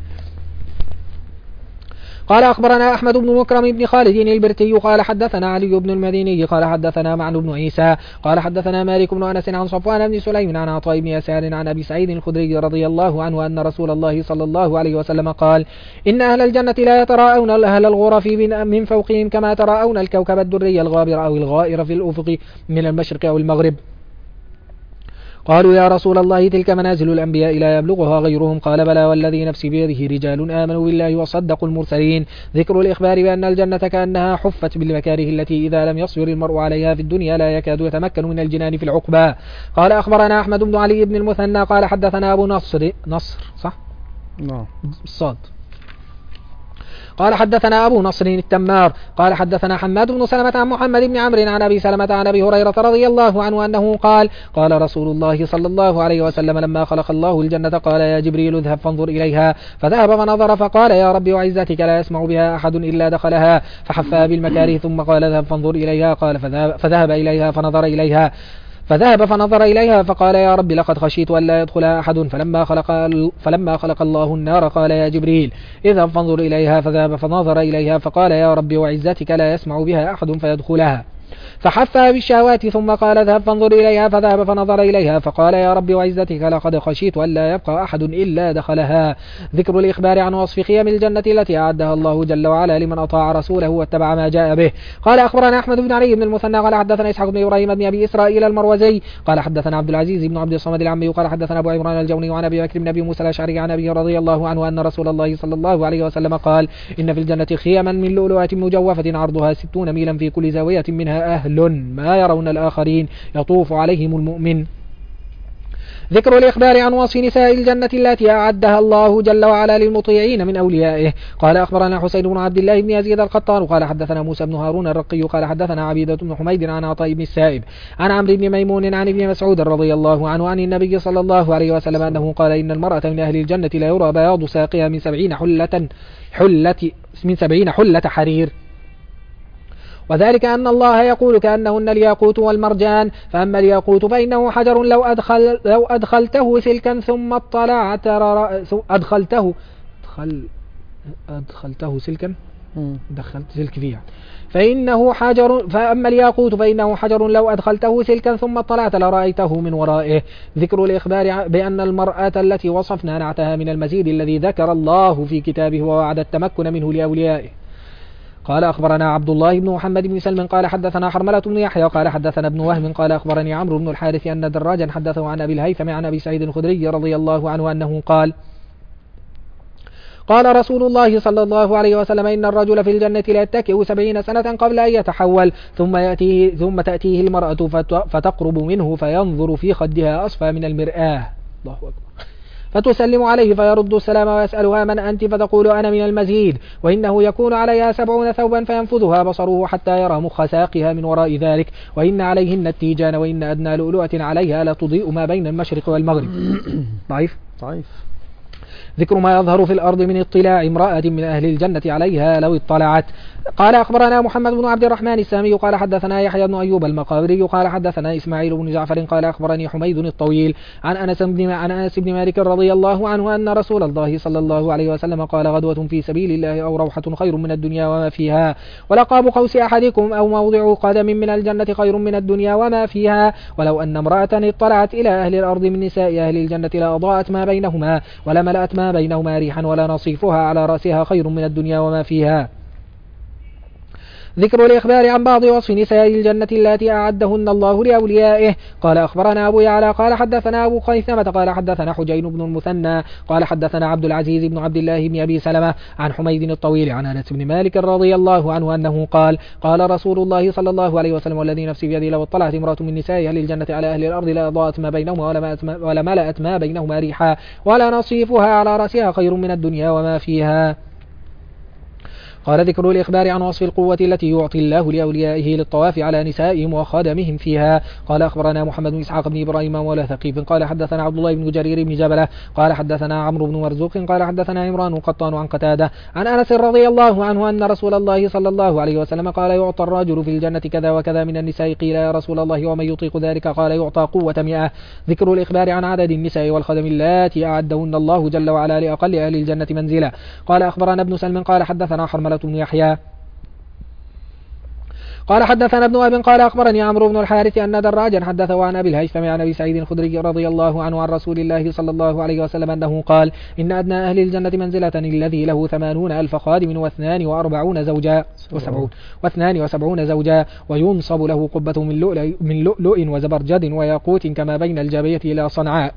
قال أخبرنا أحمد بن مكرم بن خالد البرتي قال حدثنا علي بن المديني قال حدثنا معن بن عيسى قال حدثنا مالك بن أنس عن صفوان بن سليم عن عطاء بن يسار عن أبي سعيد الخدري رضي الله عنه أن رسول الله صلى الله عليه وسلم قال إن أهل الجنة لا يتراءون أهل الغرف من فوقهم كما تراءون الكوكب الدري الغابر أو الغائر في الأفق من المشرق أو المغرب. قالوا يا رسول الله تلك منازل الأنبياء لا يبلغها غيرهم قال بلى والذي نفسي بيده رجال آمنوا بالله وصدقوا المرسلين. ذكر الإخبار بأن الجنة كأنها حفت بالمكاره التي إذا لم يصبر المرء عليها في الدنيا لا يكاد يتمكن من الجنان في العقبى. قال أخبرنا أحمد بن علي بن المثنى قال حدثنا أبو نصر نصر صح؟ نعم الصاد قال حدثنا أبو نصر التمار قال حدثنا حماد بن سلمة عن محمد بن عمرو عن أبي سلمة عن أبي هريرة رضي الله عنه أنه قال قال رسول الله صلى الله عليه وسلم لما خلق الله الجنة قال يا جبريل اذهب فانظر إليها فذهب فنظر فقال يا رب وعزتك لا يسمع بها أحد إلا دخلها فحفها بالمكاره ثم قال اذهب فانظر إليها قال فذهب, فذهب إليها فنظر إليها فذهب فنظر إليها فقال يا رب لقد خشيت أن لا يدخلها أحد فلما خلق, فلما خلق الله النار قال يا جبريل إذا فانظر إليها فذهب فنظر إليها فقال يا رب وعزتك لا يسمع بها أحد فيدخلها فحفها بالشهوات ثم قال اذهب فانظر إليها فذهب فنظر إليها فقال يا رب وعزتك لقد خشيت أن لا يبقى أحد إلا دخلها. ذكر الإخبار عن وصف خيام الجنة التي أعدها الله جل وعلا لمن أطاع رسوله واتبع ما جاء به. قال أخبرنا أحمد بن علي بن المثنى قال حدثنا إسحاق بن إبراهيم بن أبي إسرائيل المروزي قال حدثنا عبد العزيز بن عبد الصمد العمي قال حدثنا أبو عمران الجوني وعن أبي بكر بن أبي موسى الأشعري عن أبي رضي الله عنه أن رسول الله صلى الله عليه وسلم قال إن في الجنة خياما من لؤلؤة مجوفة عرضها ستون ميلا في كل زاوية منها أهل ما يرون الآخرين يطوف عليهم المؤمن. ذكر الإخبار عن وصف نساء الجنة التي أعدها الله جل وعلا للمطيعين من أوليائه. قال أخبرنا حسين بن عبد الله بن يزيد القطان قال حدثنا موسى بن هارون الرقي قال حدثنا عبيدة بن حميد عن عطاء بن السائب عن عمرو بن ميمون عن ابن مسعود رضي الله عنه عن النبي صلى الله عليه وسلم أنه قال إن المرأة من أهل الجنة لا يرى بياض ساقها من سبعين حلة حلة من سبعين حلة حرير وذلك أن الله يقول كأنهن الياقوت والمرجان فأما الياقوت فإنه حجر لو أدخل لو أدخلته سلكا ثم اطلعت أدخلته أدخل أدخلته سلكا دخلت سلك فيها فإنه حجر فأما الياقوت فإنه حجر لو أدخلته سلكا ثم اطلعت لرأيته من ورائه. ذكر الإخبار بأن المرأة التي وصفنا نعتها من المزيد الذي ذكر الله في كتابه ووعد التمكن منه لأوليائه. قال أخبرنا عبد الله بن محمد بن سلم قال حدثنا حرملة بن يحيى قال حدثنا ابن وهم قال أخبرني عمرو بن الحارث أن دراجا حدثه عن أبي الهيثم عن أبي سعيد الخدري رضي الله عنه أنه قال قال رسول الله صلى الله عليه وسلم إن الرجل في الجنة لا يتكئ سبعين سنة قبل أن يتحول ثم, يأتيه ثم تأتيه المرأة فتقرب منه فينظر في خدها أصفى من المرآة الله أكبر فتسلم عليه فيرد السلام ويسألها من أنت فتقول أنا من المزيد وإنه يكون عليها سبعون ثوبا فينفذها بصره حتى يرى مخ ساقها من وراء ذلك وإن عليهن التيجان وإن أدنى لؤلؤة عليها لتضيء ما بين المشرق والمغرب. ضعيف ضعيف. ذكر ما يظهر في الأرض من اطلاع امرأة من أهل الجنة عليها لو اطلعت. قال أخبرنا محمد بن عبد الرحمن السامي قال حدثنا يحيى بن أيوب المقابري قال حدثنا إسماعيل بن جعفر قال أخبرني حميد الطويل عن أنس بن عن أنس بن مالك رضي الله عنه أن رسول الله صلى الله عليه وسلم قال غدوة في سبيل الله أو روحة خير من الدنيا وما فيها ولقاب قوس أحدكم أو موضع قدم من الجنة خير من الدنيا وما فيها ولو أن امرأة اطلعت إلى أهل الأرض من نساء أهل الجنة لأضاءت ما بينهما ولملأت ما بينهما ريحا ولا نصيفها على رأسها خير من الدنيا وما فيها. ذكر الإخبار عن بعض وصف نساء الجنة التي أعدهن الله لأوليائه. قال أخبرنا أبو يعلى قال حدثنا أبو خيثمة قال حدثنا حجين بن المثنى قال حدثنا عبد العزيز بن عبد الله بن أبي سلمة عن حميد الطويل عن أنس بن مالك رضي الله عنه أنه قال قال رسول الله صلى الله عليه وسلم والذي نفسي بيده لو اطلعت امرأة من نساء أهل الجنة على أهل الأرض لأضاءت ما بينهما ولا ملأت ما بينهما ريحا ولا نصيفها على رأسها خير من الدنيا وما فيها. قال ذكر الإخبار عن وصف القوة التي يعطي الله لأوليائه للطواف على نسائهم وخادمهم فيها. قال أخبرنا محمد بن إسحاق بن إبراهيم ولا ثقيف قال حدثنا عبد الله بن جرير بن جبلة قال حدثنا عمرو بن مرزوق قال حدثنا عمران قطان عن قتادة عن أنس رضي الله عنه أن رسول الله صلى الله عليه وسلم قال يعطى الرجل في الجنة كذا وكذا من النساء. قيل يا رسول الله ومن يطيق ذلك؟ قال يعطى قوة مئة. ذكر الإخبار عن عدد النساء والخدم اللاتي أعدهن الله جل وعلا لأقل أهل الجنة منزلة. قال أخبرنا ابن سلم قال حدثنا حرملة بن يحيى قال حدثنا ابن وهب قال أخبرني عمرو بن الحارث أن دراجا حدثه عن أبي الهيثم عن أبي سعيد الخدري رضي الله عنه عن رسول الله صلى الله عليه وسلم أنه قال إن أدنى أهل الجنة منزلة الذي له ثمانون ألف خادم واثنان وأربعون زوجا وسبعون واثنان وسبعون زوجا وينصب له قبة من لؤلؤ, من لؤلؤ وزبرجد وياقوت كما بين الجبية إلى صنعاء.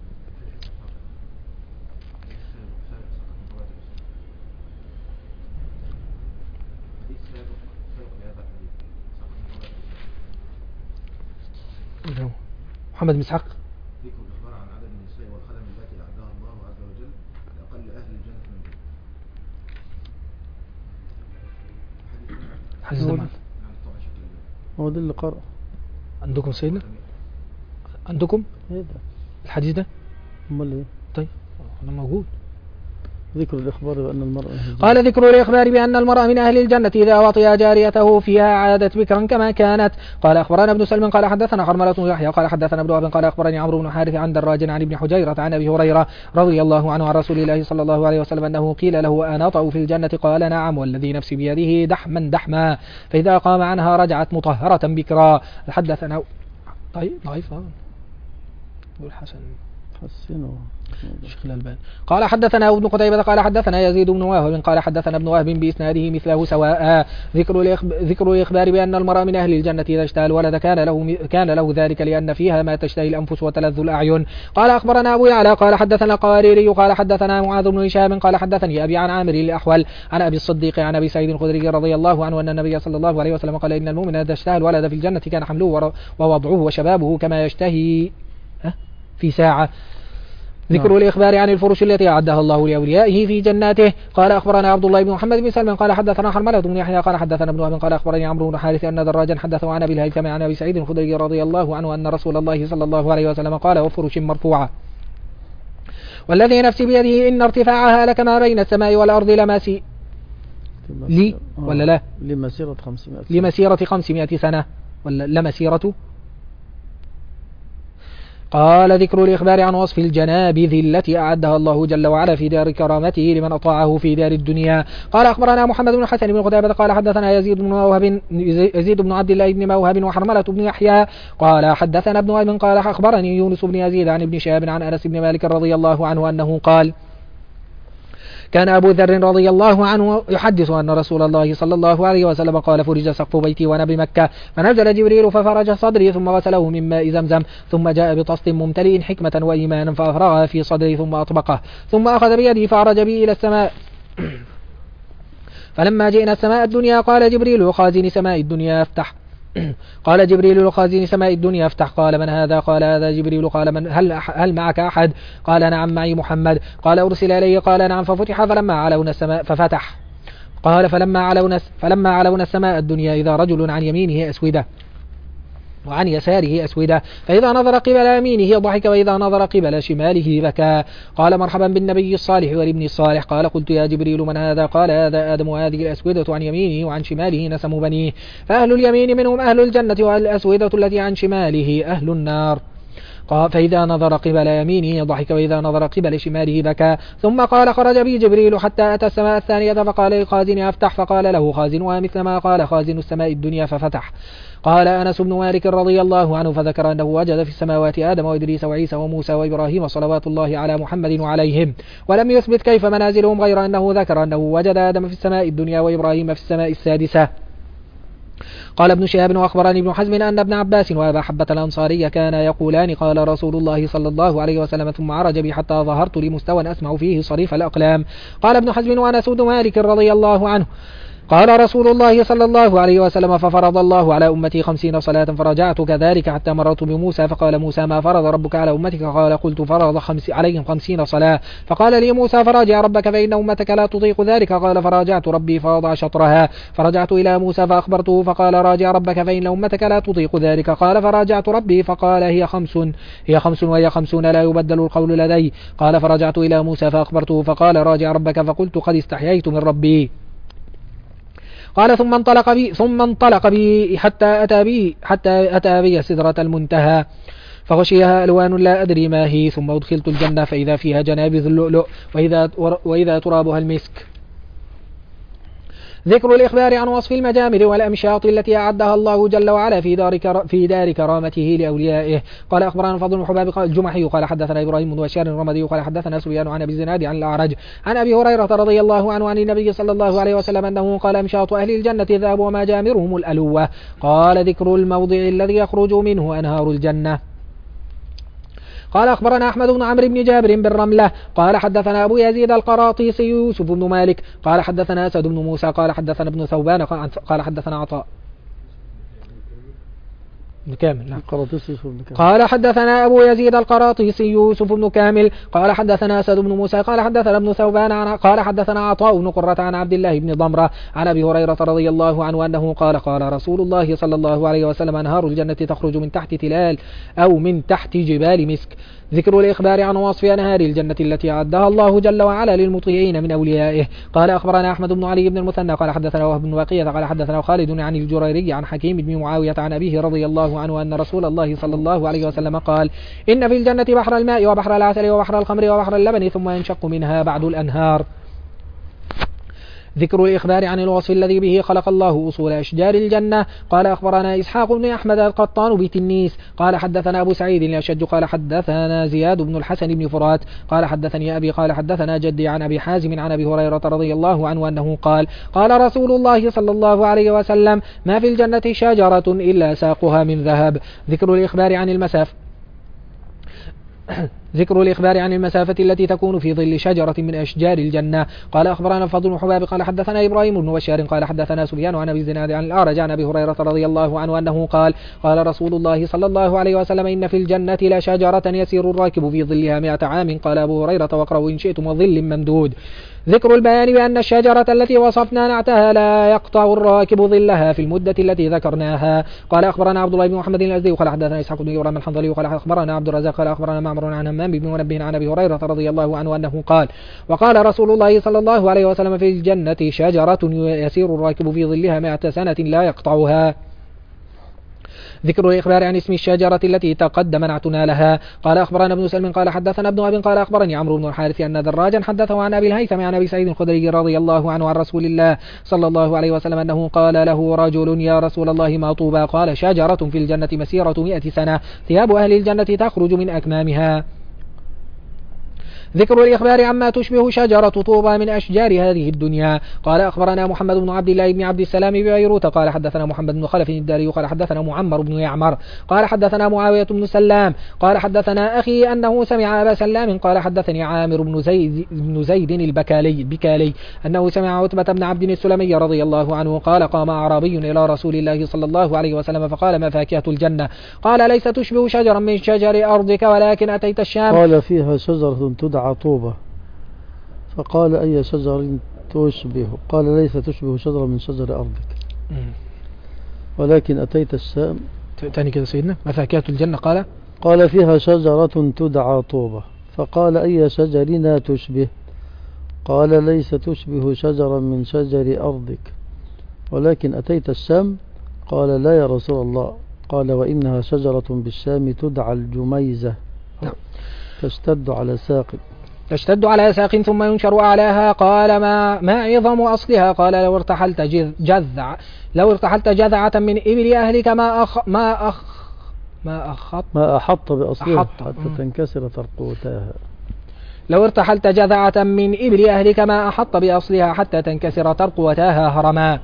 محمد بن إسحاق ذكر الإخبار عن عدد النساء والخدم التي أعدها الله عز وجل لأقل أهل الجنة منزلة. حديث زمان هو ده اللي قرأ عندكم سيدنا عندكم ايه ده الحديث ده؟ امال ايه؟ طيب أنا موجود. ذكر الإخبار بأن المرأة قال ذكر الإخبار بأن المرأة من أهل الجنة إذا وطئ جاريته فيها عادت بكرا كما كانت. قال أخبرنا ابن سلم قال حدثنا حرملة بن يحيى قال حدثنا ابن وهب قال أخبرني عمرو بن حارث عن دراج عن ابن حجيرة عن أبي هريرة رضي الله عنه عن رسول الله صلى الله عليه وسلم أنه قيل له أنطأ في الجنة؟ قال نعم والذي نفسي بيده دحما دحما فإذا قام عنها رجعت مطهرة بكرا. حدثنا طيب ضعيف والحسن حسنه شيخ الألباني. قال حدثنا ابن قتيبة قال حدثنا يزيد بن وهب قال حدثنا ابن وهب بإسناده مثله سواء. ذكر ذكر الإخبار بأن المرء من أهل الجنة إذا اشتهى الولد كان له كان له ذلك لأن فيها ما تشتهي الأنفس وتلذ الأعين. قال أخبرنا أبو يعلى قال حدثنا القواريري قال حدثنا معاذ بن هشام قال حدثني أبي عن عامر الأحول عن أبي الصديق عن أبي سعيد الخدري رضي الله عنه أن النبي صلى الله عليه وسلم قال إن المؤمن إذا اشتهى الولد في الجنة كان حمله ووضعه وشبابه كما يشتهي في ساعة. ذكر نعم. الإخبار عن الفرش التي أعدها الله لأوليائه في جناته. قال أخبرنا عبد الله بن محمد بن سلم قال حدثنا حرملة بن يحيى قال حدثنا ابن وهب قال أخبرني عمرو بن حارث أن دراجا حدثه عن أبي الهيثم عن أبي سعيد الخدري رضي الله عنه أن رسول الله صلى الله عليه وسلم قال وفرش مرفوعة والذي نفسي بيده إن ارتفاعها لكما بين السماء والأرض لماسي لي ولا لا لمسيرة خمسمائة سنة لمسيرة خمسمائة سنة ولا لمسيرة. قال ذكر الإخبار عن وصف الجنابذ التي أعدها الله جل وعلا في دار كرامته لمن أطاعه في دار الدنيا. قال أخبرنا محمد بن حسن بن قتيبة قال حدثنا يزيد بن موهب يزيد بن عبد الله بن موهب وحرملة بن يحيى قال حدثنا ابن وهب قال أخبرني يونس بن يزيد عن ابن شهاب عن أنس بن مالك رضي الله عنه أنه قال كان أبو ذر رضي الله عنه يحدث أن رسول الله صلى الله عليه وسلم قال فرج سقف بيتي وأنا بمكة فنزل جبريل ففرج صدري ثم غسله من ماء زمزم ثم جاء بطست ممتلئ حكمة وإيمانا فأفرغها في صدري ثم أطبقه ثم أخذ بيدي فعرج بي إلى السماء فلما جئنا السماء الدنيا قال جبريل لخازن سماء الدنيا افتح قال جبريل لخازن سماء الدنيا افتح قال من هذا قال هذا جبريل قال من هل, هل معك أحد قال نعم معي محمد قال أرسل إليه قال نعم ففتح فلما علونا السماء ففتح قال فلما علونا, فلما علونا السماء الدنيا إذا رجل عن يمينه أسودة وعن يساره أسودة فإذا نظر قبل يمينه ضحك وإذا نظر قبل شماله بكى قال مرحبا بالنبي الصالح والابن الصالح قال قلت يا جبريل من هذا قال هذا آدم وهذه الأسودة عن يمينه وعن شماله نسم بنيه فأهل اليمين منهم أهل الجنة والأسودة التي عن شماله أهل النار قال فإذا نظر قبل يمينه ضحك وإذا نظر قبل شماله بكى ثم قال خرج بي جبريل حتى أتى السماء الثانية فقال للخازن أفتح فقال له خازنها مثل ما قال خازن السماء الدنيا ففتح قال أنس بن مالك رضي الله عنه فذكر أنه وجد في السماوات آدم وإدريس وعيسى وموسى وإبراهيم صلوات الله على محمد وعليهم ولم يثبت كيف منازلهم غير أنه ذكر أنه وجد آدم في السماء الدنيا وإبراهيم في السماء السادسة. قال ابن شهاب وأخبرني ابن حزم أن ابن عباس وأبا حبة الأنصاري كان يقولان قال رسول الله صلى الله عليه وسلم ثم عرج بي حتى ظهرت لمستوى أسمع فيه صريف الأقلام. قال ابن حزم وأنس بن مالك رضي الله عنه قال رسول الله صلى الله عليه وسلم ففرض الله على أمتي خمسين صلاة فرجعت كذلك حتى مررت بموسى فقال موسى ما فرض ربك على أمتك قال قلت فرض خمس عليهم خمسين صلاة فقال لي موسى فراجع ربك فإن أمتك لا تطيق ذلك قال فراجعت ربي فوضع شطرها فرجعت إلى موسى فأخبرته فقال راجع ربك فإن أمتك لا تطيق ذلك قال فراجعت ربي فقال هي خمس هي خمس وهي خمسون لا يبدل القول لدي قال فرجعت إلى موسى فأخبرته فقال راجع ربك فقلت قد استحييت من ربي قال ثم انطلق بي ثم انطلق بي حتى أتى بي حتى أتى بي سدرة المنتهى فغشيها ألوان لا أدري ما هي ثم أدخلت الجنة فإذا فيها جنابذ اللؤلؤ وإذا, وإذا ترابها المسك. ذكر الإخبار عن وصف المجامر والأمشاط التي أعدها الله جل وعلا في دار في دار كرامته لأوليائه. قال أخبرنا فضل بن حباب الجمحي قال حدثنا إبراهيم بن بشار الرمدي قال حدثنا سفيان عن أبي الزناد عن الأعرج عن أبي هريرة رضي الله عنه عن النبي صلى الله عليه وسلم أنه قال أمشاط أهل الجنة ذهب ومجامرهم الألوة. قال ذكر الموضع الذي يخرج منه أنهار الجنة. قال أخبرنا أحمد بن عمرو بن جابر بالرملة قال حدثنا أبو يزيد القراطيسي يوسف بن مالك قال حدثنا أسد بن موسى قال حدثنا ابن ثوبان قال حدثنا عطاء بن كامل نعم. قال حدثنا أبو يزيد القراطيسي يوسف بن كامل قال حدثنا أسد بن موسى قال حدثنا ابن ثوبان عن قال حدثنا عطاء بن قرة عن عبد الله بن ضمرة عن أبي هريرة رضي الله عنه أنه قال قال رسول الله صلى الله عليه وسلم أنهار الجنة تخرج من تحت تلال أو من تحت جبال مسك. ذكر الإخبار عن وصف أنهار الجنة التي أعدها الله جل وعلا للمطيعين من أوليائه. قال أخبرنا أحمد بن علي بن المثنى قال حدثنا وهب بن بقية قال حدثنا خالد عن الجريري عن حكيم بن معاوية عن أبيه رضي الله عنه أن رسول الله صلى الله عليه وسلم قال إن في الجنة بحر الماء وبحر العسل وبحر الخمر وبحر اللبن ثم ينشق منها بعد الأنهار. ذكر الإخبار عن الوصف الذي به خلق الله أصول أشجار الجنة. قال أخبرنا إسحاق بن أحمد القطان بتنيس قال حدثنا أبو سعيد الأشج قال حدثنا زياد بن الحسن بن فرات قال حدثني أبي قال حدثنا جدي عن أبي حازم عن أبي هريرة رضي الله عنه أنه قال قال رسول الله صلى الله عليه وسلم ما في الجنة شجرة إلا ساقها من ذهب. ذكر الإخبار عن المسافة ذكر الإخبار عن المسافة التي تكون في ظل شجرة من أشجار الجنة. قال أخبرنا فضل بن حباب قال حدثنا إبراهيم بن بشار قال حدثنا سفيان عن أبي الزناد عن الأعرج عن أبي هريرة رضي الله عنه أنه قال قال رسول الله صلى الله عليه وسلم إن في الجنة لشجرة يسير الراكب في ظلها مئة عام. قال أبو هريرة واقرأوا إن شئتم وظل ممدود. ذكر البيان بأن الشجرة التي وصفنا نعتها لا يقطع الراكب ظلها في المدة التي ذكرناها. قال أخبرنا عبد الله بن محمد الأزدي قال حدثنا إسحاق بن إبراهيم الحنظلي قال أخبرنا عبد الرزاق قال أخبرنا معمر عن همام بن منبه عن أبي هريرة رضي الله عنه أنه قال وقال رسول الله صلى الله عليه وسلم في الجنة شجرة يسير الراكب في ظلها مئة سنة لا يقطعها. ذكر الإخبار عن اسم الشجرة التي تقدم نعتنا لها. قال أخبرنا ابن سلم قال حدثنا ابن أبي قال أخبرني عمرو بن الحارث أن دراجا حدثه عن أبي الهيثم عن أبي سعيد الخدري رضي الله عنه عن رسول الله صلى الله عليه وسلم أنه قال له رجل يا رسول الله ما طوبى؟ قال شجرة في الجنة مسيرة مئة سنة ثياب أهل الجنة تخرج من أكمامها. ذكر الإخبار عما تشبه شجرة طوبى من أشجار هذه الدنيا. قال أخبرنا محمد بن عبد الله بن عبد السلام ببيروت قال حدثنا محمد بن خلف الداري قال حدثنا معمر بن يعمر قال حدثنا معاوية بن سلام قال حدثنا أخي أنه سمع أبا سلام قال حدثني عامر بن زيد, بن زيد البكالي بكالي أنه سمع عتبة بن عبد السلمي رضي الله عنه قال قام أعرابي إلى رسول الله صلى الله عليه وسلم فقال ما فاكهة الجنة؟ قال ليس تشبه شجرا من شجر أرضك ولكن أتيت الشام. قال فيها شجرة تدعى طوبة فقال أي شجر تشبه؟ قال ليس تشبه شجرة من شجر أرضك ولكن أتيت الشام. تاني كده سيدنا ما فاكهة الجنة؟ قال قال فيها شجرة تدعى طوبة فقال أي شجرنا تشبه؟ قال ليس تشبه شجرا من شجر أرضك ولكن أتيت الشام. قال لا يا رسول الله. قال وإنها شجرة بالشام تدعى الجميزة تشتد على ساق تشتد على ساق ثم ينشر أعلاها. قال ما ما عظم أصلها؟ قال لو ارتحلت جذع لو ارتحلت جذعة من إبل أهلك ما أخ ما أخ ما أخط ما أحط بأصلها أحط. حتى م. تنكسر ترقوتاها. لو ارتحلت جذعة من إبل أهلك ما أحط بأصلها حتى تنكسر ترقوتاها هرما.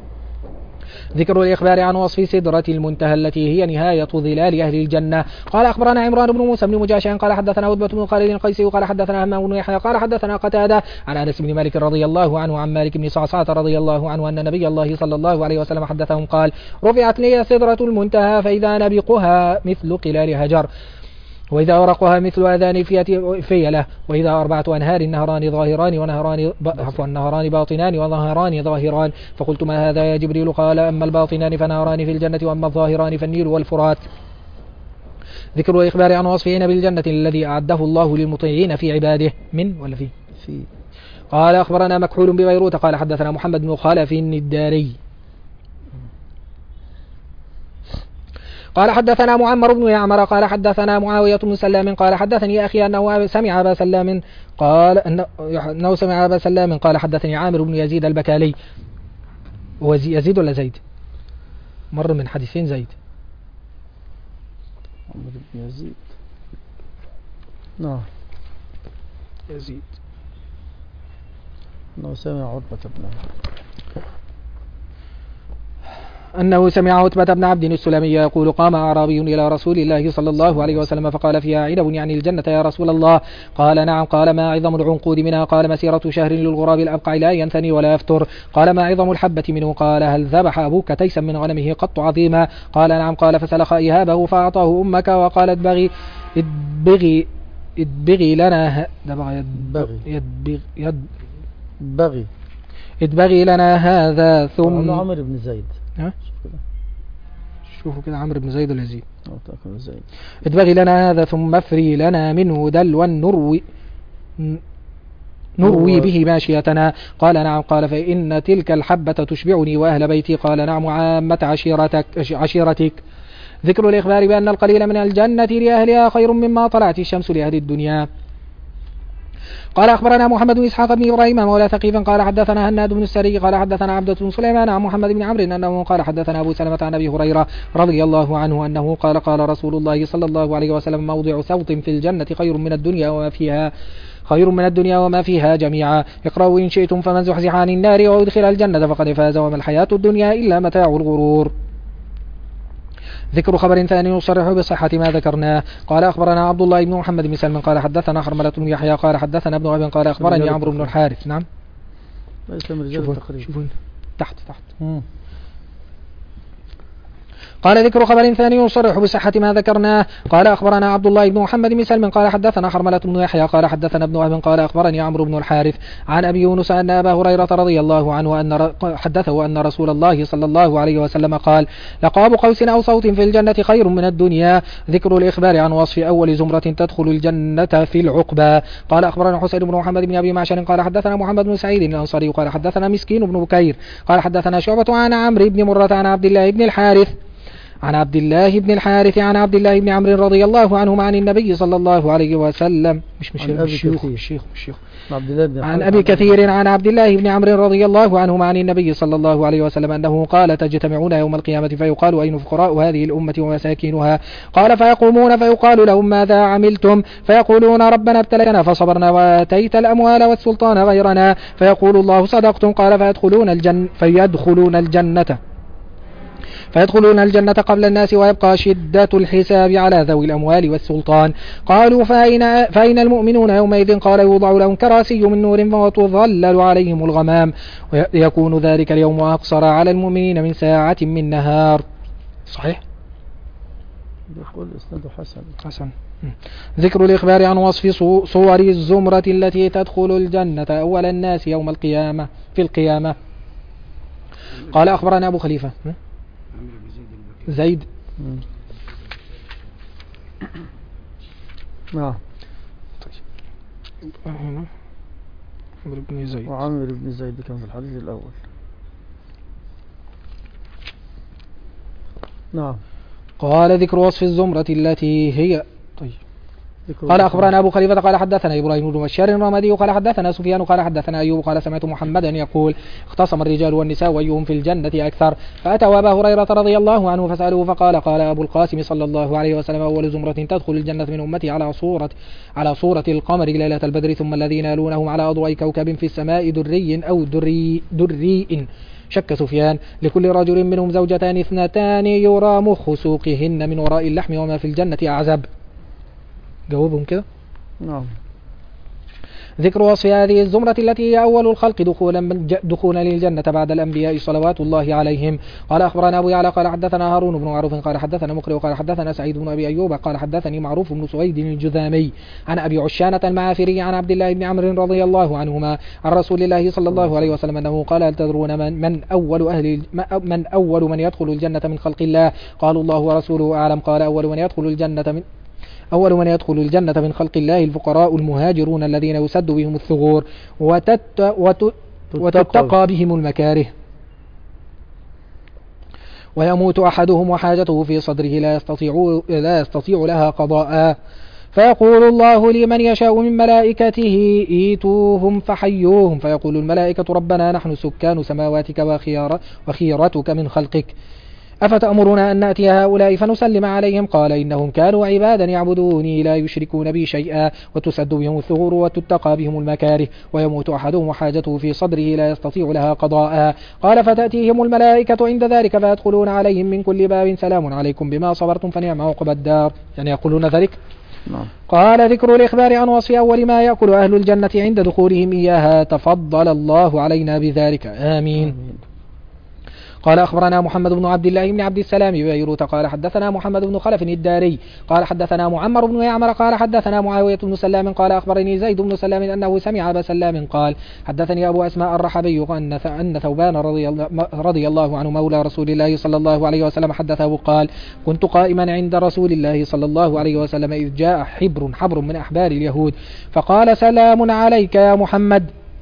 ذكر الإخبار عن وصف سدرة المنتهى التي هي نهاية ظلال أهل الجنة. قال أخبرنا عمران بن موسى بن مجاشع قال حدثنا عتبة بن خالد القيسي قال حدثنا همام بن يحيى قال حدثنا قتادة عن أنس بن مالك رضي الله عنه عن مالك بن صعصعة رضي الله عنه أن نبي الله صلى الله عليه وسلم حدثهم قال رفعت لي سدرة المنتهى فإذا نبقها مثل قلال هجر وإذا ورقها مثل أذان فيلة وإذا أربعة أنهار نهران ظاهران ونهران عفوا نهران باطنان ونهران ظاهران. فقلت ما هذا يا جبريل؟ قال أما الباطنان فنهران في الجنة وأما الظاهران فالنيل والفرات. ذكر الإخبار عن وصفه بالجنة الذي أعده الله للمطيعين في عباده من ولا في في قال أخبرنا مكحول ببيروت قال حدثنا محمد بن خلف الداري قال حدثنا معمر بن يعمر قال حدثنا معاوية بن سلام قال حدثني أخي أنه سمع أبا سلام قال أنه سمع أبا سلام قال حدثني عامر بن يزيد البكالي. يزيد ولا زيد؟ مر من حديثين زيد. عامر بن يزيد نعم يزيد أنه سمع عتبة بن أنه سمع عتبة بن عبد السلمي يقول قام أعرابي إلى رسول الله صلى الله عليه وسلم فقال فيها عنب يعني الجنة يا رسول الله؟ قال نعم. قال ما عظم العنقود منها؟ قال مسيرة شهر للغراب الأبقع لا ينثني ولا يفتر. قال ما عظم الحبة منه؟ قال هل ذبح أبوك تيسا من غنمه قط عظيما؟ قال نعم. قال فسلخ إهابه فأعطاه أمك وقالت بغي ادبغي ادبغي لنا يدبغي يدبغي يدبغي ادبغي لنا هذا ثم عمر بن زيد. ها؟ شوفوا كده عمرو بن زيد اليزيد زيد. اتبغي لنا هذا ثم افري لنا منه دلوا نروي نروي به ماشيتنا. قال نعم. قال فإن تلك الحبة تشبعني وأهل بيتي. قال نعم عامة عشيرتك عشيرتك. ذكر الإخبار بأن القليل من الجنة لأهلها خير مما طلعت الشمس لأهل الدنيا. قال أخبرنا محمد بن إسحاق بن إبراهيم مولى ثقيف قال حدثنا هناد بن السري قال حدثنا عبدة بن سليمان عن محمد بن عمرو أنه قال حدثنا أبو سلمة عن أبي هريرة رضي الله عنه أنه قال قال رسول الله صلى الله عليه وسلم موضع سوط في الجنة خير من الدنيا وما فيها خير من الدنيا وما فيها جميعا. اقرأوا إن شئتم فمن زحزح عن النار وأدخل الجنة فقد فاز وما الحياة الدنيا إلا متاع الغرور. ذكر خبر ثاني يصرح بصحة ما ذكرناه. قال أخبرنا عبد الله بن محمد بن سلم قال حدثنا حرملة بن يحيى قال حدثنا ابن أبي قال أخبرني عمرو بن الحارث. نعم شوفوا شوفوا تحت تحت مم. قال ذكر خبر ثاني يصرح بصحة ما ذكرناه. قال أخبرنا عبد الله بن محمد بن سلم قال حدثنا حرملة بن يحيى قال حدثنا ابن أبي قال أخبرني عمرو بن الحارث عن أبي يونس أن أبا هريرة رضي الله عنه أن حدثه أن رسول الله صلى الله عليه وسلم قال لقاب قوس أو صوت في الجنة خير من الدنيا. ذكر الإخبار عن وصف أول زمرة تدخل الجنة في العقبى. قال أخبرنا حسين بن محمد بن أبي معشر قال حدثنا محمد بن سعيد الأنصاري قال حدثنا مسكين بن بكير قال حدثنا شعبة عن عمرو بن مرة عن عبد الله بن الحارث عن عبد الله بن الحارث عن عبد الله بن عمرو رضي الله عنهما عن النبي صلى الله عليه وسلم مش مش عن أبي الشيوخ كثير. الشيخ الشيخ عبد الله بن عن حارث أبي كثير عن عبد الله بن عمرو رضي الله عنهما عن النبي صلى الله عليه وسلم أنه قال تجتمعون يوم القيامة فيقال أين فقراء هذه الأمة ومساكينها؟ قال فيقومون فيقال لهم ماذا عملتم؟ فيقولون ربنا ابتلينا فصبرنا وآتيت الأموال والسلطان غيرنا. فيقول الله صدقتم. قال فيدخلون الجنة فيدخلون الجنة فيدخلون الجنة قبل الناس ويبقى شدة الحساب على ذوي الأموال والسلطان. قالوا فأين, فأين المؤمنون يومئذ؟ قال يوضع لهم كراسي من نور وتظلل عليهم الغمام ويكون ذلك اليوم أقصر على المؤمنين من ساعة من نهار. صحيح؟ يقول إسناده حسن. حسن. ذكر الإخبار عن وصف صور الزمرة التي تدخل الجنة أول الناس يوم القيامة في القيامة. قال أخبرنا أبو خليفة زيد نعم عمرو بن زيد وعمرو بن زيد كان في الحديث الأول. نعم. قال ذكر وصف الزمرة التي هي طيب. قال أخبرنا أبو خليفة قال حدثنا إبراهيم بن بشار الرمادي قال حدثنا سفيان قال حدثنا أيوب قال سمعت محمدا يقول اختصم الرجال والنساء وأيهم في الجنة أكثر. فأتوا أبا هريرة رضي الله عنه فسألوه فقال قال أبو القاسم صلى الله عليه وسلم أول زمرة تدخل الجنة من أمتي على صورة على صورة القمر ليلة البدر ثم الذين يلونهم على أضواء كوكب في السماء دري أو دري دريء. شك سفيان لكل رجل منهم زوجتان اثنتان يرى مخ سوقهن من وراء اللحم وما في الجنة أعزب. جاوبهم كده. نعم. ذكر وصف هذه الزمرة التي هي أول الخلق دخولا دخولا للجنة بعد الأنبياء صلوات الله عليهم. قال أخبرنا أبو يعلى قال حدثنا هارون بن معروف قال حدثنا مقرئ قال حدثنا سعيد بن أبي أيوب قال حدثني معروف بن سويد الجذامي عن أبي عشانة المعافري عن عبد الله بن عمرو رضي الله عنهما عن رسول الله صلى الله عليه وسلم أنه قال هل تدرون من, من أول أهل من أول من يدخل الجنة من خلق الله؟ قالوا الله ورسوله أعلم. قال أول من يدخل الجنة من أول من يدخل الجنة من خلق الله الفقراء المهاجرون الذين يسد بهم الثغور وتت وت وتتقى بهم المكاره ويموت أحدهم وحاجته في صدره لا يستطيع, لا يستطيع لها قضاء. فيقول الله لمن يشاء من ملائكته ايتوهم فحيوهم. فيقول الملائكة ربنا نحن سكان سماواتك وخيار وخيرتك من خلقك أفتأمرنا أن نأتي هؤلاء فنسلم عليهم؟ قال إنهم كانوا عبادا يعبدوني لا يشركون بي شيئا وتسد بهم الثغور وتتقى بهم المكاره ويموت أحدهم وحاجته في صدره لا يستطيع لها قضاء. قال فتأتيهم الملائكة عند ذلك فيدخلون عليهم من كل باب سلام عليكم بما صبرتم فنعم عقبى الدار. يعني يقولون ذلك. نعم. قال ذكر الإخبار عن وصف أول ما يأكل أهل الجنة عند دخولهم إياها تفضل الله علينا بذلك آمين, آمين. قال أخبرنا محمد بن عبد الله بن عبد السلام ببيروت قال حدثنا محمد بن خلف الداري قال حدثنا معمر بن يعمر قال حدثنا معاوية بن سلام قال أخبرني زيد بن سلام أنه سمع أبا سلام قال حدثني أبو أسماء الرحبي أن ثوبان رضي الله, رضي الله عنه مولى رسول الله صلى الله عليه وسلم حدثه قال كنت قائما عند رسول الله صلى الله عليه وسلم إذ جاء حبر حبر من أحبار اليهود فقال سلام عليك يا محمد.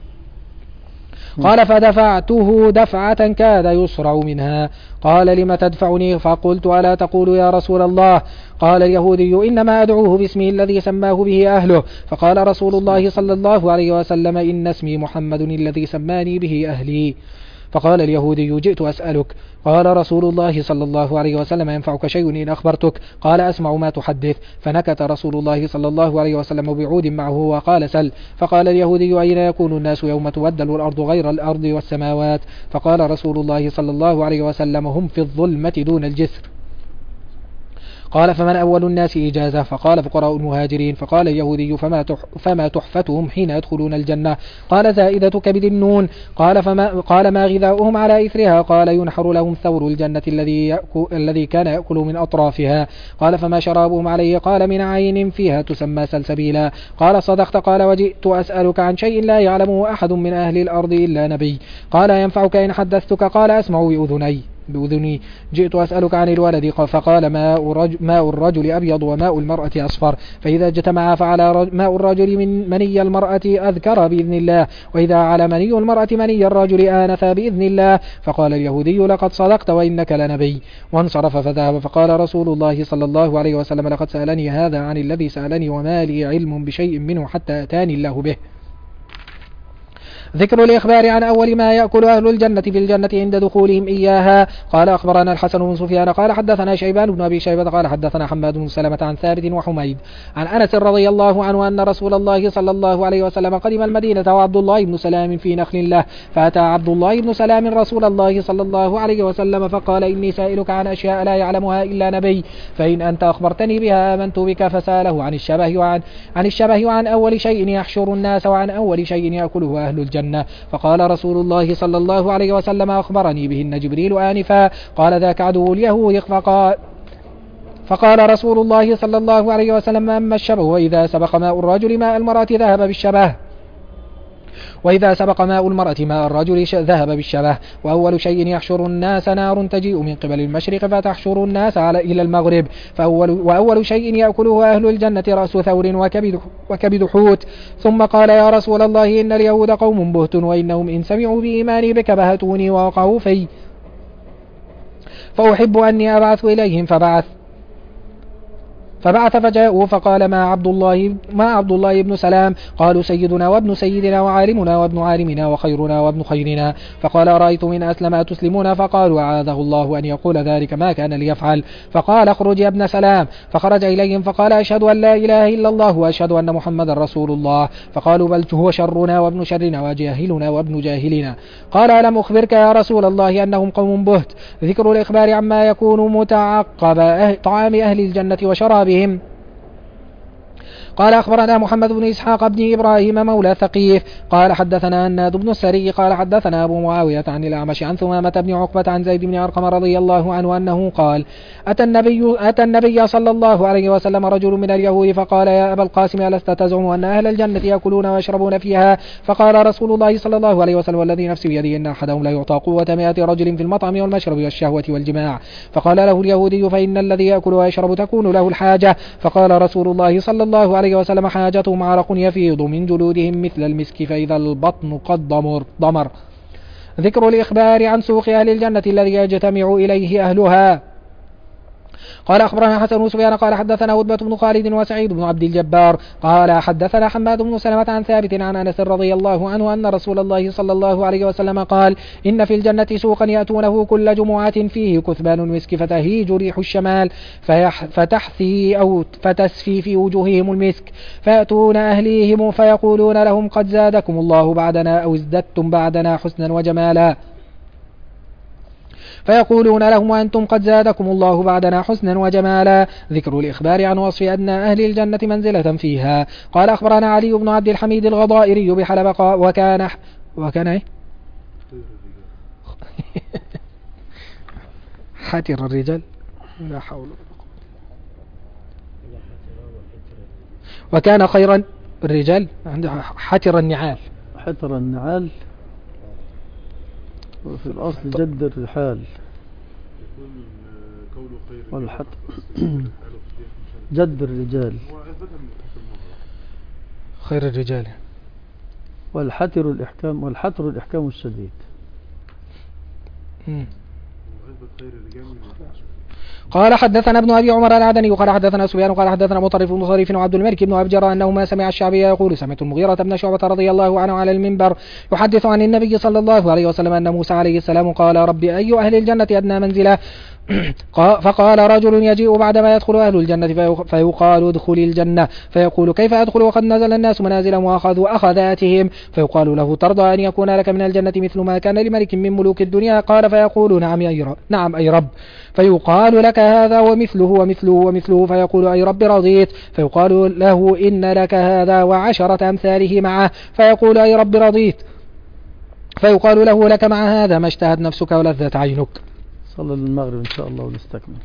قال فدفعته دفعة كاد يصرع منها. قال لم تدفعني؟ فقلت ألا تقول يا رسول الله؟ قال اليهودي إنما أدعوه باسمه الذي سماه به أهله. فقال رسول الله صلى الله عليه وسلم إن اسمي محمد الذي سماني به أهلي. فقال اليهودي جئت أسألك. قال رسول الله صلى الله عليه وسلم ينفعك شيء إن أخبرتك؟ قال أسمع ما تحدث. فنكت رسول الله صلى الله عليه وسلم بعود معه وقال سل. فقال اليهودي أين يكون الناس يوم تبدل الأرض غير الأرض والسماوات؟ فقال رسول الله صلى الله عليه وسلم هم في الظلمة دون الجسر. قال فمن أول الناس إجازة؟ فقال فقراء المهاجرين. فقال اليهودي فما, تح فما تحفتهم حين يدخلون الجنة؟ قال زائدة كبد النون. قال, فما قال ما غذاؤهم على إثرها؟ قال ينحر لهم ثور الجنة الذي, الذي كان يأكل من أطرافها. قال فما شرابهم عليه؟ قال من عين فيها تسمى سلسبيلا. قال صدقت. قال وجئت أسألك عن شيء لا يعلمه أحد من أهل الأرض إلا نبي. قال ينفعك إن حدثتك؟ قال أسمع بأذني. بأذني جئت أسألك عن الولد فقال ماء الرجل, ماء الرجل أبيض وماء المرأة أصفر فإذا اجتمع فعلى ماء الرجل من مني المرأة أذكر بإذن الله وإذا على مني المرأة مني الرجل آنف بإذن الله. فقال اليهودي لقد صدقت وإنك لنبي وانصرف فذهب. فقال رسول الله صلى الله عليه وسلم لقد سألني هذا عن الذي سألني وما لي علم بشيء منه حتى أتاني الله به. ذكر الإخبار عن أول ما يأكل أهل الجنة في الجنة عند دخولهم إياها. قال أخبرنا الحسن بن سفيان قال حدثنا شيبان بن أبي شيبة قال حدثنا حماد بن سلمة عن ثابت وحميد عن أنس رضي الله عنه أن رسول الله صلى الله عليه وسلم قدم المدينة وعبد الله بن سلام في نخل له فأتى عبد الله بن سلام رسول الله صلى الله عليه وسلم فقال إني سائلك عن أشياء لا يعلمها إلا نبي فإن أنت أخبرتني بها آمنت بك. فسأله عن الشبه وعن عن الشبه وعن أول شيء يحشر الناس وعن أول شيء يأكله أهل الجنة. فقال رسول الله صلى الله عليه وسلم أخبرني بهن جبريل آنفا قال ذاك عدو اليهود. فقال فقال رسول الله صلى الله عليه وسلم أما الشبه وإذا سبق ماء الرجل ماء المرأة ذهب بالشبه وإذا سبق ماء المرأة ماء الرجل ذهب بالشبه. وأول شيء يحشر الناس نار تجيء من قبل المشرق فتحشر الناس على إلى المغرب. فأول وأول شيء يأكله أهل الجنة رأس ثور وكبد, وكبد حوت. ثم قال يا رسول الله إن اليهود قوم بهت وإنهم إن سمعوا بإيماني بك بهتوني ووقعوا في فأحب أني أبعث إليهم. فبعث فبعث فجاءوا فقال ما عبد الله ما عبد الله بن سلام قالوا سيدنا وابن سيدنا وعالمنا وابن عالمنا وخيرنا وابن خيرنا. فقال أرأيت من أسلم أتسلمون فقالوا أعاذه الله أن يقول ذلك ما كان ليفعل. فقال اخرج يا ابن سلام فخرج إليهم فقال أشهد أن لا إله إلا الله وأشهد أن محمد رسول الله. فقالوا بل هو شرنا وابن شرنا وجاهلنا وابن جاهلنا. قال ألم أخبرك يا رسول الله أنهم قوم بهت. ذكر الإخبار عما يكون متعقب أه طعام أهل الجنة وشرابهم. قال أخبرنا محمد بن إسحاق بن إبراهيم مولى ثقيف قال حدثنا الناد بن السري قال حدثنا أبو معاوية عن الأعمش عن ثمامة بن عقبة عن زيد بن أرقم رضي الله عنه أنه قال أتى النبي, أتى النبي صلى الله عليه وسلم رجل من اليهود فقال يا أبا القاسم ألست تزعم أن أهل الجنة يأكلون ويشربون فيها؟ فقال رسول الله صلى الله عليه وسلم والذي نفسي بيده إن أحدهم لا يعطى قوة مائة رجل في المطعم والمشرب والشهوة والجماع. فقال له اليهودي فإن الذي يأكل ويشرب تكون له الحاجة. فقال رسول الله صلى الله عليه وسلم حاجتهم عرق يفيض من جلودهم مثل المسك فإذا البطن قد ضمر, ضمر. ذكر الإخبار عن سوق أهل الجنة الذي يجتمع إليه أهلها. قال أخبرنا حسن بن سفيان قال حدثنا عتبة بن خالد وسعيد بن عبد الجبار قال حدثنا حماد بن سلمة عن ثابت عن أنس رضي الله عنه أن رسول الله صلى الله عليه وسلم قال إن في الجنة سوقا يأتونه كل جمعة فيه كثبان المسك فتهيج ريح الشمال فتحثي أو فتسفي في وجوههم المسك فيأتون أهليهم فيقولون لهم قد زادكم الله بعدنا أو ازددتم بعدنا حسنا وجمالا فيقولون لهم وأنتم قد زادكم الله بعدنا حسنا وجمالا. ذكر الإخبار عن وصف أدنى أهل الجنة منزلة فيها. قال أخبرنا علي بن عبد الحميد الغضائري بحلب وكان وكان إيه؟ حاتر الرجال لا حول وكان خيرا الرجال عنده حاتر النعال حتر النعال وفي الأصل جد الرحال والحتر جد الرجال خير الرجال والحتر الإحكام والحتر الإحكام الشديد. قال حدثنا ابن أبي عمر العدني قال حدثنا سفيان قال حدثنا مطرف بن طريف وعبد الملك بن أبجر أنه ما سمع الشعبي يقول سمعت المغيرة بن شعبة رضي الله عنه على المنبر يحدث عن النبي صلى الله عليه وسلم أن موسى عليه السلام قال ربي أي أهل الجنة أدنى منزلة فقال رجل يجيء بعدما يدخل أهل الجنة فيقال ادخل الجنة فيقول كيف أدخل وقد نزل الناس منازلهم وأخذوا أخذاتهم فيقال له ترضى أن يكون لك من الجنة مثل ما كان لملك من ملوك الدنيا قال فيقول نعم أي رب نعم أي رب فيقال لك هذا ومثله ومثله ومثله فيقول أي رب رضيت فيقال له إن لك هذا وعشرة أمثاله معه فيقول أي رب رضيت فيقال له لك مع هذا ما اشتهت نفسك ولذت عينك. صلى المغرب إن شاء الله ونستكمل.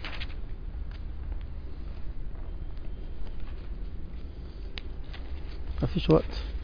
ما فيش وقت.